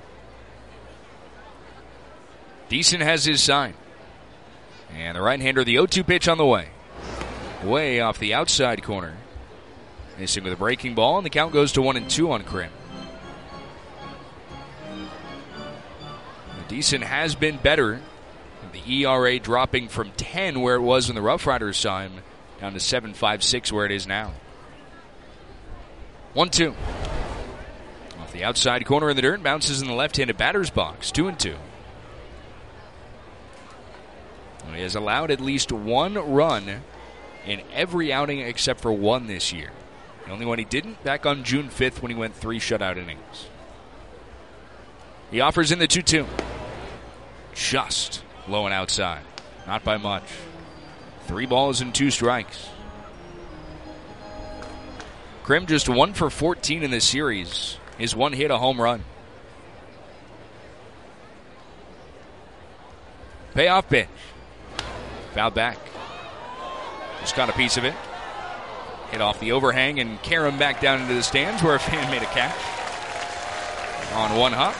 Deason has his sign. And the right-hander, the 0-2 pitch on the way. Way off the outside corner. Missing with a breaking ball, and the count goes to 1-2 on Krim. Deason has been better. The ERA dropping from 10 where it was in the Rough Riders saw him down to 7.56 where it is now. 1-2. Off the outside corner in the dirt, bounces in the left-handed batter's box. 2-2. He has allowed at least 1 run in every outing except for 1 this year. The only one he didn't back on June 5th when he went 3 shutout innings. He offers in the 2-2. Just low and outside. Not by much. 3 balls and 2 strikes. Krim just 1 for 14 in this series. His 1 hit, a home run. Payoff pitch. Fouled back. Just got a piece of it. Hit off the overhang and carry him back down into the stands where a fan made a catch. On 1 hop.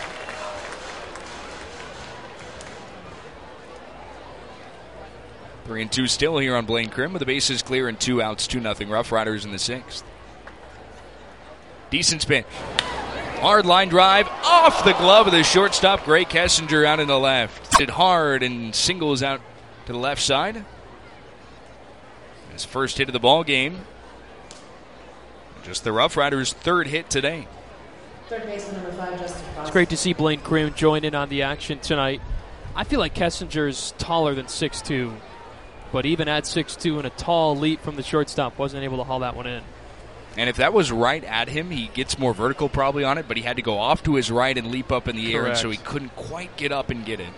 Three and 2 still here on Blaine Krim with the bases clear and 2 outs, 2-0 Rough Riders in the 6th. Decent pitch. Hard line drive off the glove of the shortstop. Gray Kessinger out in the left. Hit hard and singles out to the left side. His first hit of the ball game. Just the Rough Riders' 3rd hit today. Third baseman number 5, Justin Foster. It's great to see Blaine Krim join in on the action tonight. I feel like Kessinger's taller than 6'2", but even at 6'2" and a tall leap from the shortstop, wasn't able to haul that one in. And if that was right at him, he gets more vertical probably on it, but he had to go off to his right and leap up in the air, and so he couldn't quite get up and get it.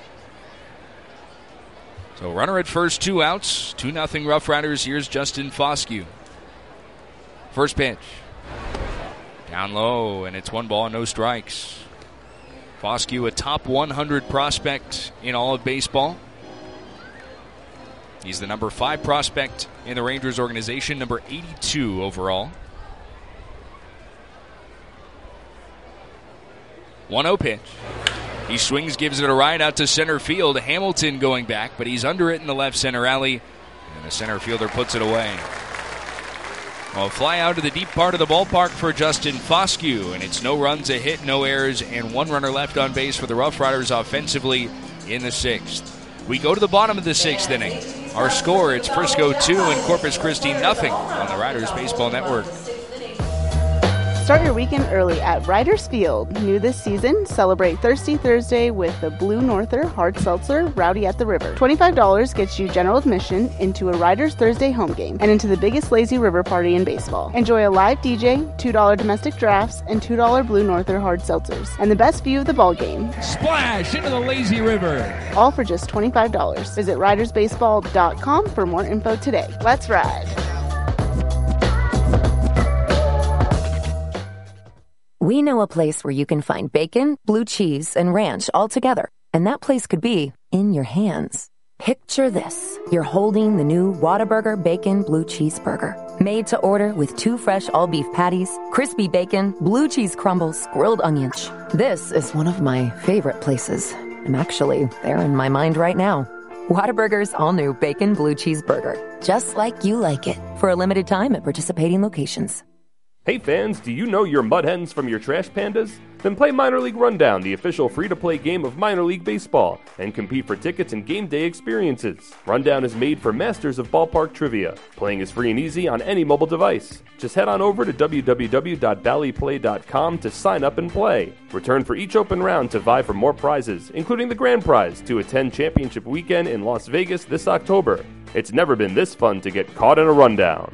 So runner at first, 2 outs, 2-0 Rough Riders. Here's Justin Foscue. First pitch. Down low, and it's 1 ball and no strikes. Foscue, a top 100 prospect in all of baseball. He's the number 5 prospect in the Rangers organization, number 82 overall. 1-0 pitch. He swings, gives it a ride out to center field. Hamilton going back, but he's under it in the left center alley, and the center fielder puts it away. Well, fly out to the deep part of the ballpark for Justin Foscue, and it's no runs, a hit, no errors, and 1 runner left on base for the Rough Riders offensively in the 6th. We go to the bottom of the 6th inning. Our score, it's Frisco 2 and Corpus Christi nothing on the Riders Baseball Network. Start your weekend early at Riders Field. New this season, celebrate Thirsty Thursday with the Blue Norther Hard Seltzer Rowdy at the River. $25 gets you general admission into a Riders Thursday home game and into the biggest lazy river party in baseball. Enjoy a live DJ, $2 domestic drafts, and $2 Blue Norther Hard Seltzers, and the best view of the ball game. Splash into the lazy river. All for just $25. Visit ridersbaseball.com for more info today. Let's ride. We know a place where you can find bacon, blue cheese, and ranch all together, and that place could be in your hands. Picture this. You're holding the new Whataburger Bacon Blue Cheeseburger. Made to order with 2 fresh all-beef patties, crispy bacon, blue cheese crumbles, grilled onions. This is one of my favorite places. I'm actually there in my mind right now. Whataburger's all-new Bacon Blue Cheeseburger. Just like you like it. For a limited time at participating locations. Hey fans, do you know your mud hens from your trash pandas? Then play Minor League Rundown, the official free-to-play game of minor league baseball, and compete for tickets and game day experiences. Rundown is made for masters of ballpark trivia. Playing is free and easy on any mobile device. Just head on over to www.valleyplay.com to sign up and play. Return for each open round to vie for more prizes, including the grand prize to attend championship weekend in Las Vegas this October. It's never been this fun to get caught in a rundown.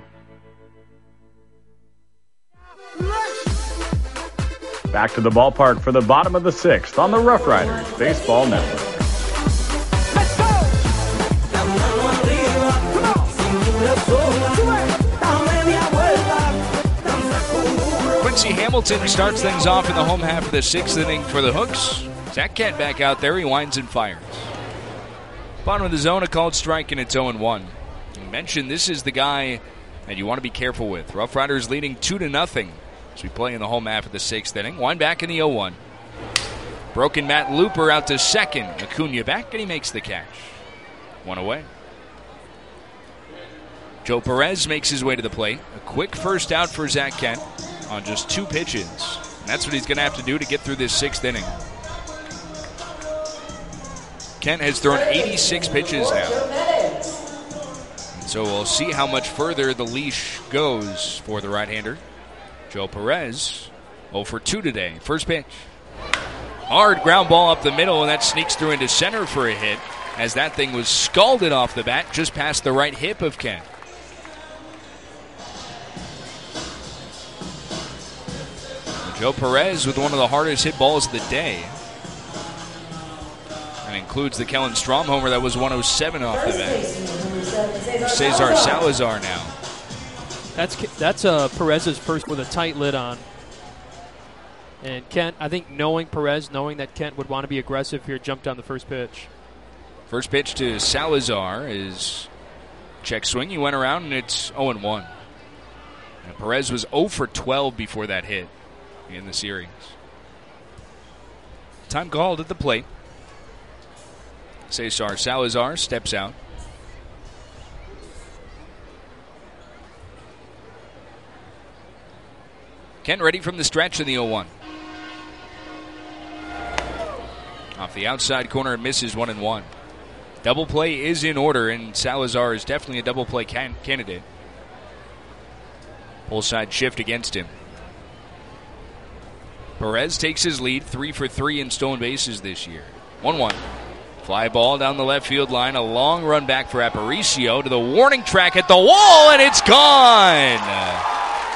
Back to the ballpark for the bottom of the sixth on the Rough Riders Baseball Network. Quincy Hamilton starts things off in the home half of the sixth inning for the Hooks. Zach Kent back out there. He winds and fires. Bottom of the zone, a called strike, and it's 0-1. I mentioned this is the guy that you want to be careful with. Rough Riders leading 2-0 as we play in the home half of the sixth inning. Wind back in the 0-1. Broken Matt Looper out to second. Acuna back, and he makes the catch. One away. Joe Perez makes his way to the plate. A quick first out for Zach Kent on just 2 pitches. And that's what he's going to have to do to get through this sixth inning. Kent has thrown 86 pitches now. And so we'll see how much further the leash goes for the right-hander. Joe Perez, 0 for 2 today. First pitch. Hard ground ball up the middle, and that sneaks through into center for a hit as that thing was scalded off the bat just past the right hip of Kent. Joe Perez with one of the hardest hit balls of the day. And includes the Kellen Strom homer that was 107 off the bat. Cesar Salazar now. That's Perez's first with a tight lid on. And Kent, I think knowing Perez, knowing that Kent would want to be aggressive here, jumped on the first pitch. First pitch to Salazar is check swing. He went around, and it's 0-1. And Perez was 0 for 12 before that hit in the series. Time called at the plate. Cesar Salazar steps out. Kent ready from the stretch in the 0-1. Off the outside corner, it misses 1-1. Double play is in order, and Salazar is definitely a double play candidate. Pull side shift against him. Perez takes his lead, 3 for 3 in stolen bases this year. 1-1. Fly ball down the left field line. A long run back for Aparicio to the warning track at the wall, and it's gone.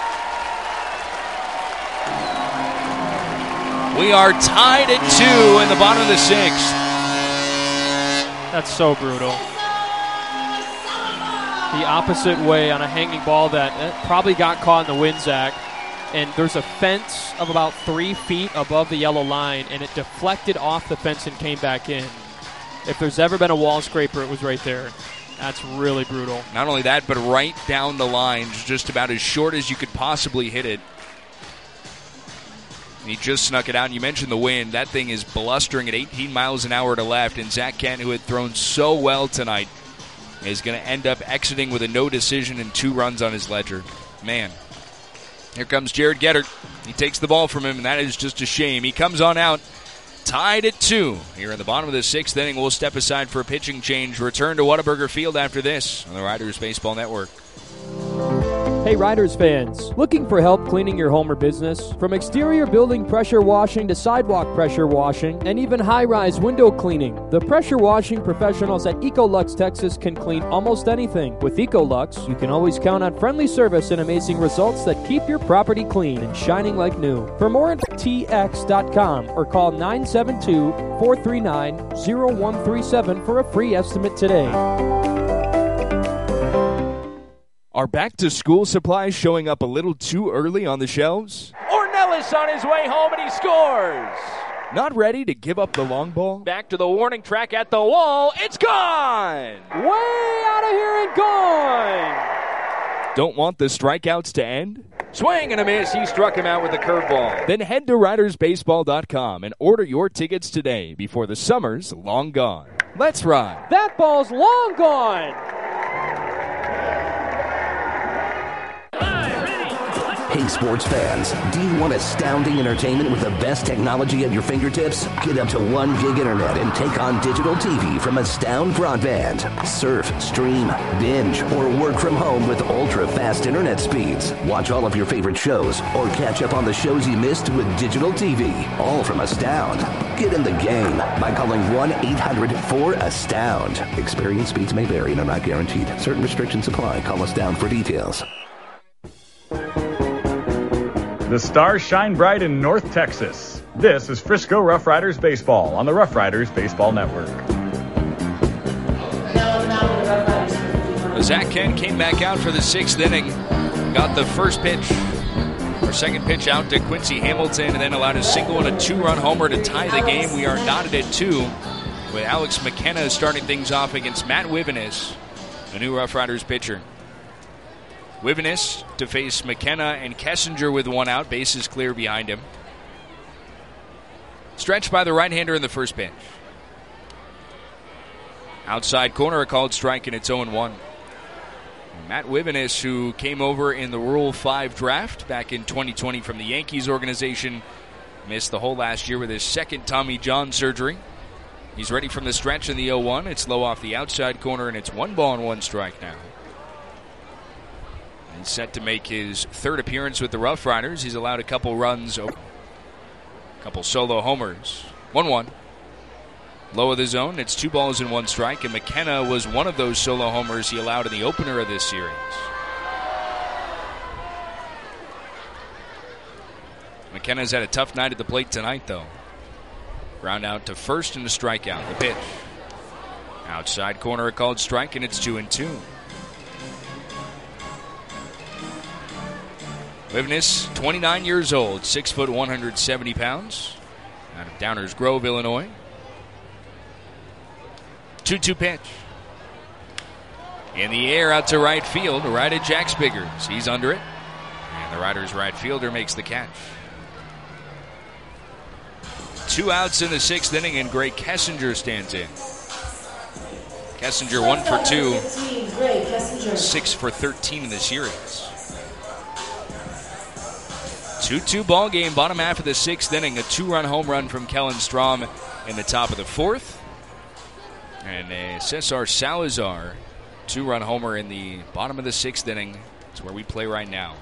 We are tied at 2 in the bottom of the sixth. That's so brutal. The opposite way on a hanging ball that probably got caught in the wind, Zach. And there's a fence of about 3 feet above the yellow line, and it deflected off the fence and came back in. If there's ever been a wall scraper, it was right there. That's really brutal. Not only that, but right down the line, just about as short as you could possibly hit it. He just snuck it out. And you mentioned the wind. That thing is blustering at 18 miles an hour to left. And Zach Kent, who had thrown so well tonight, is going to end up exiting with a no decision and 2 runs on his ledger. Man. Here comes Jared Gettert. He takes the ball from him, and that is just a shame. He comes on out, tied at 2. Here in the bottom of the sixth inning, we'll step aside for a pitching change. Return to Whataburger Field after this on the Riders Baseball Network. Hey Riders fans, looking for help cleaning your home or business? From exterior building pressure washing to sidewalk pressure washing and even high-rise window cleaning, the pressure washing professionals at Ecolux Texas can clean almost anything. With Ecolux, you can always count on friendly service and amazing results that keep your property clean and shining like new. For more info, tx.com or call 972-439-0137 for a free estimate today. Are back-to-school supplies showing up a little too early on the shelves? Ornelas on his way home, and he scores. Not ready to give up the long ball? Back to the warning track at the wall. It's gone. Way out of here and gone. Don't want the strikeouts to end? Swing and a miss. He struck him out with a curveball. Then head to RidersBaseball.com and order your tickets today before the summer's long gone. Let's ride. That ball's long gone. Hey, sports fans, do you want astounding entertainment with the best technology at your fingertips? Get up to 1 gig internet and take on digital TV from Astound Broadband. Surf, stream, binge, or work from home with ultra-fast internet speeds. Watch all of your favorite shows or catch up on the shows you missed with digital TV. All from Astound. Get in the game by calling 1-800-4ASTOUND. Experience speeds may vary and are not guaranteed. Certain restrictions apply. Call Astound for details. The stars shine bright in North Texas. This is Frisco Rough Riders Baseball on the Rough Riders Baseball Network. Zach Kent came back out for the 6th inning. Got the first pitch, or second pitch out to Quincy Hamilton, and then allowed a single and a 2-run homer to tie the game. We are knotted at 2, with Alex McKenna starting things off against Matt Wivenis, a new Rough Riders pitcher. Wivenis to face McKenna and Kessinger with 1 out. Bases clear behind him. Stretched by the right-hander in the first pitch. Outside corner, a called strike, and it's 0-1. Matt Wivenis, who came over in the Rule 5 draft back in 2020 from the Yankees organization, missed the whole last year with his second Tommy John surgery. He's ready from the stretch in the 0-1. It's low off the outside corner, and it's 1 ball and 1 strike now. He's set to make his 3rd appearance with the Rough Riders. He's allowed a couple runs, a couple solo homers. 1-1. Low of the zone, it's 2 balls and 1 strike, and McKenna was one of those solo homers he allowed in the opener of this series. McKenna's had a tough night at the plate tonight, though. Ground out to first and a strikeout. The pitch. Outside corner, a called strike, and it's 2-2. Wivenis, 29 years old, 6 foot 170 pounds, out of Downers Grove, Illinois. 2-2 pitch. In the air out to right field, right at Jack Spiggers. He's under it, and the Riders' right fielder makes the catch. 2 outs in the 6th inning, and Gray Kessinger stands in. Kessinger 1 for 2, 6 for 13 in the series. 2-2 ball game, bottom half of the 6th inning. A 2-run home run from Kellen Strom in the top of the 4th. And Cesar Salazar, 2-run homer in the bottom of the 6th inning. It's where we play right now.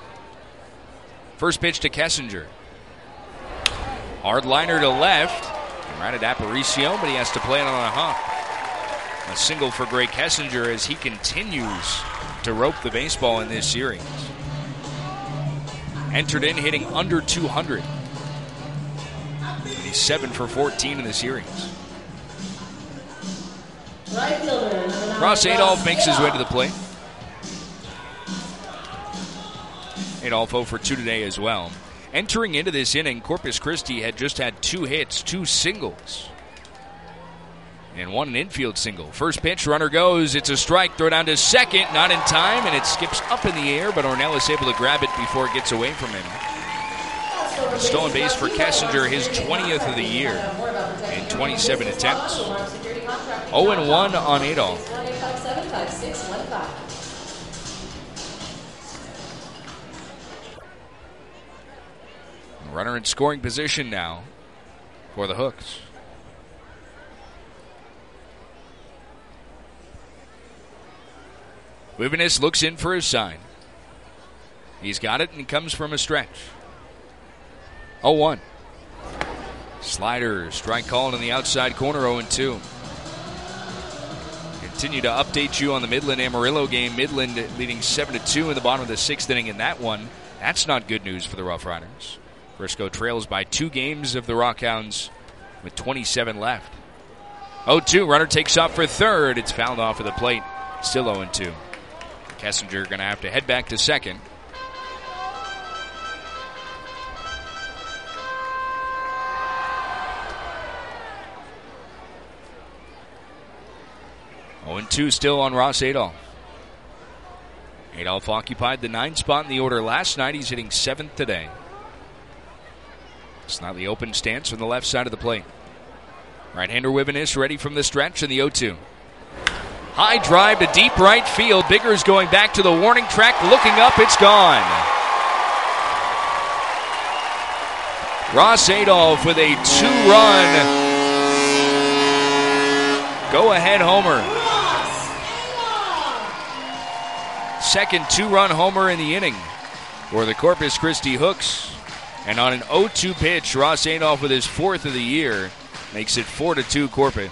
First pitch to Kessinger. Hard liner to left. Right at Aparicio, but he has to play it on a hop. A single for Gray Kessinger as he continues to rope the baseball in this series. Entered in hitting under 200. And he's 7 for 14 in the series. Ross Adolph makes his way to the plate. Adolph 0 for 2 today as well. Entering into this inning, Corpus Christi had just had 2 hits, 2 singles, and 1 infield single. First pitch, runner goes. It's a strike. Throw down to second. Not in time, and it skips up in the air, but Ornelas able to grab it before it gets away from him. A stolen base for Kessinger, his 20th of the year in 27 attempts. 0-1 on Adolph. Runner in scoring position now for the Hooks. Wivenis looks in for his sign. He's got it, and he comes from a stretch. 0-1. Slider, strike called in the outside corner, 0-2. Continue to update you on the Midland Amarillo game. Midland leading 7-2 in the bottom of the 6th inning in that one. That's not good news for the Rough Riders. Frisco trails by 2 games of the Rockhounds with 27 left. 0-2, runner takes off for third. It's fouled off of the plate. Still 0-2. Kessinger going to have to head back to second. Oh, 0-2 still on Ross Adolph. Adolph occupied the 9th spot in the order last night. He's hitting 7th today. Slightly open stance from the left side of the plate. Right-hander Wivenis ready from the stretch in the 0-2. High drive to deep right field. Biggers going back to the warning track, looking up, it's gone. Ross Adolph with a 2-run go-ahead homer. Second 2-run homer in the inning for the Corpus Christi Hooks. And on an 0-2 pitch, Ross Adolph with his 4th of the year makes it 4-2 Corpus.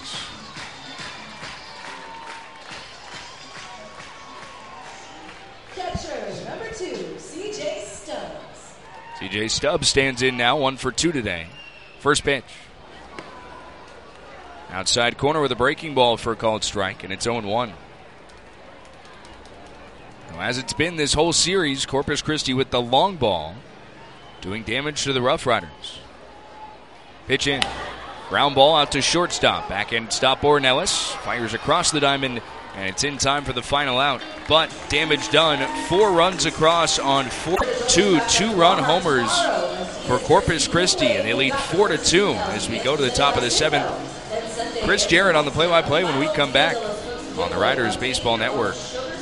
Catcher number 2, C.J. Stubbs. C.J. Stubbs stands in now, 1 for 2 today. First pitch. Outside corner with a breaking ball for a called strike, and it's 0-1. Now, as it's been this whole series, Corpus Christi with the long ball doing damage to the Rough Riders. Pitch in. Ground ball out to shortstop. Back end stop Ornelas. Fires across the diamond, and it's in time for the final out. But damage done. 4 runs across on 4-2. 2-run homers for Corpus Christi, and they lead 4-2 as we go to the top of the 7th. Chris Jarrett on the play-by-play when we come back on the Riders Baseball Network.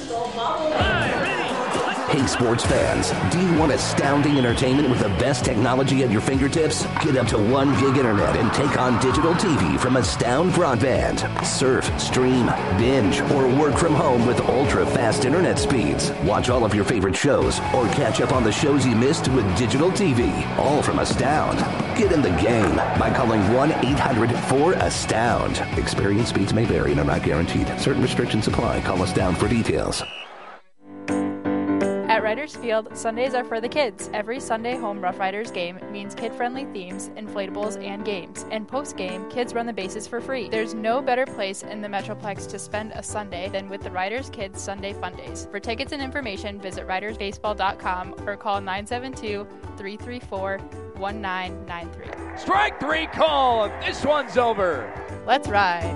Hey, sports fans, do you want astounding entertainment with the best technology at your fingertips? Get up to 1 gig internet and take on digital TV from Astound Broadband. Surf, stream, binge, or work from home with ultra-fast internet speeds. Watch all of your favorite shows or catch up on the shows you missed with digital TV, all from Astound. Get in the game by calling 1-800-4ASTOUND. Experience speeds may vary and are not guaranteed. Certain restrictions apply. Call Astound for details. At Riders Field, Sundays are for the kids. Every Sunday home Rough Riders game means kid-friendly themes, inflatables, and games. And post-game, kids run the bases for free. There's no better place in the Metroplex to spend a Sunday than with the Riders Kids Sunday Fun Days. For tickets and information, visit ridersbaseball.com or call 972-334-1993. Strike 3 call. This one's over. Let's ride.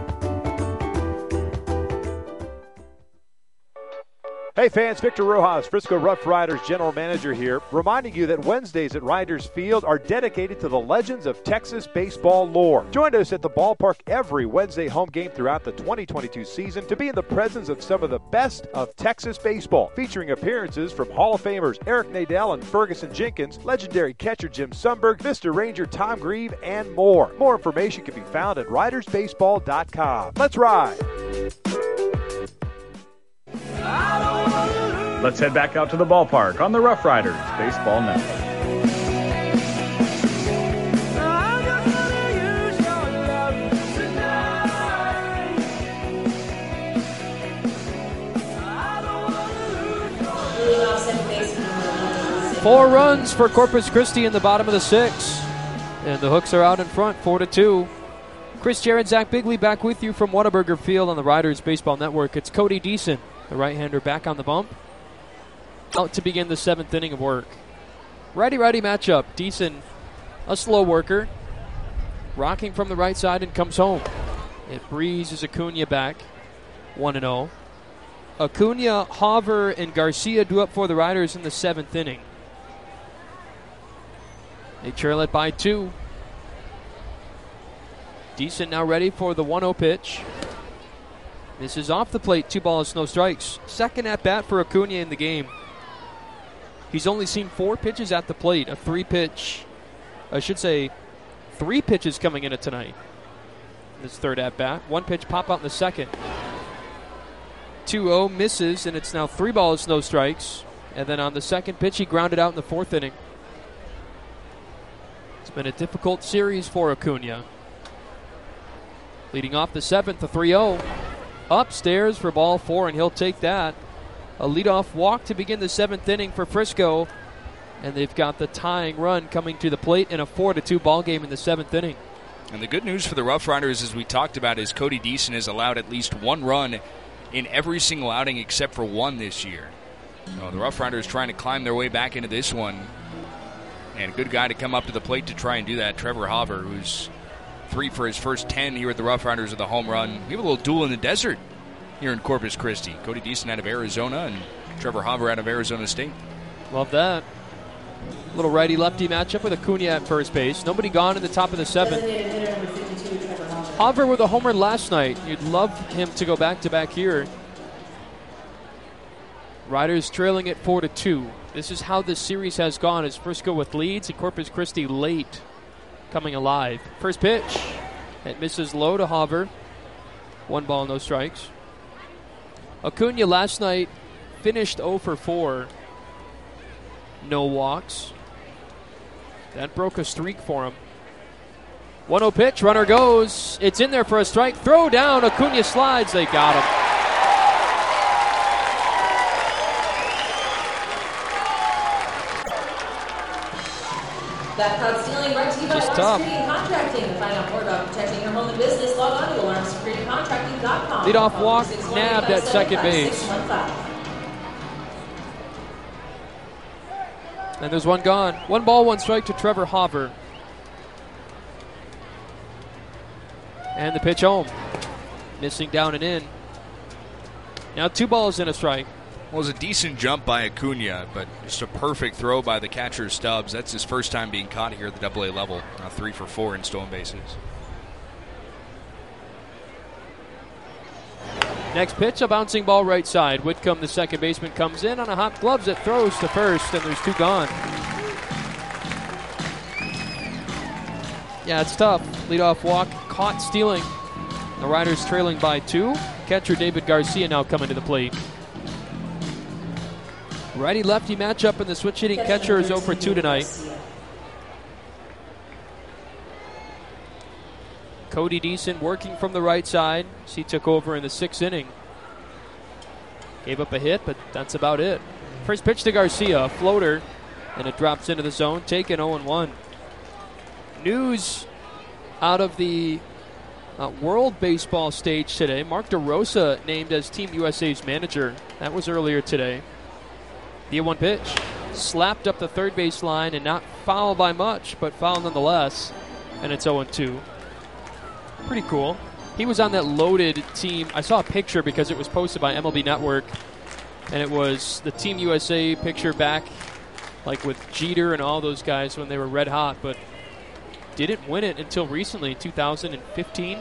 Hey fans, Victor Rojas, Frisco Rough Riders General Manager here, reminding you that Wednesdays at Riders Field are dedicated to the legends of Texas baseball lore. Join us at the ballpark every Wednesday home game throughout the 2022 season to be in the presence of some of the best of Texas baseball, featuring appearances from Hall of Famers Eric Nadel and Ferguson Jenkins, legendary catcher Jim Sundberg, Vista Ranger Tom Grieve, and more. More information can be found at ridersbaseball.com. Let's ride! Let's head back out to the ballpark on the Rough Riders Baseball Network. Four runs for Corpus Christi in the bottom of the 6th. And the Hooks are out in front, 4-2. Chris Jarrett, Zach Bigley back with you from Whataburger Field on the Riders Baseball Network. It's Cody Deason, the right-hander, back on the bump. Out to begin the 7th inning of work. Righty-righty matchup. Deason, a slow worker, rocking from the right side and comes home. It breezes Acuna back, 1-0. Acuna, Hauver, and Garcia do up for the Riders in the 7th inning. They trail it by 2. Deason now ready for the 1-0 pitch. This is off the plate, 2 balls, no strikes. Second at bat for Acuna in the game. He's only seen 4 pitches at the plate. 3 pitches coming in tonight. This third at bat. 1 pitch pop out in the second. 2-0 misses, and it's now 3 balls, no strikes. And then on the second pitch, he grounded out in the 4th inning. It's been a difficult series for Acuna. Leading off the 7th, a 3-0. Upstairs for ball 4, and he'll take that. A leadoff walk to begin the 7th inning for Frisco. And they've got the tying run coming to the plate in a 4-2 ball game in the 7th inning. And the good news for the Rough Riders, as we talked about, is Cody Deason has allowed at least 1 run in every single outing except for 1 this year. So the Rough Riders trying to climb their way back into this one. And a good guy to come up to the plate to try and do that, Trevor Hauver, who's 3 for his first 10 here at the Rough Riders with a home run. We have a little duel in the desert here in Corpus Christi. Cody Deason out of Arizona and Trevor Hauver out of Arizona State. Love that. Little righty-lefty matchup with Acuna at first base. Nobody gone in the top of the 7th. Hauver with a homer last night. You'd love him to go back-to-back here. Riders trailing at 4-2. This is how this series has gone, as Frisco with leads and Corpus Christi late coming alive. First pitch. It misses low to Hauver. 1 ball, no strikes. Acuna last night finished 0 for 4. No walks. That broke a streak for him. 1-0 pitch. Runner goes. It's in there for a strike. Throw down. Acuna slides. They got him. That crowd stealing brought to you by Just Alarm tough. Security and Contracting. To find out more about protecting your home and business, log on to alarmsecuritycontracting.com. Leadoff walk, nabbed at second base. And there's one gone. 1 ball, 1 strike to Trevor Hauver. And the pitch home. Missing down and in. Now 2 balls and a strike. Well, it was a decent jump by Acuna, but just a perfect throw by the catcher Stubbs. That's his first time being caught here at the AA level. Now 3 for 4 in stolen bases. Next pitch, a bouncing ball right side. Whitcomb, the second baseman, comes in on a hop gloves. It throws to first, and there's 2 gone. Yeah, it's tough. Leadoff walk, caught stealing. The Riders trailing by 2. Catcher David Garcia now coming to the plate. Righty-lefty matchup, and the switch-hitting catcher is 0 for 2 tonight. Cody Deason working from the right side. He took over in the 6th inning. Gave up a hit, but that's about it. First pitch to Garcia, a floater, and it drops into the zone. Taken 0-1. News out of the World Baseball stage today. Mark DeRosa named as Team USA's manager. That was earlier today. The 1 pitch. Slapped up the third base line and not foul by much, but foul nonetheless. And it's 0-2. Pretty cool. He was on that loaded team. I saw a picture because it was posted by MLB Network. And it was the Team USA picture back like with Jeter and all those guys when they were red hot, but didn't win it until recently, 2015.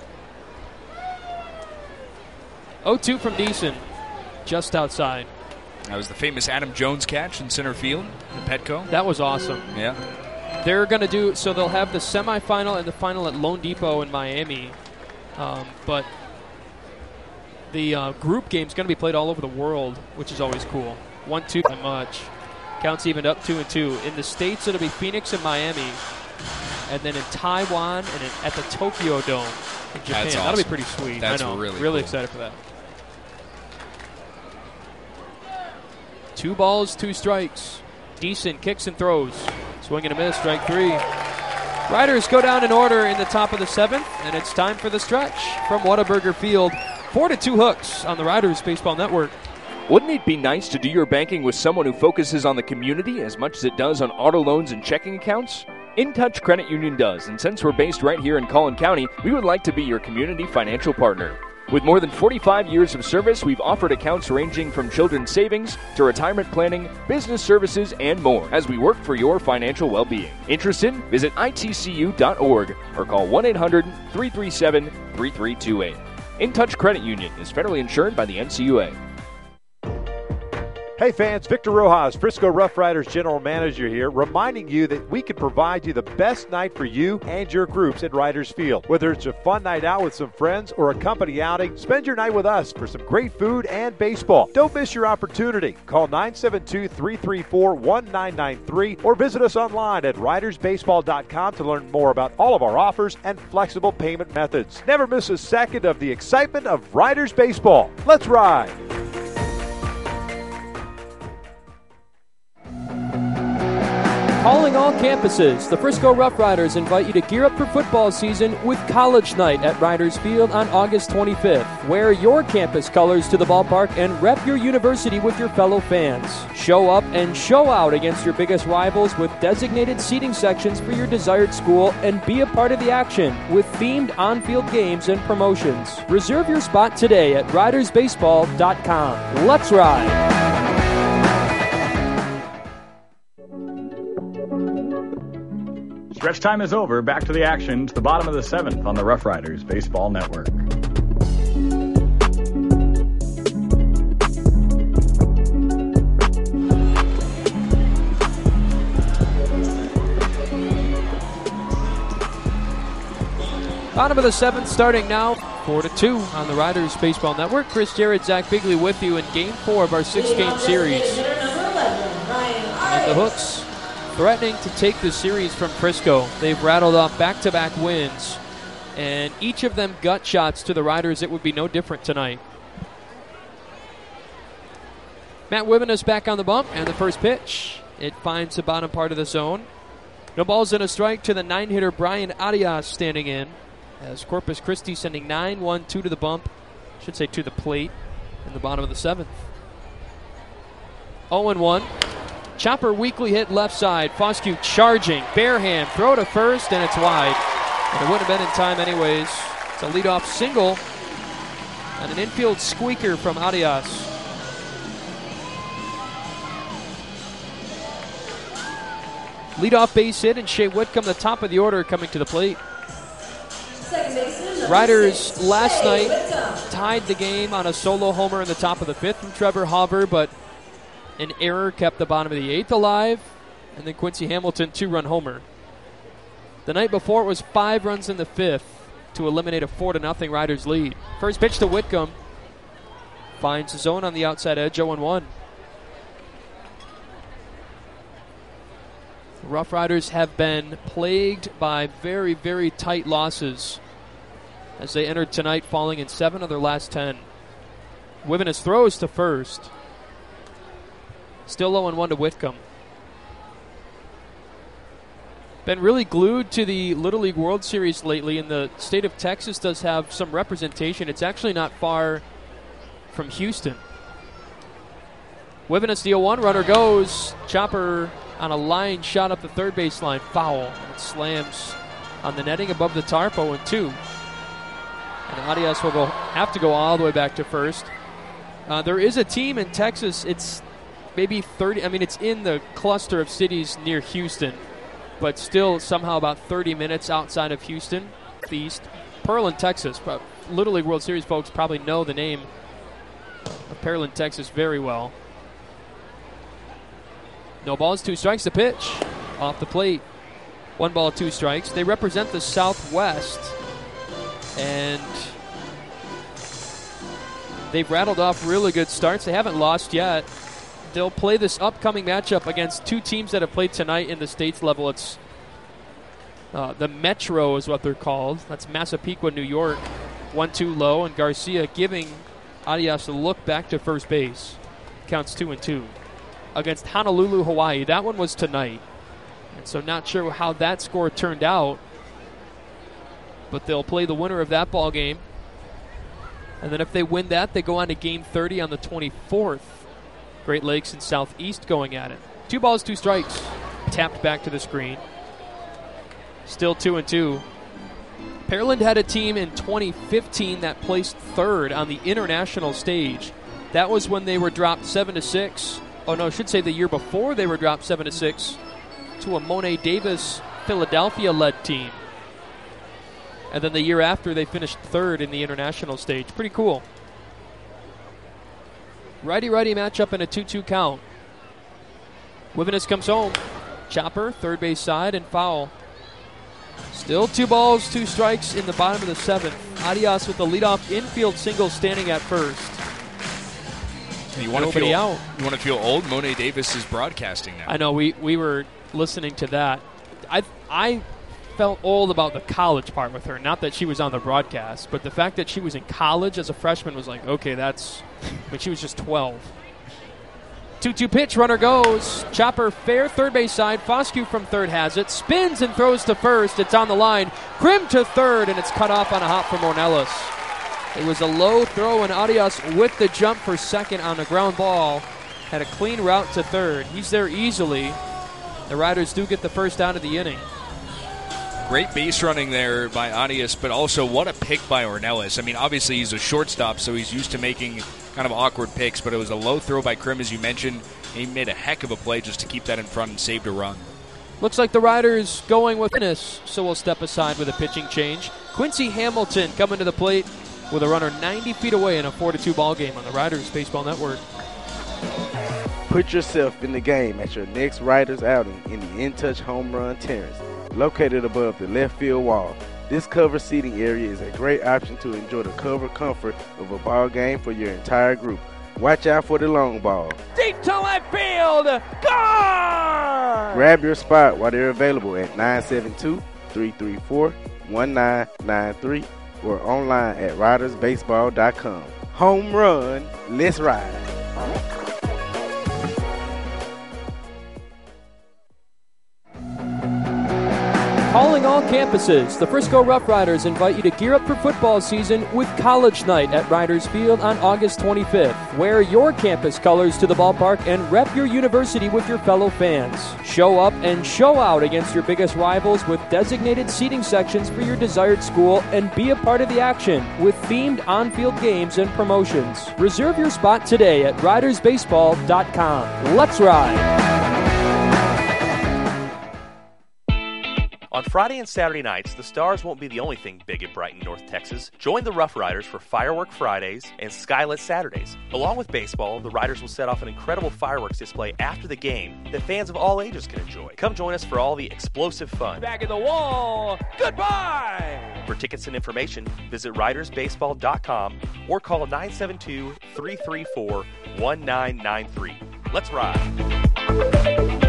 0-2 from Deason, just outside. That was the famous Adam Jones catch in center field in Petco. That was awesome. Yeah. They're going to do, so they'll have the semifinal and the final at Lone Depot in Miami. But the group game is going to be played all over the world, which is always cool. 1-2 by much. Counts evened up 2-2. In the States, it'll be Phoenix and Miami. And then in Taiwan and at the Tokyo Dome in Japan. That's awesome. That'll be pretty sweet. That's I know. really cool. excited for that. 2 balls, 2 strikes. Deason kicks and throws. Swing and a miss, strike 3. Riders go down in order in the top of the 7th, and it's time for the stretch from Whataburger Field. 4-2 hooks on the Riders Baseball Network. Wouldn't it be nice to do your banking with someone who focuses on the community as much as it does on auto loans and checking accounts? InTouch Credit Union does, and since we're based right here in Collin County, we would like to be your community financial partner. With more than 45 years of service, we've offered accounts ranging from children's savings to retirement planning, business services, and more as we work for your financial well-being. Interested? Visit itcu.org or call 1-800-337-3328. InTouch Credit Union is federally insured by the NCUA. Hey fans, Victor Rojas, Frisco Rough Riders General Manager here, reminding you that we can provide you the best night for you and your groups at Riders Field. Whether it's a fun night out with some friends or a company outing, spend your night with us for some great food and baseball. Don't miss your opportunity. Call 972-334-1993 or visit us online at ridersbaseball.com to learn more about all of our offers and flexible payment methods. Never miss a second of the excitement of Riders Baseball. Let's ride! Calling all campuses, the Frisco Rough Riders invite you to gear up for football season with College Night at Riders Field on August 25th. Wear your campus colors to the ballpark and rep your university with your fellow fans. Show up and show out against your biggest rivals with designated seating sections for your desired school and be a part of the action with themed on-field games and promotions. Reserve your spot today at ridersbaseball.com. Let's ride! Stretch time is over. Back to the action to the bottom of the 7th on the Rough Riders Baseball Network. Bottom of the 7th starting now, 4-2 on the Riders Baseball Network. Chris Jarrett, Zach Bigley with you in Game 4 of our 6-game series. And the Hooks threatening to take the series from Frisco. They've rattled off back-to-back wins, and each of them gut shots to the Riders. It would be no different tonight. Matt Wivenes back on the bump, and the first pitch. It finds the bottom part of the zone. No balls and a strike to the 9-hitter Brian Arias standing in, as Corpus Christi sending 9-1-2 to the bump. I should say to the plate in the bottom of the 7th. 0-1. Chopper weakly hit left side. Foscue charging. Bare hand. Throw to first, and it's wide. And it wouldn't have been in time anyways. It's a leadoff single and an infield squeaker from Arias. Leadoff base hit, and Shea Whitcomb, the top of the order, coming to the plate. Riders last night tied the game on a solo homer in the top of the 5th from Trevor Hauver, but an error kept the bottom of the 8th alive, and then Quincy Hamilton 2-run homer. The night before it was 5 runs in the 5th to eliminate a 4-0 Riders lead. First pitch to Whitcomb finds the zone on the outside edge, 0-1. Rough Riders have been plagued by very, very tight losses as they entered tonight, falling in 7 of their last 10. Wivenes throws to first. Still 0-1 to Whitcomb. Been really glued to the Little League World Series lately, and the state of Texas does have some representation. It's actually not far from Houston. Wivenes the 0-1, runner goes. Chopper on a line shot up the third baseline, foul. It slams on the netting above the tarp, 0-2. And Arias will have to go all the way back to first. There is a team in Texas, it's maybe 30, it's in the cluster of cities near Houston, but still somehow about 30 minutes outside of Houston, east. Pearland, Texas. Little League World Series folks probably know the name of Pearland, Texas very well. No balls, 2 strikes. The pitch off the plate. 1 ball, 2 strikes. They represent the Southwest, and they've rattled off really good starts. They haven't lost yet. They'll play this upcoming matchup against 2 teams that have played tonight in the states level. It's the Metro is what they're called. That's Massapequa, New York. 1-2 low, and Garcia giving Arias a look back to first base. Counts 2-2. Against Honolulu, Hawaii. That one was tonight. And so not sure how that score turned out. But they'll play the winner of that ball game. And then if they win that, they go on to Game 30 on the 24th. Great Lakes and Southeast going at it. 2 balls, 2 strikes. Tapped back to the screen. Still 2-2. Pearland had a team in 2015 that placed 3rd on the international stage. That was when they were dropped 7-6. Oh, no, I should say the year before they were dropped 7-6 to a Monet Davis Philadelphia-led team. And then the year after, they finished 3rd in the international stage. Pretty cool. Righty-righty matchup in a 2-2 count. Wivenes comes home. Chopper, third base side, and foul. Still 2 balls, 2 strikes in the bottom of the 7th. Arias with the leadoff infield single standing at first. You want to feel old? Monet Davis is broadcasting now. I know. We were listening to that. I felt old about the college part with her. Not that she was on the broadcast, but the fact that she was in college as a freshman was like, okay, but she was just 12. 2-2 pitch, runner goes. Chopper fair, third base side. Foscue from third has it. Spins and throws to first. It's on the line. Krim to third, and it's cut off on a hop from Ornelas. It was a low throw, and Arias with the jump for second on a ground ball. Had a clean route to third. He's there easily. The Riders do get the first out of the inning. Great base running there by Arias, but also what a pick by Ornelas. Obviously he's a shortstop, so he's used to making kind of awkward picks, but it was a low throw by Krim, as you mentioned. He made a heck of a play just to keep that in front and saved a run. Looks like the Riders going with fitness, so we'll step aside with a pitching change. Quincy Hamilton coming to the plate with a runner 90 feet away in a 4-2 ball game on the Riders Baseball Network. Put yourself in the game at your next Riders outing in the In Touch Home Run Terrace, located above the left field wall. This cover seating area is a great option to enjoy the cover comfort of a ball game for your entire group. Watch out for the long ball. Deep to left field. Gone! Grab your spot while they're available at 972-334-1993 or online at ridersbaseball.com. Home run, let's ride. Calling all campuses, the Frisco Rough Riders invite you to gear up for football season with College Night at Riders Field on August 25th. Wear your campus colors to the ballpark and rep your university with your fellow fans. Show up and show out against your biggest rivals with designated seating sections for your desired school and be a part of the action with themed on-field games and promotions. Reserve your spot today at ridersbaseball.com. Let's ride! On Friday and Saturday nights, the Stars won't be the only thing big at Brighton, North Texas. Join the Rough Riders for Firework Fridays and Skylit Saturdays. Along with baseball, the Riders will set off an incredible fireworks display after the game that fans of all ages can enjoy. Come join us for all the explosive fun. Back in the wall. Goodbye! For tickets and information, visit ridersbaseball.com or call 972-334-1993. Let's ride!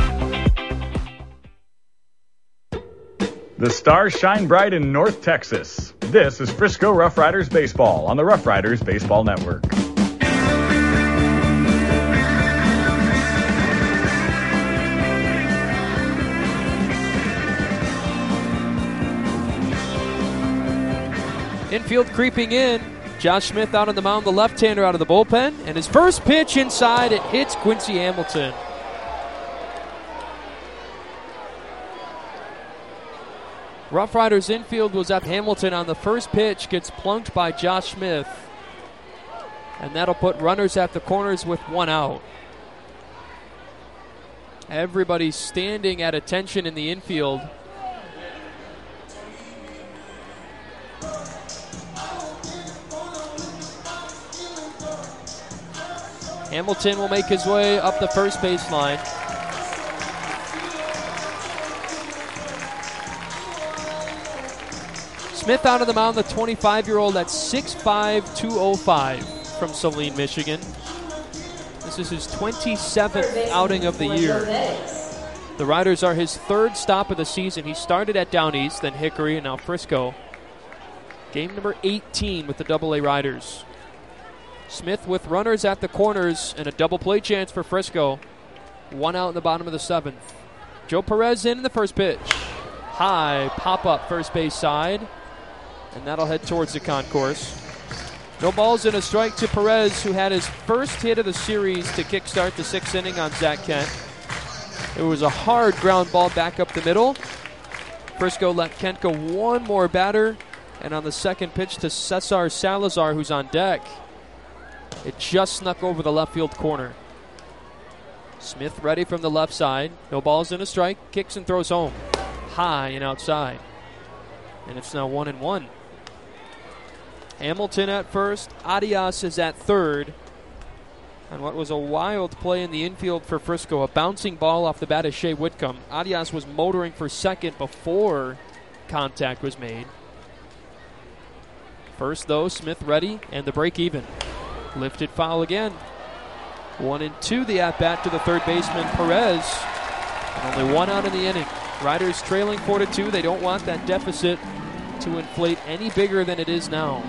The stars shine bright in North Texas. This is Frisco Rough Riders Baseball on the Rough Riders Baseball Network. Infield creeping in. Josh Smith out on the mound, the left-hander out of the bullpen. And his first pitch inside, it hits Quincy Hamilton. Rough Riders infield was at Hamilton on the first pitch, gets plunked by Josh Smith. And that'll put runners at the corners with one out. Everybody's standing at attention in the infield. Hamilton will make his way up the first baseline. Smith out of the mound, the 25-year-old at 6'5", 205 from Saline, Michigan. This is his 27th outing of the year. The Riders are his third stop of the season. He started at Down East, then Hickory, and now Frisco. Game number 18 with the AA Riders. Smith with runners at the corners and a double play chance for Frisco. One out in the bottom of the seventh. Joe Perez in the first pitch. High pop-up first base side. And that'll head towards the concourse. No balls and a strike to Perez, who had his first hit of the series to kickstart the sixth inning on Zach Kent. It was a hard ground ball back up the middle. Frisco let Kent go one more batter. And on the second pitch to Cesar Salazar, who's on deck, it just snuck over the left field corner. Smith ready from the left side. No balls and a strike. Kicks and throws home. High and outside. And it's now 1-1. Hamilton at first. Arias is at third. And what was a wild play in the infield for Frisco, a bouncing ball off the bat of Shea Whitcomb. Arias was motoring for second before contact was made. First, though, Smith ready, and the break even. Lifted foul again. 1-2 the at-bat to the third baseman, Perez. And only one out in the inning. Riders trailing 4-2. They don't want that deficit to inflate any bigger than it is now.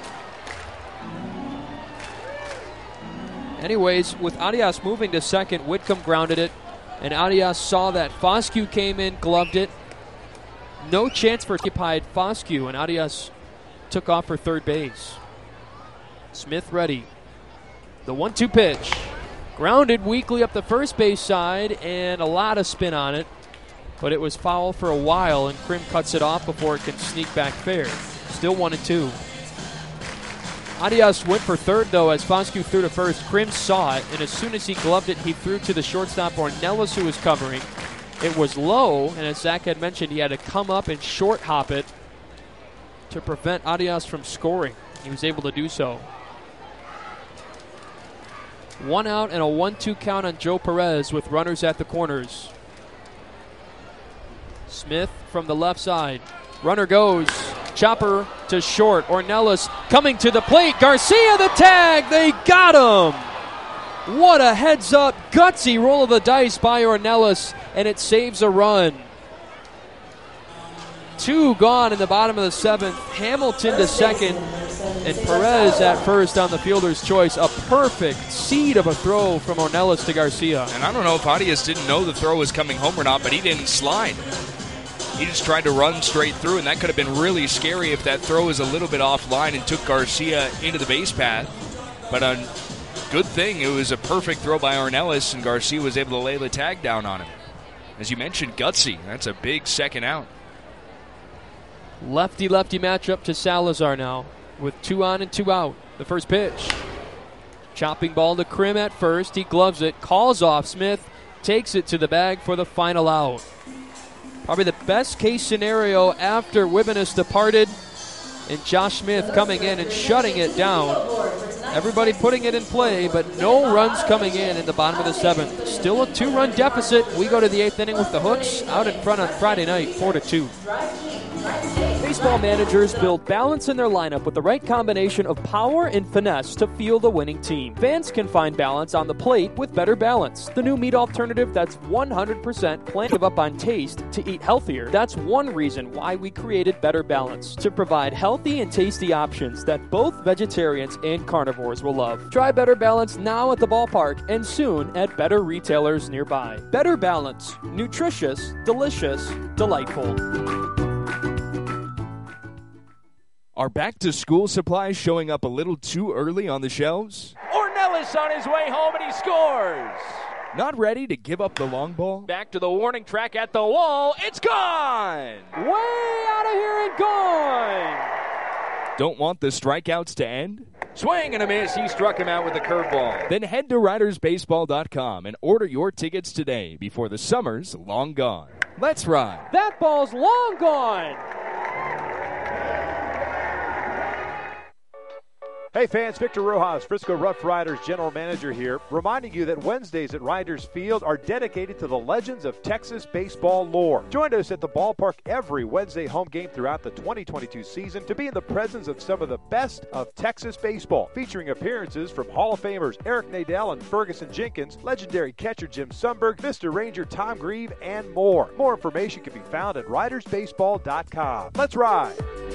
Anyways, with Arias moving to second, Whitcomb grounded it, and Arias saw that. Foscue came in, gloved it. No chance for occupied Foscue, and Arias took off for third base. Smith ready. The 1-2 pitch. Grounded weakly up the first base side, and a lot of spin on it. But it was foul for a while, and Krim cuts it off before it can sneak back fair. Still 1-2. Arias went for third, though, as Foscue threw to first. Krim saw it, and as soon as he gloved it, he threw to the shortstop, Ornelas, who was covering. It was low, and as Zach had mentioned, he had to come up and short hop it to prevent Arias from scoring. He was able to do so. One out and a 1-2 count on Joe Perez with runners at the corners. Smith from the left side. Runner goes. Chopper to short. Ornelas coming to the plate. Garcia the tag. They got him. What a heads-up, gutsy roll of the dice by Ornelas, and it saves a run. 2 gone in the bottom of the 7th. Hamilton to second, and Perez at first on the fielder's choice. A perfect seed of a throw from Ornelas to Garcia. And I don't know if Arias didn't know the throw was coming home or not, but he didn't slide. He just tried to run straight through, and that could have been really scary if that throw was a little bit offline and took Garcia into the base pad. But good thing it was a perfect throw by Ornelas, and Garcia was able to lay the tag down on him. As you mentioned, gutsy. That's a big second out. Lefty-lefty matchup to Salazar now with 2 on and 2 out. The first pitch. Chopping ball to Krim at first. He gloves it, calls off Smith, takes it to the bag for the final out. Probably the best case scenario after Wibbenus departed, and Josh Smith coming in and shutting it down. Everybody putting it in play, but no runs coming in the bottom of the 7th. Still a 2-run deficit. We go to the 8th inning with the Hooks out in front on Friday night, 4-2. Baseball managers build balance in their lineup with the right combination of power and finesse to field a winning team. Fans can find balance on the plate with Better Balance, the new meat alternative that's 100% planned to give up on taste to eat healthier. That's one reason why we created Better Balance, to provide healthy and tasty options that both vegetarians and carnivores will love. Try Better Balance now at the ballpark and soon at better retailers nearby. Better Balance, nutritious, delicious, delightful. Are back-to-school supplies showing up a little too early on the shelves? Ornelas on his way home, and he scores. Not ready to give up the long ball? Back to the warning track at the wall. It's gone. Way out of here and gone. Don't want the strikeouts to end? Swing and a miss. He struck him out with a curveball. Then head to RidersBaseball.com and order your tickets today before the summer's long gone. Let's ride. That ball's long gone. Hey fans, Victor Rojas, Frisco Rough Riders General Manager here, reminding you that Wednesdays at Riders Field are dedicated to the legends of Texas baseball lore. Join us at the ballpark every Wednesday home game throughout the 2022 season to be in the presence of some of the best of Texas baseball, featuring appearances from Hall of Famers Eric Nadel and Ferguson Jenkins, legendary catcher Jim Sundberg, Mr. Ranger Tom Grieve, and more. More information can be found at RidersBaseball.com. Let's ride!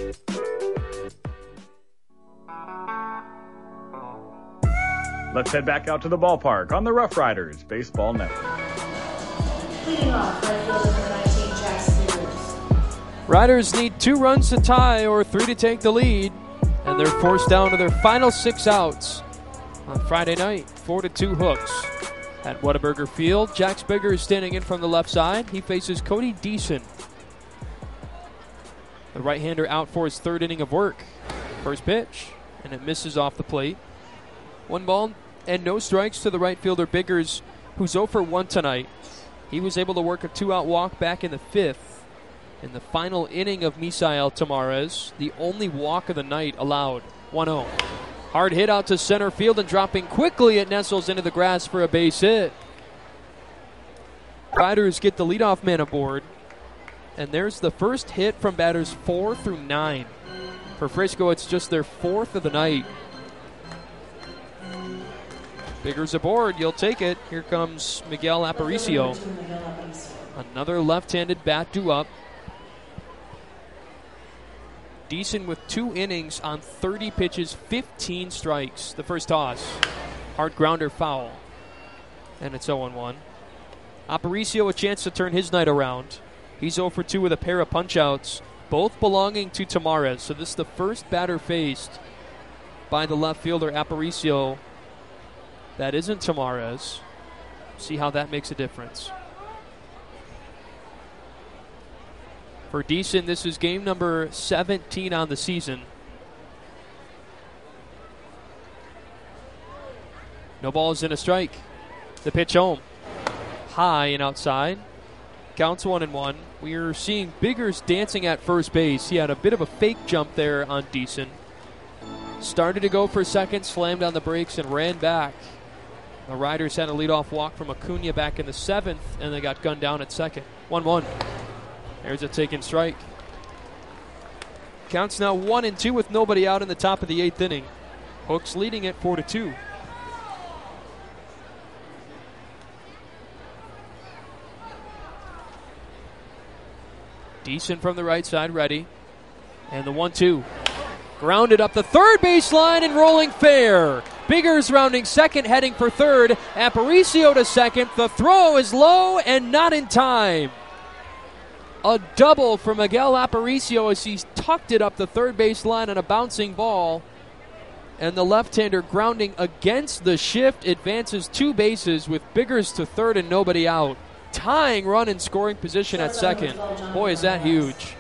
Let's head back out to the ballpark on the Rough Riders Baseball Network. Leading off, right fielder number 19, Jack Spears. Riders need 2 runs to tie or 3 to take the lead, and they're forced down to their final 6 outs on Friday night. 4-2 Hooks at Whataburger Field. Jack Spigger is standing in from the left side. He faces Cody Deason, the right-hander, out for his 3rd inning of work. First pitch, and it misses off the plate. 1 ball and no strikes to the right fielder Biggers, who's 0 for 1 tonight. He was able to work a 2-out walk back in the 5th in the final inning of Misael Tamarez, the only walk of the night allowed. 1-0. Hard hit out to center field, and dropping quickly, it nestles into the grass for a base hit. Riders get the leadoff man aboard, and there's the first hit from batters 4 through 9. For Frisco, it's just their 4th of the night. Biggers aboard, you'll take it. Here comes Miguel Aparicio. Another left-handed bat due up. Deason with 2 innings on 30 pitches, 15 strikes. The first toss. Hard grounder foul. And it's 0-1. Aparicio a chance to turn his night around. He's 0 for 2 with a pair of punch-outs, both belonging to Tamarez. So this is the first batter faced by the left fielder, Aparicio, that isn't Tamarez. See how that makes a difference. For Deason, this is game number 17 on the season. No balls in a strike. The pitch home. High and outside. Counts 1-1. We're seeing Biggers dancing at first base. He had a bit of a fake jump there on Deason. Started to go for second, slammed on the brakes, and ran back. The Riders had a leadoff walk from Acuna back in the 7th, and they got gunned down at second. 1-1. There's a taken strike. Counts now 1-2 with nobody out in the top of the 8th inning. Hooks leading it 4-2. Decent from the right side, ready. And the 1-2. Grounded up the third baseline and rolling fair. Biggers rounding second, heading for third. Aparicio to second. The throw is low and not in time. A double for Miguel Aparicio as he's tucked it up the third baseline on a bouncing ball. And the left-hander grounding against the shift advances 2 bases with Biggers to third and nobody out. Tying run in scoring position at second. Boy, is that huge.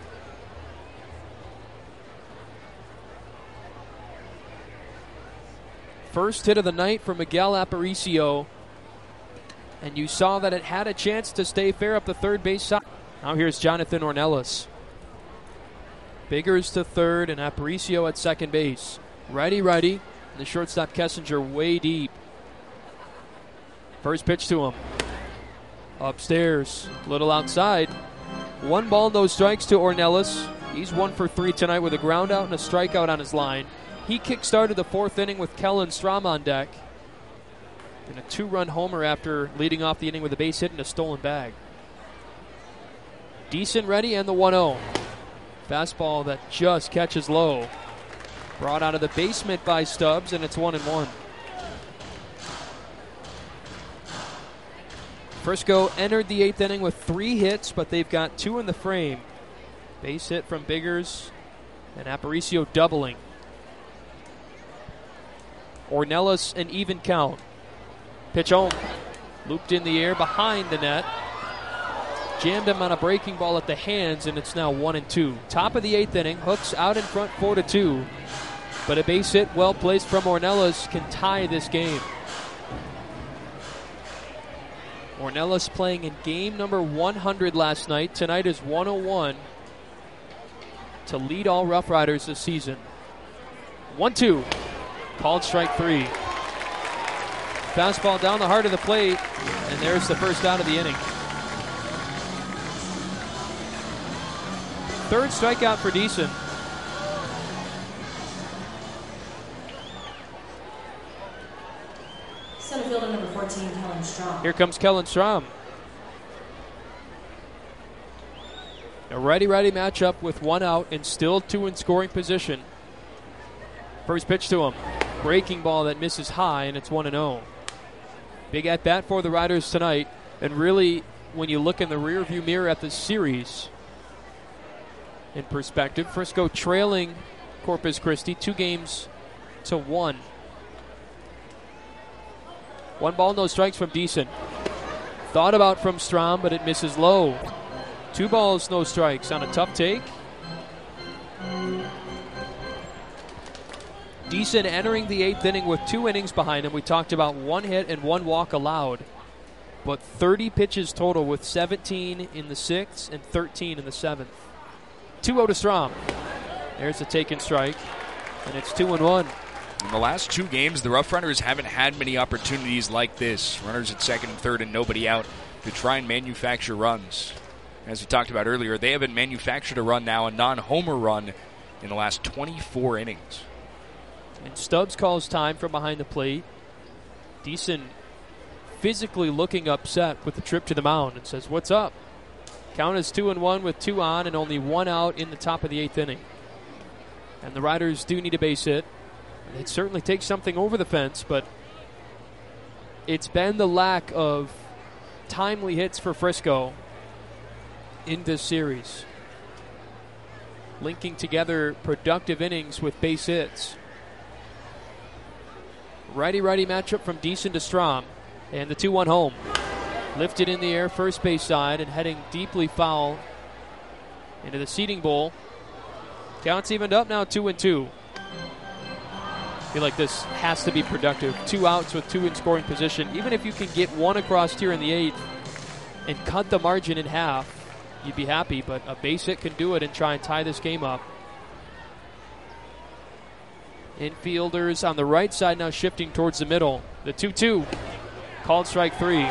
First hit of the night for Miguel Aparicio. And you saw that it had a chance to stay fair up the third base side. Now here's Jonathan Ornelas. Biggers to third and Aparicio at second base. Righty. And the shortstop Kessinger way deep. First pitch to him. Upstairs, little outside. 1 ball, no strikes to Ornelas. He's 1 for 3 tonight with a ground out and a strikeout on his line. He kick-started the 4th inning with Kellen Strom on deck. And a 2-run homer after leading off the inning with a base hit and a stolen bag. Decent ready and the 1-0. Fastball that just catches low. Brought out of the basement by Stubbs, and it's 1-1. Frisco entered the 8th inning with 3 hits, but they've got 2 in the frame. Base hit from Biggers and Aparicio doubling. Ornelas an even count. Pitch home. Looped in the air behind the net. Jammed him on a breaking ball at the hands, and it's now 1-2. Top of the 8th inning. Hooks out in front 4-2. But a base hit well placed from Ornelas can tie this game. Ornelas playing in game number 100 last night. Tonight is 101 to lead all Rough Riders this season. 1-2. Called strike 3. Fastball down the heart of the plate, and there's the first out of the inning. Third strikeout for Deason. Center fielder number 14, Kellen Strom. Here comes Kellen Strom. A righty-righty matchup with 1 out and still 2 in scoring position. First pitch to him. Breaking ball that misses high, and it's 1-0. Big at-bat for the Riders tonight. And really, when you look in the rearview mirror at the series, in perspective, Frisco trailing Corpus Christi 2-1. 1 ball, no strikes from Deason. Thought about from Strom, but it misses low. 2 balls, no strikes on a tough take. Deason entering the 8th inning with 2 innings behind him. We talked about 1 hit and 1 walk allowed. But 30 pitches total with 17 in the 6th and 13 in the 7th. 2-0 to Strom. There's a taken strike, and it's 2-1. In the last 2 games, the Rough Riders haven't had many opportunities like this. Runners at second and third and nobody out to try and manufacture runs. As we talked about earlier, they haven't manufactured a run now, a non-homer run, in the last 24 innings. And Stubbs calls time from behind the plate. Deason physically looking upset with the trip to the mound and says, "What's up?" Count is 2-1 with 2 on and only 1 out in the top of the 8th inning. And the Riders do need a base hit. It certainly takes something over the fence, but it's been the lack of timely hits for Frisco in this series. Linking together productive innings with base hits. Righty-righty matchup from Deason to Strom. And the 2-1 home. Lifted in the air, first base side, and heading deeply foul into the seating bowl. Counts evened up now, 2-2. I feel like this has to be productive. 2 outs with 2 in scoring position. Even if you can get 1 across here in the 8th and cut the margin in half, you'd be happy. But a base hit can do it and try and tie this game up. Infielders on the right side now shifting towards the middle. The 2-2. Called strike 3.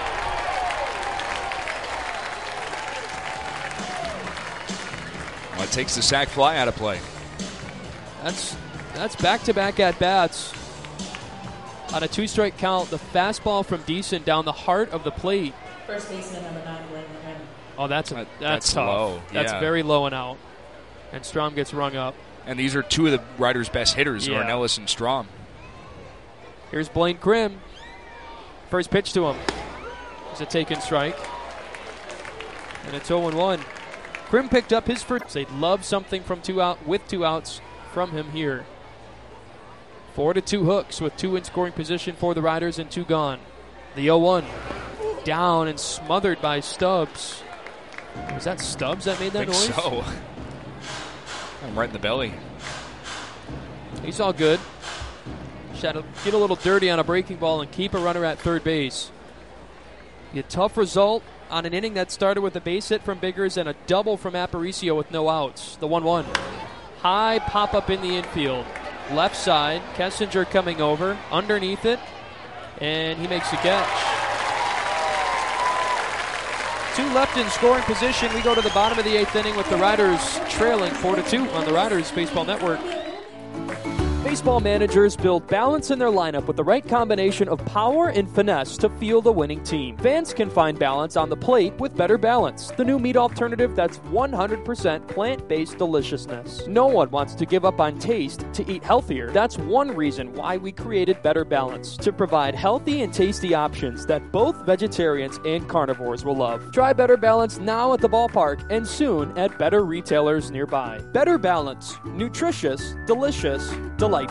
Well, takes the sac fly out of play. That's back-to-back at-bats. On a 2-strike count, the fastball from Deason down the heart of the plate. First baseman number 9, Glenn Moran. Oh, that's tough. Low. That's very low and out. And Strom gets rung up. And these are two of the Riders' best hitters, Ornelas and Strom. Here's Blaine Krim. First pitch to him. It's a taken strike. And it's 0-1. Krim picked up his first. They'd love something from 2 outs from him here. 4-2 Hooks with 2 in scoring position for the Riders and 2 gone. The 0-1. Down and smothered by Stubbs. Was that Stubbs that made that noise? I think so. I'm right in the belly. He's all good. Just had to get a little dirty on a breaking ball and keep a runner at third base. A tough result on an inning that started with a base hit from Biggers and a double from Aparicio with no outs. The 1-1. High pop-up in the infield. Left side, Kessinger coming over, underneath it, and he makes the catch. 2 left in scoring position. We go to the bottom of the 8th inning with the Riders trailing 4-2 on the Riders Baseball Network. Baseball managers build balance in their lineup with the right combination of power and finesse to field a winning team. Fans can find balance on the plate with Better Balance, the new meat alternative that's 100% plant-based deliciousness. No one wants to give up on taste to eat healthier. That's one reason why we created Better Balance, to provide healthy and tasty options that both vegetarians and carnivores will love. Try Better Balance now at the ballpark and soon at better retailers nearby. Better Balance, nutritious, delicious, delightful.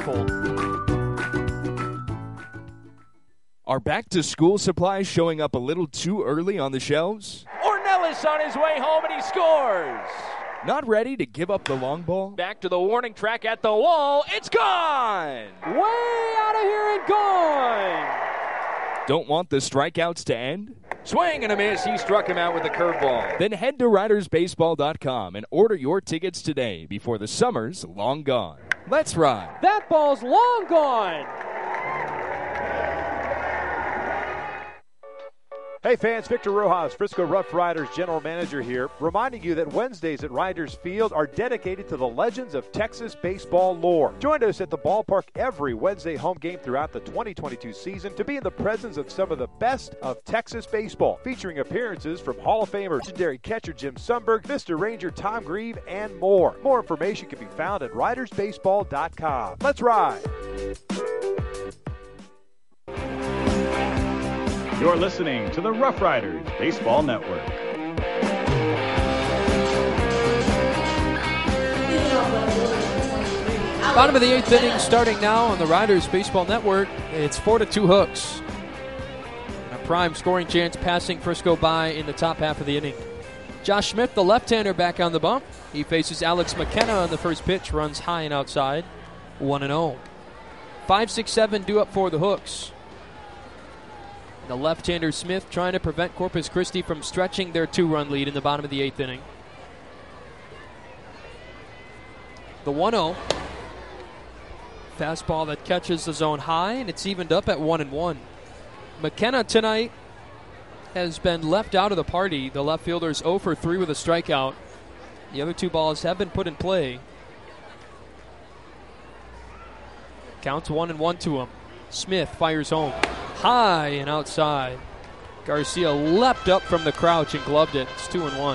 Are back-to-school supplies showing up a little too early on the shelves? Ornelas on his way home, and he scores. Not ready to give up the long ball? Back to the warning track at the wall. It's gone. Way out of here and gone. Don't want the strikeouts to end? Swing and a miss. He struck him out with a curveball. Then head to RidersBaseball.com and order your tickets today before the summer's long gone. Let's ride. That ball's long gone. Hey fans, Victor Rojas, Frisco Rough Riders General Manager here, reminding you that Wednesdays at Riders Field are dedicated to the legends of Texas baseball lore. Join us at the ballpark every Wednesday home game throughout the 2022 season to be in the presence of some of the best of Texas baseball, featuring appearances from Hall of Famer legendary catcher Jim Sundberg, Mr. Ranger Tom Grieve, and more. More information can be found at RidersBaseball.com. Let's ride! You're listening to the Rough Riders Baseball Network. Bottom of the 8th inning starting now on the Riders Baseball Network. It's 4-2 Hooks. A prime scoring chance passing Frisco by in the top half of the inning. Josh Smith, the left-hander, back on the bump. He faces Alex McKenna on the first pitch, runs high and outside, 1-0. 5-6-7 due up for the Hooks. The left-hander Smith trying to prevent Corpus Christi from stretching their 2-run lead in the bottom of the 8th inning. The 1-0. Fastball that catches the zone high, and it's evened up at 1-1. McKenna tonight has been left out of the party. The left fielder's 0 for 3 with a strikeout. The other 2 balls have been put in play. Counts 1-1 to him. Smith fires home. High and outside. Garcia leapt up from the crouch and gloved it. It's 2-1.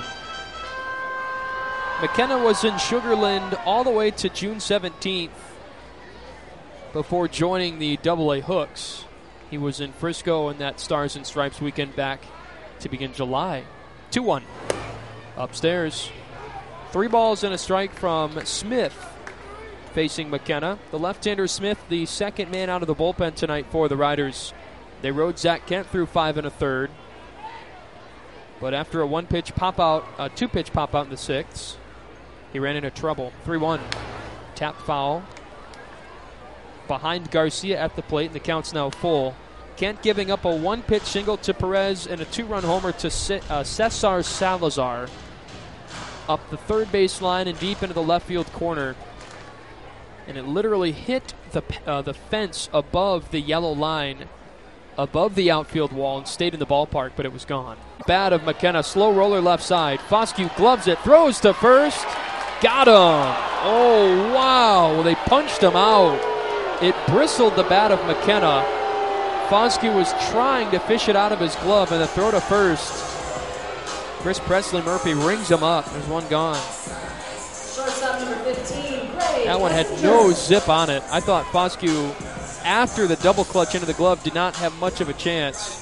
McKenna was in Sugarland all the way to June 17th before joining the AA Hooks. He was in Frisco in that Stars and Stripes weekend back to begin July. 2-1. Upstairs. 3 balls and a strike from Smith facing McKenna. The left-hander Smith, the second man out of the bullpen tonight for the Riders. They rode Zach Kent through 5 1/3. But after a 2-pitch pop-out in the 6th, he ran into trouble. 3-1. Tap foul. Behind Garcia at the plate, and the count's now full. Kent giving up a 1-pitch single to Perez and a 2-run homer to Cesar Salazar. Up the third base line and deep into the left field corner. And it literally hit the fence above the yellow line, above the outfield wall, and stayed in the ballpark, but it was gone. Bat of McKenna, slow roller left side. Foscue gloves it, throws to first, Got him. Oh, wow. Well, they punched him out. It bristled the bat of McKenna. Foskey was trying to fish it out of his glove, and the throw to first. Chris Presley Murphy rings him up. There's one gone. Shortstop number 15, Gray. That one had no zip on it. I thought Foskey, after the double clutch into the glove, did not have much of a chance.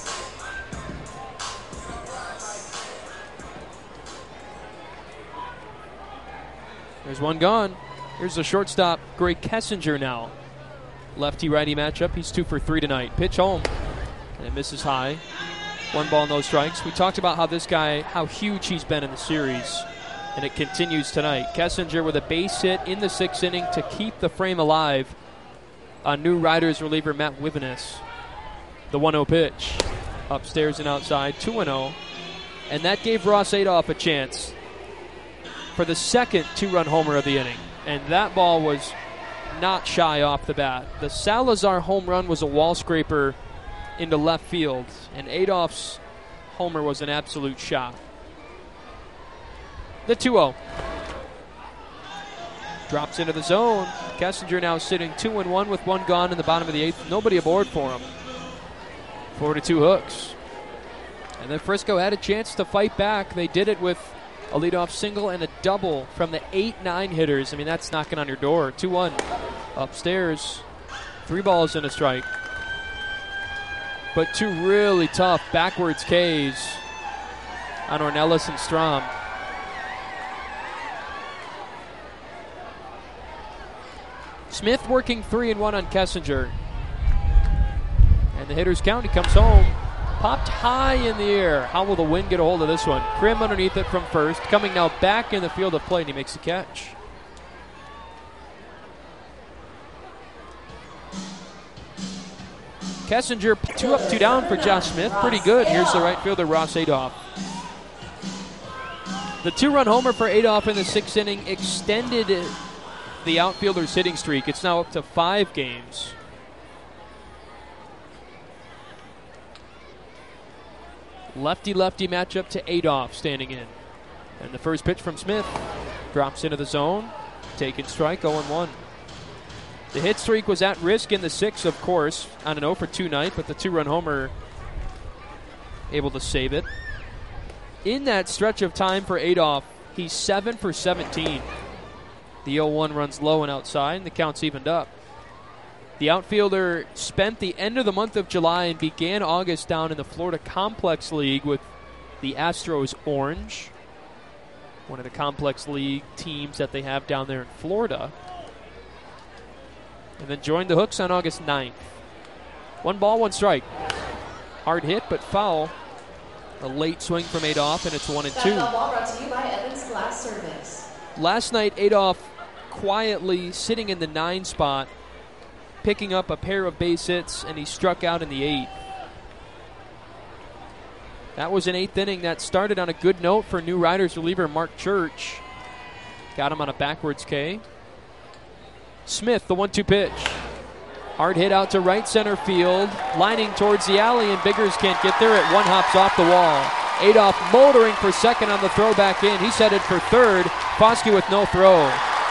There's one gone. Here's the shortstop, Greg Kessinger now. Lefty-righty matchup. He's 2 for 3 tonight. Pitch home. And it misses high. 1 ball, no strikes. We talked about how this guy, how huge he's been in the series. And it continues tonight. Kessinger with a base hit in the 6th inning to keep the frame alive on new Riders reliever Matt Wivenis. The 1-0 pitch. Upstairs and outside. 2-0. And that gave Ross Adolph a chance for the second 2-run homer of the inning. And that ball was not shy off the bat. The Salazar home run was a wall scraper into left field, and Adolph's homer was an absolute shot. The 2-0. Drops into the zone. Kessinger now sitting 2-1 with 1 gone in the bottom of the 8th. Nobody aboard for him. 4-2 hooks. And then Frisco had a chance to fight back. They did it with a leadoff single and a double from the 8-9 hitters. I mean, that's knocking on your door. 2-1. Upstairs. 3 balls and a strike. But 2 really tough backwards Ks on Ornelas and Strom. Smith working 3-1 on Kessinger. And the hitter's count. He comes home. Popped high in the air. How will the wind get a hold of this one? Krim underneath it from first. Coming now back in the field of play, and he makes the catch. Kessinger, 2 up, 2 down for Josh Smith. Pretty good. Here's the right fielder, Ross Adolph. The 2-run homer for Adolph in the 6th inning extended the outfielder's hitting streak. It's now up to 5 games. Lefty-lefty matchup to Adolph standing in. And the first pitch from Smith drops into the zone. Taken strike, 0-1. The hit streak was at risk in the 6th, of course, on an 0-for-2 night, but the 2-run homer able to save it. In that stretch of time for Adolph, he's 7 for 17. The 0-1 runs low and outside, and the count's evened up. The outfielder spent the end of the month of July and began August down in the Florida Complex League with the Astros Orange, one of the Complex League teams that they have down there in Florida. And then joined the Hooks on August 9th. 1 ball, 1 strike. Hard hit, but foul. A late swing from Adolph, and it's 1-2. That ball brought to you by Evans Glass Service. Last night, Adolph quietly sitting in the 9 spot, picking up a pair of base hits, and he struck out in the 8th. That was an 8th inning that started on a good note for new Riders reliever Mark Church. Got him on a backwards K. Smith, the 1-2 pitch. Hard hit out to right center field, lining towards the alley, and Biggers can't get there. It 1 hops off the wall. Adolph motoring for second on the throw back in. He's headed for third. Foskey with no throw.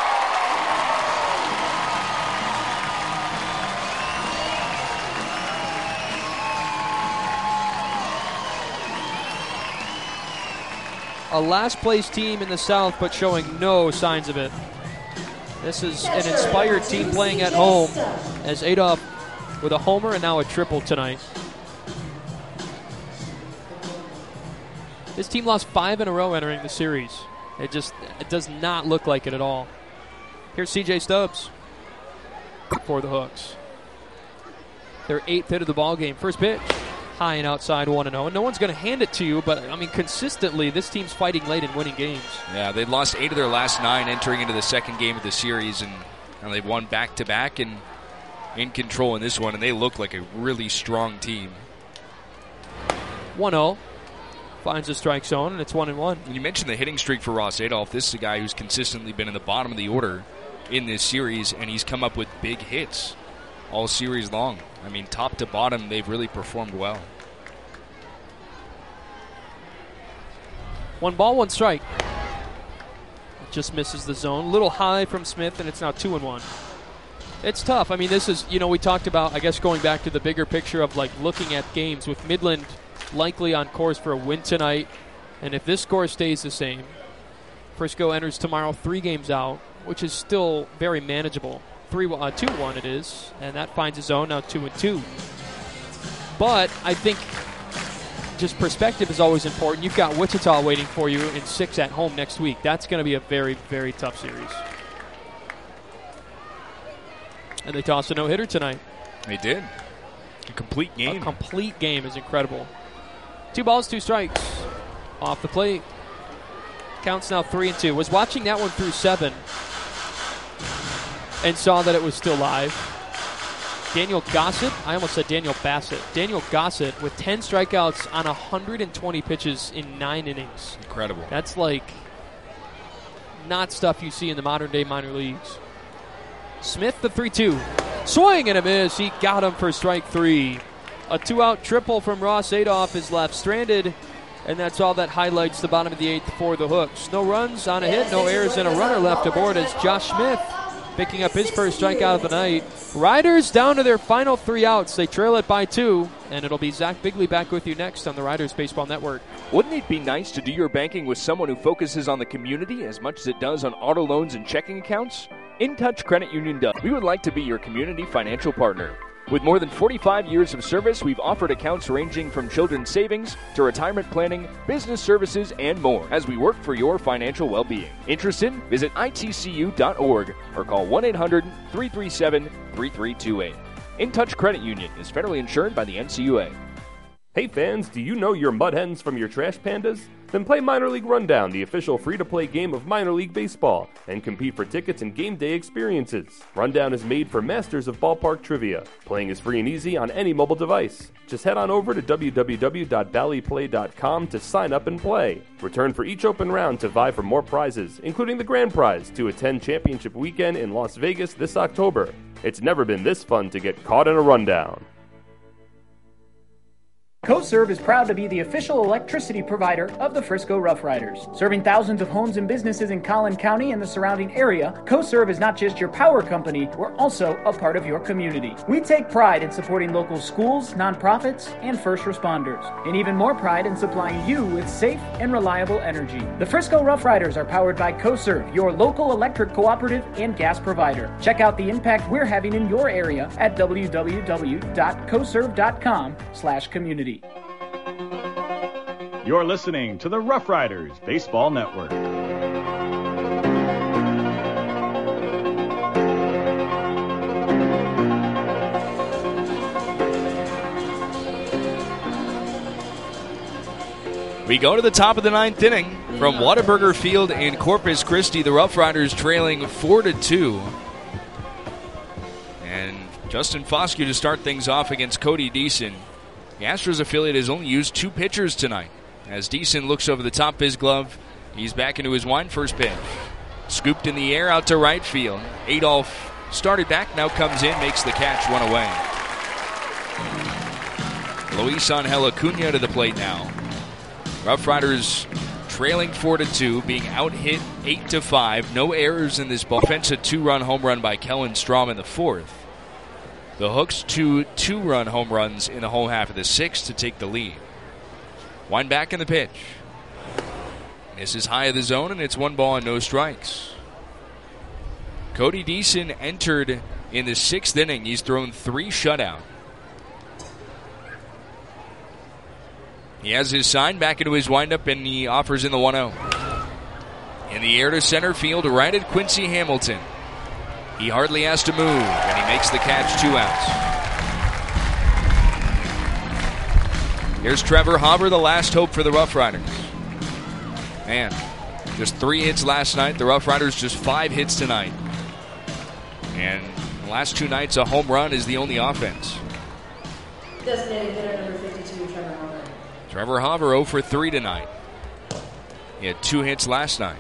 A last-place team in the South, but showing no signs of it. This is an inspired team playing at home, as Adolph with a homer and now a triple tonight. This team lost 5 in a row entering the series. It does not look like it at all. Here's C.J. Stubbs for the Hooks. Their 8th hit of the ball game. First pitch. High and outside, 1-0. And no one's going to hand it to you, but, I mean, consistently, this team's fighting late and winning games. Yeah, they'd lost 8 of their last 9 entering into the second game of the series, and they've won back-to-back and in control in this one, and they look like a really strong team. 1-0. Finds the strike zone, and it's 1-1. You mentioned the hitting streak for Ross Adolph. This is a guy who's consistently been in the bottom of the order in this series, and he's come up with big hits all series long. I mean, top to bottom, they've really performed well. 1 ball, 1 strike. just misses the zone. A little high from Smith, and it's now 2-1. It's tough. I mean, this is, we talked about, I guess, going back to the bigger picture of, like, looking at games with Midland likely on course for a win tonight. And if this score stays the same, Frisco enters tomorrow 3 games out, which is still very manageable. 2-1 it is, and that finds a zone now 2-2. But I think just perspective is always important. You've got Wichita waiting for you in 6 at home next week. That's going to be a very, very tough series. And they tossed a no-hitter tonight. They did. A complete game. A complete game is incredible. 2 balls, 2 strikes. Off the plate. Counts now 3-2. Was watching that one through 7 and saw that it was still live. Daniel Gossett, I almost said Daniel Bassett. Daniel Gossett with 10 strikeouts on 120 pitches in 9 innings. Incredible. That's like not stuff you see in the modern day minor leagues. Smith, the 3-2. Swing and a miss. He got him for strike 3. A 2-out triple from Ross Adolph is left stranded, and that's all that highlights the bottom of the 8th for the Hooks. No runs on a hit, no errors, and a runner left aboard as Josh Smith picking up his first strikeout of the night. Riders down to their final 3 outs. They trail it by 2, and it'll be Zach Bigley back with you next on the Riders Baseball Network. Wouldn't it be nice to do your banking with someone who focuses on the community as much as it does on auto loans and checking accounts? In Touch Credit Union does. We would like to be your community financial partner. With more than 45 years of service, we've offered accounts ranging from children's savings to retirement planning, business services, and more as we work for your financial well-being. Interested? Visit itcu.org or call 1-800-337-3328. In Touch Credit Union is federally insured by the NCUA. Hey fans, do you know your mud hens from your trash pandas? Then play Minor League Rundown, the official free-to-play game of minor league baseball, and compete for tickets and game day experiences. Rundown is made for masters of ballpark trivia. Playing is free and easy on any mobile device. Just head on over to www.valleyplay.com to sign up and play. Return for each open round to vie for more prizes, including the grand prize to attend championship weekend in Las Vegas this October. It's never been this fun to get caught in a rundown. CoServe is proud to be the official electricity provider of the Frisco Rough Riders. Serving thousands of homes and businesses in Collin County and the surrounding area, CoServe is not just your power company, we're also a part of your community. We take pride in supporting local schools, nonprofits, and first responders, and even more pride in supplying you with safe and reliable energy. The Frisco Rough Riders are powered by CoServe, your local electric cooperative and gas provider. Check out the impact we're having in your area at www.coserve.com/community. You're listening to the Rough Riders Baseball Network. We go to the top of the 9th inning from Whataburger Field in Corpus Christi. The Rough Riders trailing 4-2. And Justin Foscue to start things off against Cody Deason. The Astros affiliate has only used 2 pitchers tonight. As Deason looks over the top of his glove, he's back into his wind. First pitch. Scooped in the air out to right field. Adolph started back, now comes in, makes the catch, 1 away. Luis Angel Acuna to the plate now. Rough Riders trailing 4-2, being out-hit 8-5. No errors in this ball. Offensive 2-run home run by Kellen Strom in the 4th. The Hooks 2 2-run home runs in the whole half of the 6th to take the lead. Wind back in the pitch. This is high of the zone, and it's 1 ball and no strikes. Cody Deason entered in the 6th inning. He's thrown 3 shutout. He has his sign back into his windup, and he offers in the 1-0. In the air to center field, right at Quincy Hamilton. He hardly has to move, and he makes the catch, 2 outs. Here's Trevor Hauber, the last hope for the Rough Riders. Man, just 3 hits last night. The Rough Riders just 5 hits tonight. And the last 2 nights, a home run is the only offense. Designated hitter number 52, Trevor Hauber. Trevor Hauber 0 for 3 tonight. He had 2 hits last night.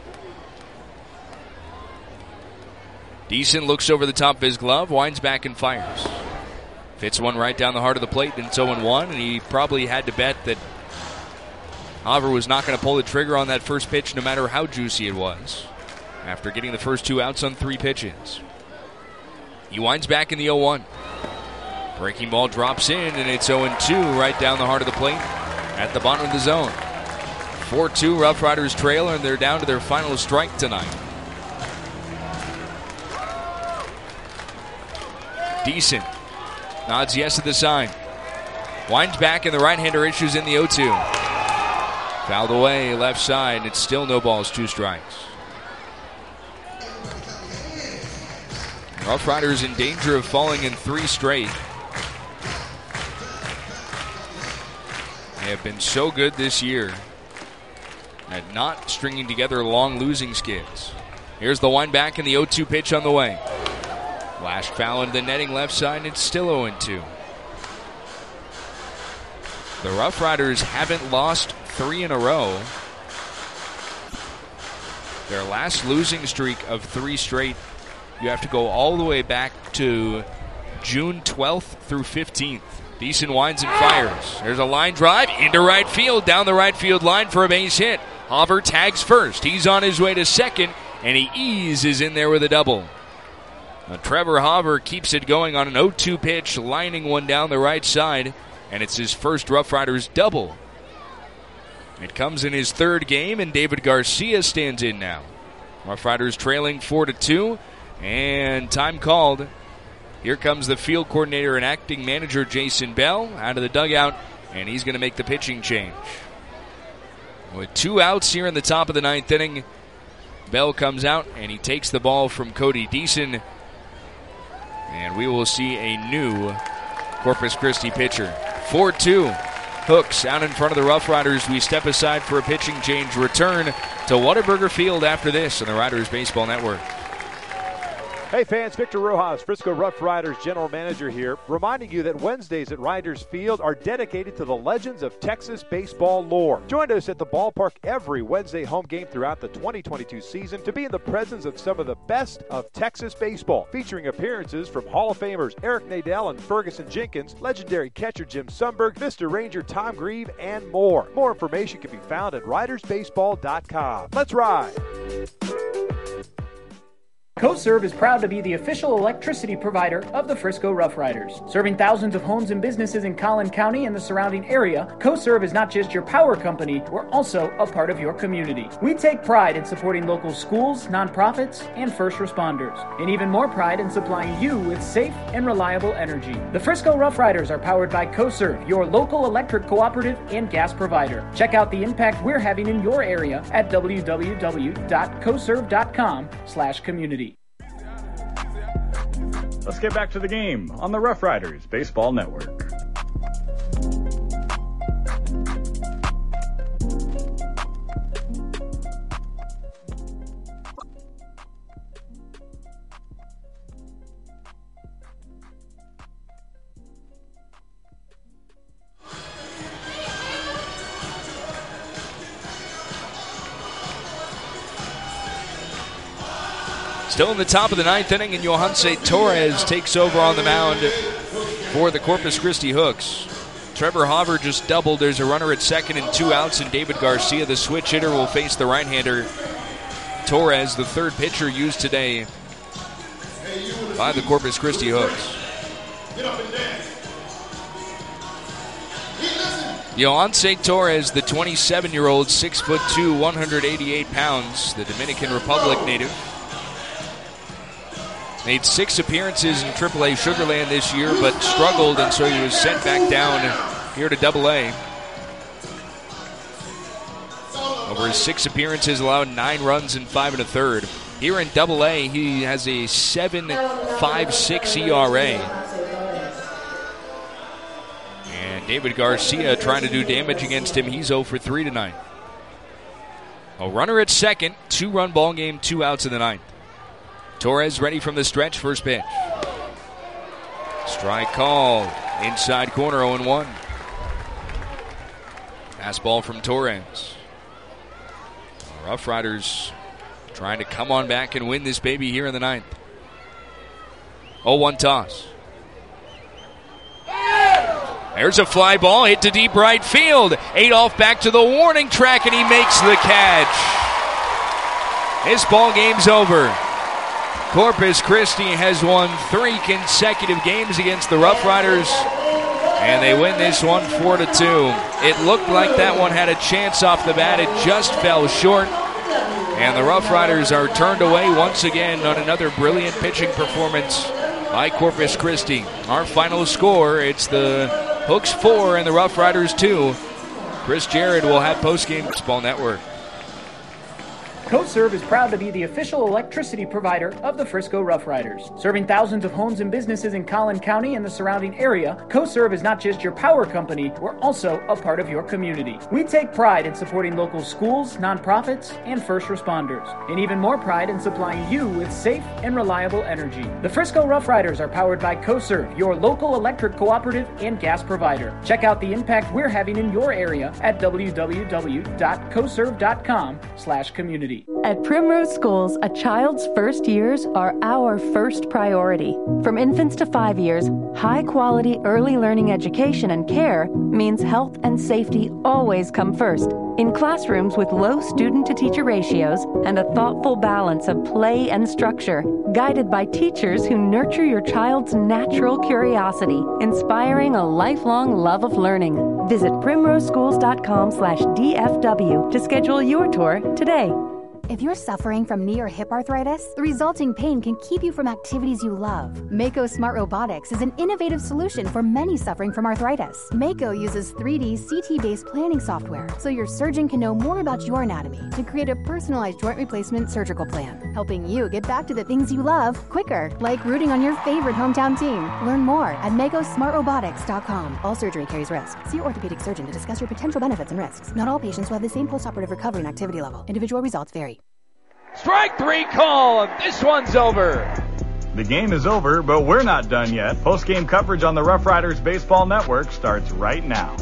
Deason looks over the top of his glove, winds back and fires. Fits one right down the heart of the plate, and it's 0-1, and he probably had to bet that Hauber was not going to pull the trigger on that first pitch no matter how juicy it was. after getting the first 2 outs on 3 pitches. He winds back in the 0-1. Breaking ball drops in, and it's 0-2 right down the heart of the plate at the bottom of the zone. 4-2 Rough Riders trail, and they're down to their final strike tonight. Decent. Nods yes at the sign. Winds back, and the right-hander issues in the 0-2. Fouled away, left side. It's still no balls, 2 strikes. Rough Riders in danger of falling in 3 straight. They have been so good this year at not stringing together long losing skids. Here's the wind back and the 0-2 pitch on the way. Flash foul into the netting left side, and it's still 0-2. The Rough Riders haven't lost 3 in a row. Their last losing streak of 3 straight, you have to go all the way back to June 12th through 15th. Decent winds and fires. There's a line drive into right field, down the right field line for a base hit. Hauver tags first. He's on his way to second, and he eases in there with a double. Now, Trevor Hauver keeps it going on an 0-2 pitch, lining one down the right side, and it's his first Rough Riders double. It comes in his 3rd game, and David Garcia stands in now. Rough Riders trailing 4-2, and time called. Here comes the field coordinator and acting manager Jason Bell out of the dugout, and he's going to make the pitching change. With 2 outs here in the top of the 9th inning, Bell comes out, and he takes the ball from Cody Deason, and we will see a new Corpus Christi pitcher. 4-2. Hooks out in front of the Rough Riders. We step aside for a pitching change. Return to Whataburger Field after this on the Riders Baseball Network. Hey fans, Victor Rojas, Frisco Rough Riders General Manager here, reminding you that Wednesdays at Riders Field are dedicated to the legends of Texas baseball lore. Join us at the ballpark every Wednesday home game throughout the 2022 season to be in the presence of some of the best of Texas baseball, featuring appearances from Hall of Famers Eric Nadel and Ferguson Jenkins, legendary catcher Jim Sundberg, Vista Ranger Tom Grieve, and more. More information can be found at ridersbaseball.com. Let's ride! CoServe is proud to be the official electricity provider of the Frisco Rough Riders. Serving thousands of homes and businesses in Collin County and the surrounding area, CoServe is not just your power company, we're also a part of your community. We take pride in supporting local schools, nonprofits, and first responders, and even more pride in supplying you with safe and reliable energy. The Frisco Rough Riders are powered by CoServe, your local electric cooperative and gas provider. Check out the impact we're having in your area at www.coserve.com/community. Let's get back to the game on the Rough Riders Baseball Network. Still in the top of the 9th inning, and Johanse Torres takes over on the mound for the Corpus Christi Hooks. Trevor Hauver just doubled. There's a runner at second and 2 outs, and David Garcia, the switch hitter, will face the right-hander Torres, the 3rd pitcher used today by the Corpus Christi Hooks. Johanse Torres, the 27-year-old, 6'2", 188 pounds, the Dominican Republic native. Made 6 appearances in AAA Sugar Land this year, but struggled, and so he was sent back down here to AA. Over his 6 appearances, allowed 9 runs in 5 1/3. Here in AA, he has a 7.56 ERA. And David Garcia trying to do damage against him. He's 0 for 3 tonight. A runner at second, 2-run ball game, 2 outs in the 9th. Torres ready from the stretch, first pitch. Strike called. Inside corner, 0-1. Fastball from Torres. Rough Riders trying to come on back and win this baby here in the 9th. 0-1 toss. There's a fly ball hit to deep right field. Adolph back to the warning track, and he makes the catch. This ball game's over. Corpus Christi has won 3 consecutive games against the Rough Riders, and they win this one 4-2. It looked like that one had a chance off the bat. It just fell short, and the Rough Riders are turned away once again on another brilliant pitching performance by Corpus Christi. Our final score, it's the Hooks 4 and the Rough Riders 2. Chris Jared will have postgame Baseball Network. CoServe is proud to be the official electricity provider of the Frisco Rough Riders. Serving thousands of homes and businesses in Collin County and the surrounding area, CoServe is not just your power company, we're also a part of your community. We take pride in supporting local schools, nonprofits, and first responders, and even more pride in supplying you with safe and reliable energy. The Frisco Rough Riders are powered by CoServe, your local electric cooperative and gas provider. Check out the impact we're having in your area at www.coserve.com/community. At Primrose Schools, a child's first years are our first priority. From infants to 5 years, high-quality early learning education and care means health and safety always come first. In classrooms with low student-to-teacher ratios and a thoughtful balance of play and structure, guided by teachers who nurture your child's natural curiosity, inspiring a lifelong love of learning. Visit primroseschools.com/DFW to schedule your tour today. If you're suffering from knee or hip arthritis, the resulting pain can keep you from activities you love. Mako Smart Robotics is an innovative solution for many suffering from arthritis. Mako uses 3D CT-based planning software, so your surgeon can know more about your anatomy to create a personalized joint replacement surgical plan, helping you get back to the things you love quicker, like rooting on your favorite hometown team. Learn more at MakoSmartRobotics.com. All surgery carries risk. See your orthopedic surgeon to discuss your potential benefits and risks. Not all patients will have the same postoperative recovery and activity level. Individual results vary. Strike 3 call. This one's over. The game is over, but we're not done yet. Post-game coverage on the Rough Riders Baseball Network starts right now.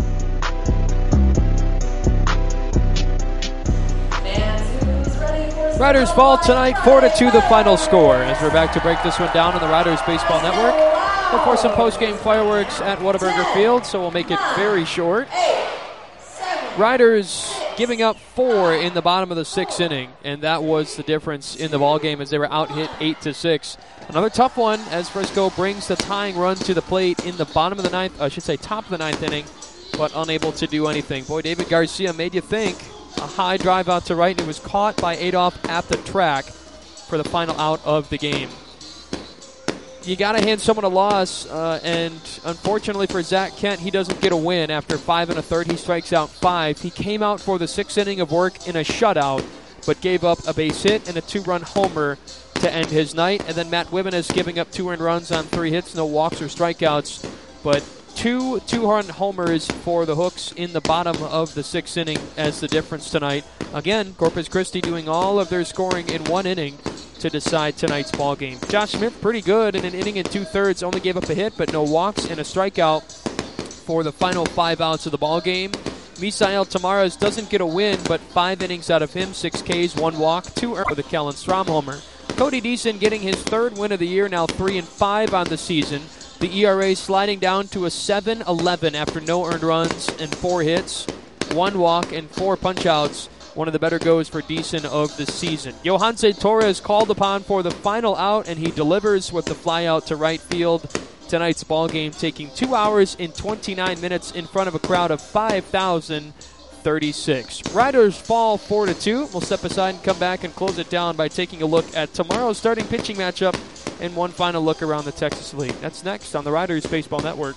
Riders fall tonight 4-2 the final score. As we're back to break this one down on the Riders Baseball Network. Look for some post-game fireworks at Whataburger Field, so we'll make it very short. Riders giving up 4 in the bottom of the 6th inning, and that was the difference in the ballgame as they were out-hit 8-6. Another tough one as Frisco brings the tying run to the plate in the bottom of the 9th, top of the 9th inning, but unable to do anything. Boy, David Garcia made you think. A high drive out to right, and it was caught by Adolph at the track for the final out of the game. You got to hand someone a loss, and unfortunately for Zach Kent, he doesn't get a win. After 5 1/3, he strikes out 5. He came out for the 6th inning of work in a shutout, but gave up a base hit and a 2-run homer to end his night. And then Matt Wibenes giving up 2 earned runs on 3 hits, no walks or strikeouts, but 2 2-run homers for the Hooks in the bottom of the 6th inning as the difference tonight. Again, Corpus Christi doing all of their scoring in 1 inning to decide tonight's ball game. Josh Smith pretty good in an inning and 2/3, only gave up a hit but no walks and a strikeout for the final 5 outs of the ball game. Misael Tamares doesn't get a win, but 5 innings out of him, 6 Ks, 1 walk, 2 earned for the Kellen Strom homer. Cody Deason getting his 3rd win of the year, now 3-5 on the season. The ERA sliding down to a 7.11 after no earned runs and 4 hits, 1 walk, and 4 punch-outs. One of the better goes for Deason of the season. Johanse Torres called upon for the final out, and he delivers with the fly out to right field. Tonight's ball game taking 2 hours and 29 minutes in front of a crowd of 5,036. Riders fall 4-2. We'll step aside and come back and close it down by taking a look at tomorrow's starting pitching matchup and one final look around the Texas League. That's next on the Riders Baseball Network.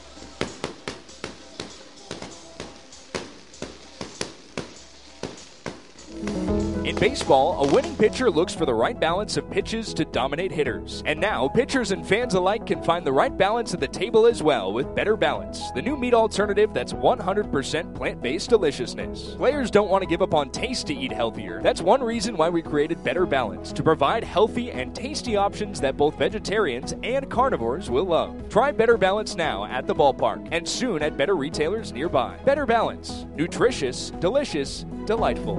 In baseball, a winning pitcher looks for the right balance of pitches to dominate hitters. And now, pitchers and fans alike can find the right balance at the table as well with Better Balance, the new meat alternative that's 100% plant-based deliciousness. Players don't want to give up on taste to eat healthier. That's one reason why we created Better Balance, to provide healthy and tasty options that both vegetarians and carnivores will love. Try Better Balance now at the ballpark and soon at better retailers nearby. Better Balance. Nutritious, delicious, delightful.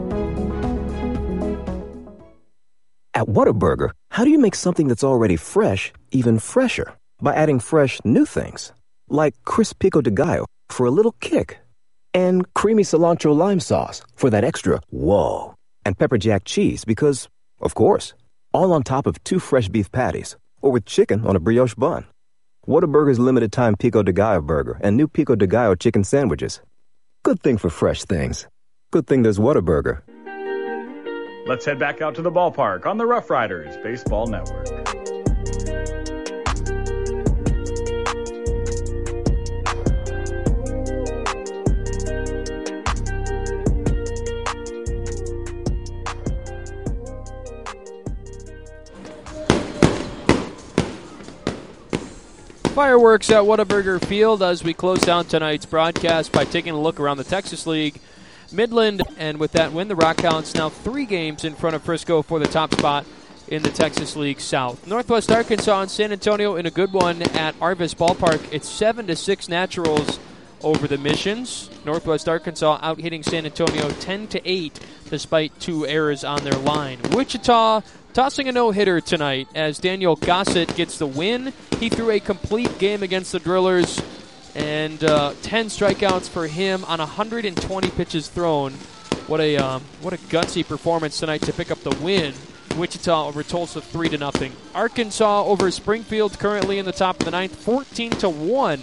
At Whataburger, how do you make something that's already fresh even fresher? By adding fresh new things, like crisp pico de gallo for a little kick, and creamy cilantro lime sauce for that extra whoa, and pepper jack cheese because Of course. All on top of 2 fresh beef patties, or with chicken on a brioche bun. Whataburger's limited-time Pico de Gallo burger and new Pico de Gallo chicken sandwiches. Good thing for fresh things. Good thing there's Whataburger. Let's head back out to the ballpark on the Rough Riders Baseball Network. Fireworks at Whataburger Field as we close down tonight's broadcast by taking a look around the Texas League. Midland, and with that win, the Rockhounds now 3 games in front of Frisco for the top spot in the Texas League South. Northwest Arkansas and San Antonio in a good one at Arvis Ballpark. It's 7-6 Naturals over the Missions. Northwest Arkansas out hitting San Antonio 10-8 despite 2 errors on their line. Wichita tossing a no-hitter tonight as Daniel Gossett gets the win. He threw a complete game against the Drillers and 10 strikeouts for him on 120 pitches thrown. What a gutsy performance tonight to pick up the win. Wichita over Tulsa 3-0. Arkansas over Springfield currently in the top of the 9th, 14-1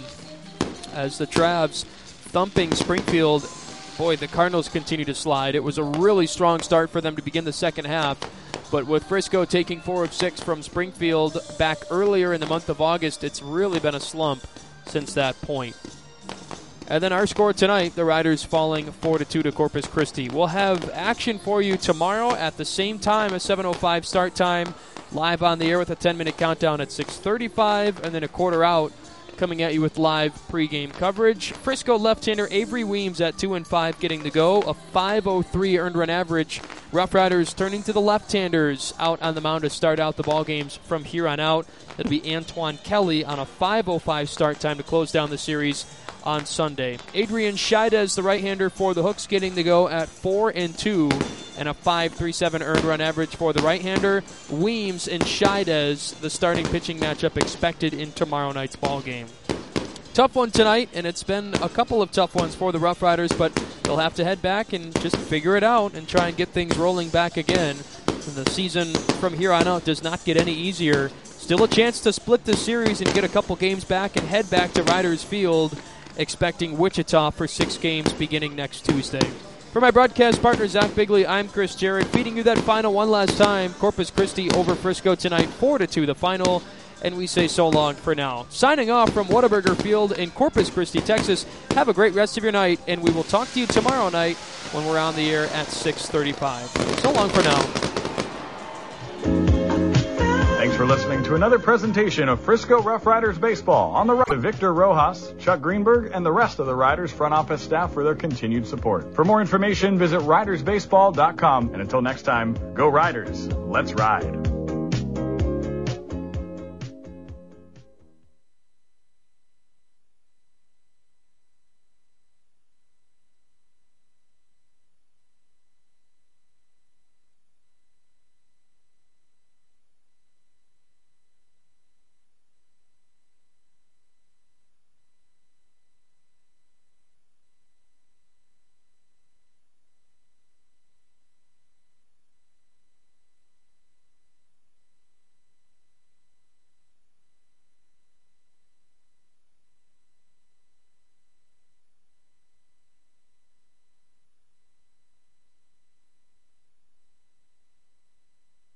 as the Travs thumping Springfield. Boy, the Cardinals continue to slide. It was a really strong start for them to begin the second half. But with Frisco taking 4 of 6 from Springfield back earlier in the month of August, it's really been a slump since that point. And then our score tonight, the Riders falling 4-2 to Corpus Christi. We'll have action for you tomorrow at the same time, a 7:05 start time, live on the air with a 10-minute countdown at 6:35, and then a quarter out coming at you with live pregame coverage. Frisco left-hander Avery Weems at 2-5 getting the go, a 5.03 earned run average. Rough Riders turning to the left-handers out on the mound to start out the ball games from here on out. It'll be Antoine Kelly on a 5:05 start time to close down the series on Sunday. Adrian Scheidez, the right-hander for the Hooks, getting the go at 4-2 and a 5.37 earned run average for the right-hander. Weems and Scheidez, the starting pitching matchup expected in tomorrow night's ball game. Tough one tonight, and it's been a couple of tough ones for the Rough Riders, but they'll have to head back and just figure it out and try and get things rolling back again. And the season from here on out does not get any easier. Still a chance to split the series and get a couple games back and head back to Riders Field, expecting Wichita for 6 games beginning next Tuesday. For my broadcast partner, Zach Bigley, I'm Chris Jarrett, feeding you that final one last time. Corpus Christi over Frisco tonight, 4-2 the final, and we say so long for now. Signing off from Whataburger Field in Corpus Christi, Texas. Have a great rest of your night, and we will talk to you tomorrow night when we're on the air at 6:35. So long for now. Thanks for listening to another presentation of Frisco Rough Riders Baseball on the to Victor Rojas, Chuck Greenberg, and the rest of the Riders front office staff for their continued support. For more information, visit ridersbaseball.com. And until next time, go Riders. Let's ride.